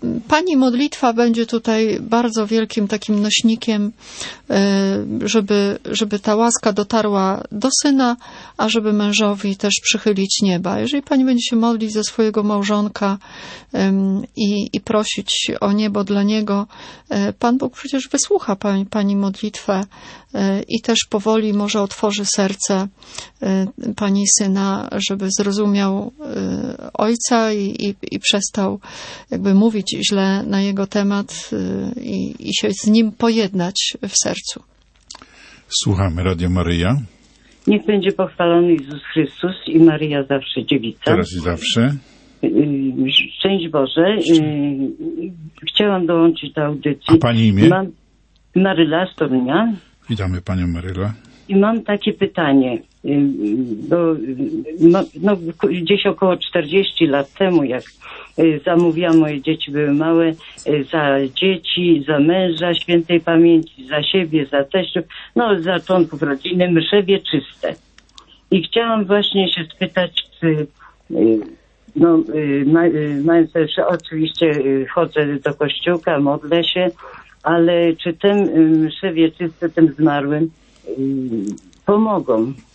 Speaker 3: Pani modlitwa będzie tutaj bardzo wielkim takim nośnikiem, żeby, żeby ta łaska dotarła do syna, a żeby mężowi też przychylić nieba. Jeżeli pani będzie się modlić za swojego małżonka i, i prosić o niebo dla niego, Pan Bóg przecież wysłucha pani, pani modlitwę i też powoli może otworzy serce pani syna, żeby zrozumiał ojca i, i, i przestał jakby mówić źle na jego temat i, i się z nim pojednać w sercu.
Speaker 1: Słuchamy Radio Maryja.
Speaker 19: Niech będzie pochwalony Jezus Chrystus i Maryja zawsze dziewica.
Speaker 1: Teraz i zawsze.
Speaker 19: Szczęść Boże. Chciałam dołączyć do audycji.
Speaker 1: A pani imię?
Speaker 19: Mam Maryla z Torunia.
Speaker 1: Witamy panią Maryla.
Speaker 19: I mam takie pytanie, bo no, gdzieś około czterdzieści lat temu, jak zamówiłam, moje dzieci były małe, za dzieci, za męża świętej pamięci, za siebie, za teściów, no za członków rodziny, msze wieczyste. I chciałam właśnie się spytać, czy no, mając też oczywiście chodzę do kościółka, modlę się, ale czy te msze wieczyste tym zmarłym pomogą?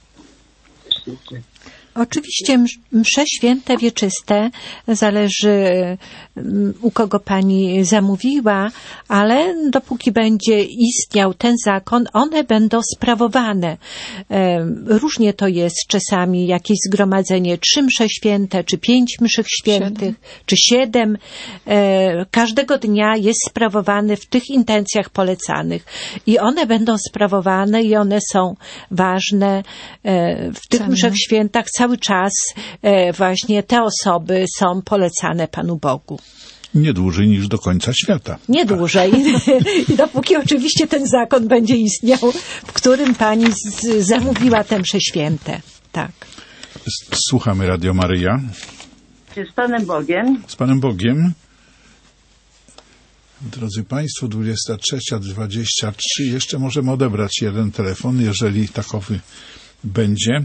Speaker 2: Oczywiście msze święte wieczyste zależy, u kogo pani zamówiła, ale dopóki będzie istniał ten zakon, one będą sprawowane. Różnie to jest czasami jakieś zgromadzenie, trzy msze święte, czy pięć mszych świętych, siedem. czy siedem. Każdego dnia jest sprawowany w tych intencjach polecanych. I one będą sprawowane i one są ważne. W tych mszach świętach cały czas e, właśnie te osoby są polecane Panu Bogu.
Speaker 1: Nie dłużej niż do końca świata.
Speaker 2: Nie dłużej. I dopóki oczywiście ten zakon będzie istniał, w którym pani z, zamówiła te msze święte. Tak.
Speaker 1: Słuchamy Radio Maryja.
Speaker 19: Z Panem Bogiem.
Speaker 1: Z Panem Bogiem. Drodzy Państwo, dwudziesta trzecia dwadzieścia trzy. Jeszcze możemy odebrać jeden telefon, jeżeli takowy będzie.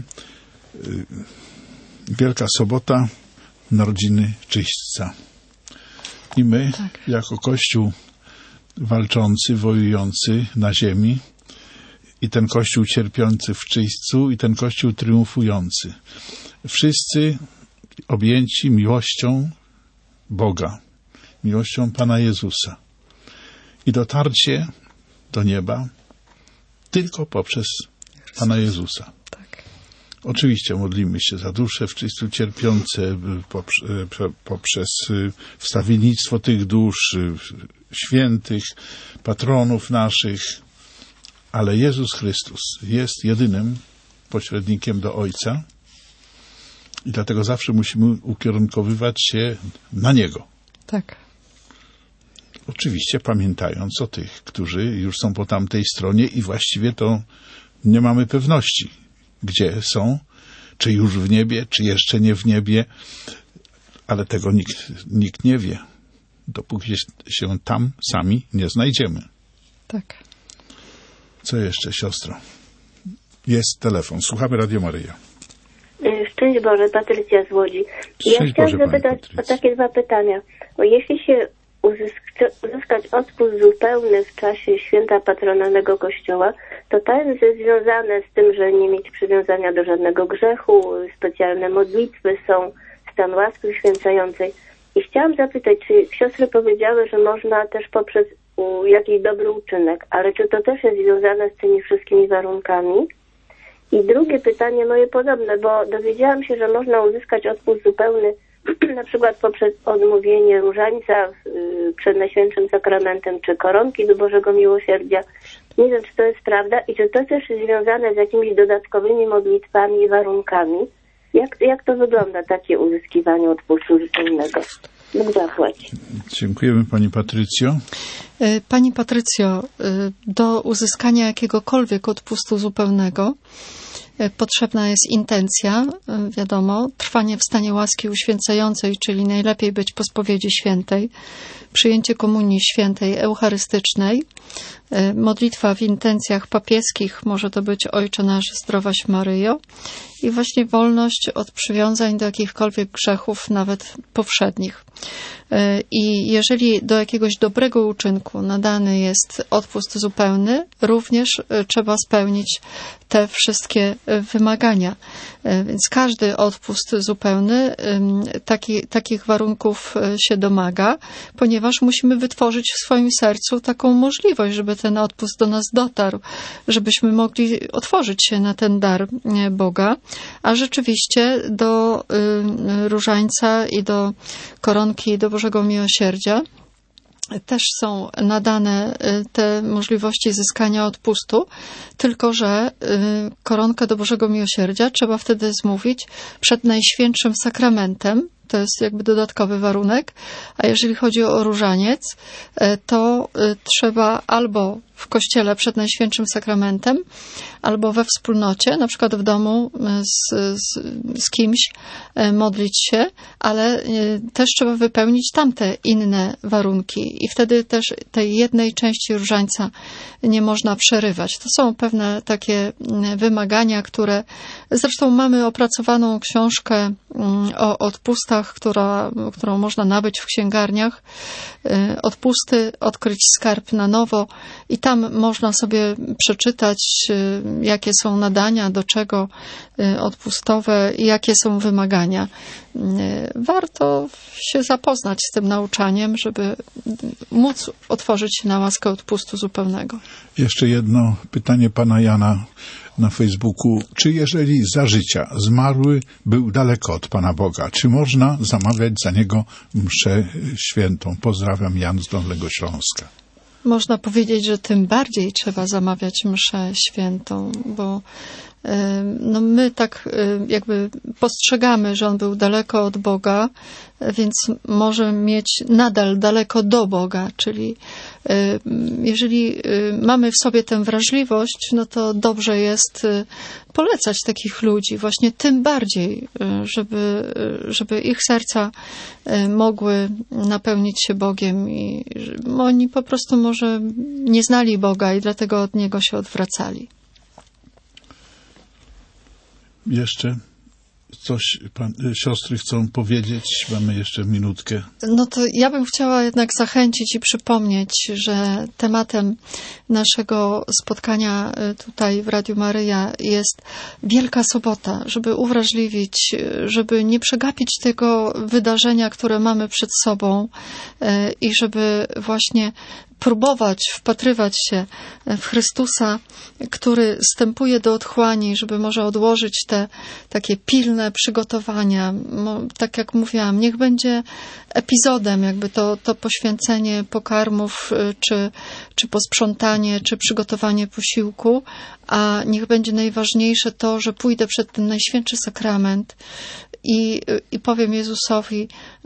Speaker 1: Wielka Sobota, narodziny Czyśćca. I my, tak. jako Kościół walczący, wojujący na ziemi, i ten Kościół cierpiący w Czyśćcu, i ten Kościół triumfujący, wszyscy objęci miłością Boga, miłością Pana Jezusa. I dotarcie do nieba tylko poprzez Pana Jezusa. Oczywiście modlimy się za dusze w Czyśćcu cierpiące poprzez wstawiennictwo tych dusz, świętych, patronów naszych, ale Jezus Chrystus jest jedynym pośrednikiem do Ojca i dlatego zawsze musimy ukierunkowywać się na Niego.
Speaker 3: Tak.
Speaker 1: Oczywiście pamiętając o tych, którzy już są po tamtej stronie i właściwie to nie mamy pewności, gdzie są, czy już w niebie, czy jeszcze nie w niebie, ale tego nikt, nikt nie wie, dopóki się tam sami nie znajdziemy.
Speaker 3: Tak.
Speaker 1: Co jeszcze, siostro? Jest telefon. Słuchamy Radio Maryja.
Speaker 20: Szczęść Boże, Patrycja z Łodzi. Ja chciałam zapytać o takie dwa pytania. Bo jeśli się uzysk- uzyskać odpust zupełny w czasie święta patronalnego Kościoła, to to jest związane z tym, że nie mieć przywiązania do żadnego grzechu, specjalne modlitwy są, stan łaski uświęcającej. I chciałam zapytać, czy siostry powiedziały, że można też poprzez u, jakiś dobry uczynek, ale czy to też jest związane z tymi wszystkimi warunkami? I drugie pytanie moje podobne, bo dowiedziałam się, że można uzyskać odpust zupełny na przykład poprzez odmówienie różańca przed Najświętszym Sakramentem, czy koronki do Bożego Miłosierdzia. Nie wiem, czy to jest prawda i czy to też jest związane z jakimiś dodatkowymi modlitwami i warunkami. Jak, jak to wygląda, takie uzyskiwanie odpustu zupełnego? Bóg zapłać.
Speaker 1: Dziękujemy Pani Patrycjo.
Speaker 3: Pani Patrycjo, do uzyskania jakiegokolwiek odpustu zupełnego Potrzebna jest intencja, wiadomo, trwanie w stanie łaski uświęcającej, czyli najlepiej być po spowiedzi świętej, przyjęcie komunii świętej eucharystycznej, modlitwa w intencjach papieskich, może to być Ojcze Nasz, zdrowaś Maryjo, i właśnie wolność od przywiązań do jakichkolwiek grzechów, nawet powszednich. I jeżeli do jakiegoś dobrego uczynku nadany jest odpust zupełny, również trzeba spełnić te wszystkie wymagania. Więc każdy odpust zupełny taki, takich warunków się domaga, ponieważ musimy wytworzyć w swoim sercu taką możliwość, żeby ten odpust do nas dotarł, żebyśmy mogli otworzyć się na ten dar Boga, a rzeczywiście do różańca i do koronki do Bożego Miłosierdzia też są nadane te możliwości zyskania odpustu, tylko że koronkę do Bożego Miłosierdzia trzeba wtedy zmówić przed Najświętszym Sakramentem. To jest jakby dodatkowy warunek. A jeżeli chodzi o różaniec, to trzeba albo w kościele przed Najświętszym Sakramentem, albo we wspólnocie, na przykład w domu z, z, z kimś modlić się, ale też trzeba wypełnić tamte inne warunki i wtedy też tej jednej części różańca nie można przerywać. To są pewne takie wymagania, które zresztą mamy opracowaną książkę o odpustach, która, którą można nabyć w księgarniach. Odpusty, odkryć skarb na nowo i tam można sobie przeczytać, jakie są nadania, do czego odpustowe i jakie są wymagania. Warto się zapoznać z tym nauczaniem, żeby móc otworzyć się na łaskę odpustu zupełnego.
Speaker 1: Jeszcze jedno pytanie pana Jana na Facebooku. Czy jeżeli za życia zmarły był daleko od Pana Boga, czy można zamawiać za niego mszę świętą? Pozdrawiam, Jan z Dolnego Śląska.
Speaker 3: Można powiedzieć, że tym bardziej trzeba zamawiać mszę świętą, bo no my tak jakby postrzegamy, że on był daleko od Boga, więc może mieć nadal daleko do Boga, czyli jeżeli mamy w sobie tę wrażliwość, no to dobrze jest polecać takich ludzi, właśnie tym bardziej, żeby, żeby ich serca mogły napełnić się Bogiem i oni po prostu może nie znali Boga i dlatego od Niego się odwracali.
Speaker 1: Jeszcze coś pan, siostry chcą powiedzieć? Mamy jeszcze minutkę.
Speaker 3: No to ja bym chciała jednak zachęcić i przypomnieć, że tematem naszego spotkania tutaj w Radiu Maryja jest Wielka Sobota, żeby uwrażliwić, żeby nie przegapić tego wydarzenia, które mamy przed sobą i żeby właśnie próbować wpatrywać się w Chrystusa, który wstępuje do otchłani, żeby może odłożyć te takie pilne przygotowania. Tak jak mówiłam, niech będzie epizodem jakby to, to poświęcenie pokarmów, czy, czy posprzątanie, czy przygotowanie posiłku, a niech będzie najważniejsze to, że pójdę przed ten Najświętszy Sakrament i, i powiem Jezusowi,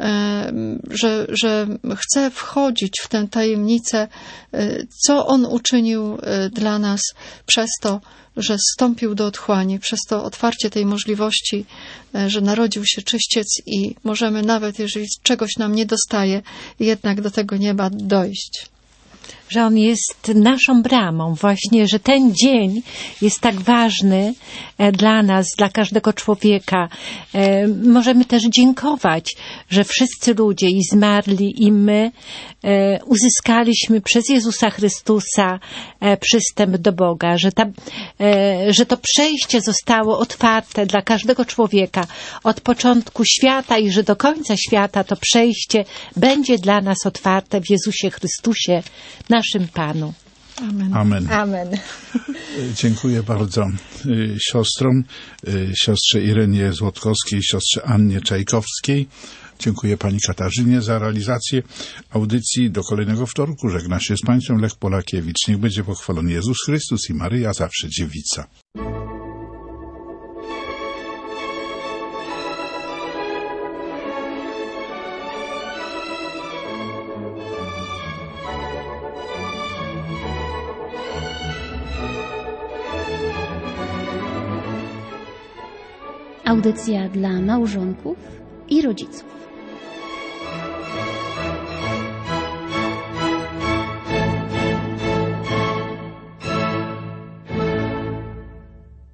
Speaker 3: że, że chcę wchodzić w tę tajemnicę, co On uczynił dla nas przez to, że zstąpił do otchłani, przez to otwarcie tej możliwości, że narodził się czyściec i możemy nawet, jeżeli czegoś nam nie dostaje, jednak do tego nieba dojść.
Speaker 2: Że On jest naszą bramą, właśnie, że ten dzień jest tak ważny dla nas, dla każdego człowieka. Możemy też dziękować, że wszyscy ludzie, i zmarli, i my, uzyskaliśmy przez Jezusa Chrystusa przystęp do Boga, że, ta, że to przejście zostało otwarte dla każdego człowieka od początku świata i że do końca świata to przejście będzie dla nas otwarte w Jezusie Chrystusie, naszym Panu.
Speaker 3: Amen.
Speaker 1: Amen.
Speaker 2: Amen.
Speaker 1: Dziękuję bardzo siostrom, siostrze Irenie Złotkowskiej, siostrze Annie Czajkowskiej. Dziękuję pani Katarzynie za realizację audycji. Do kolejnego wtorku żegna się z państwem Lech Polakiewicz. Niech będzie pochwalony Jezus Chrystus i Maryja zawsze dziewica.
Speaker 21: Audycja dla małżonków i rodziców.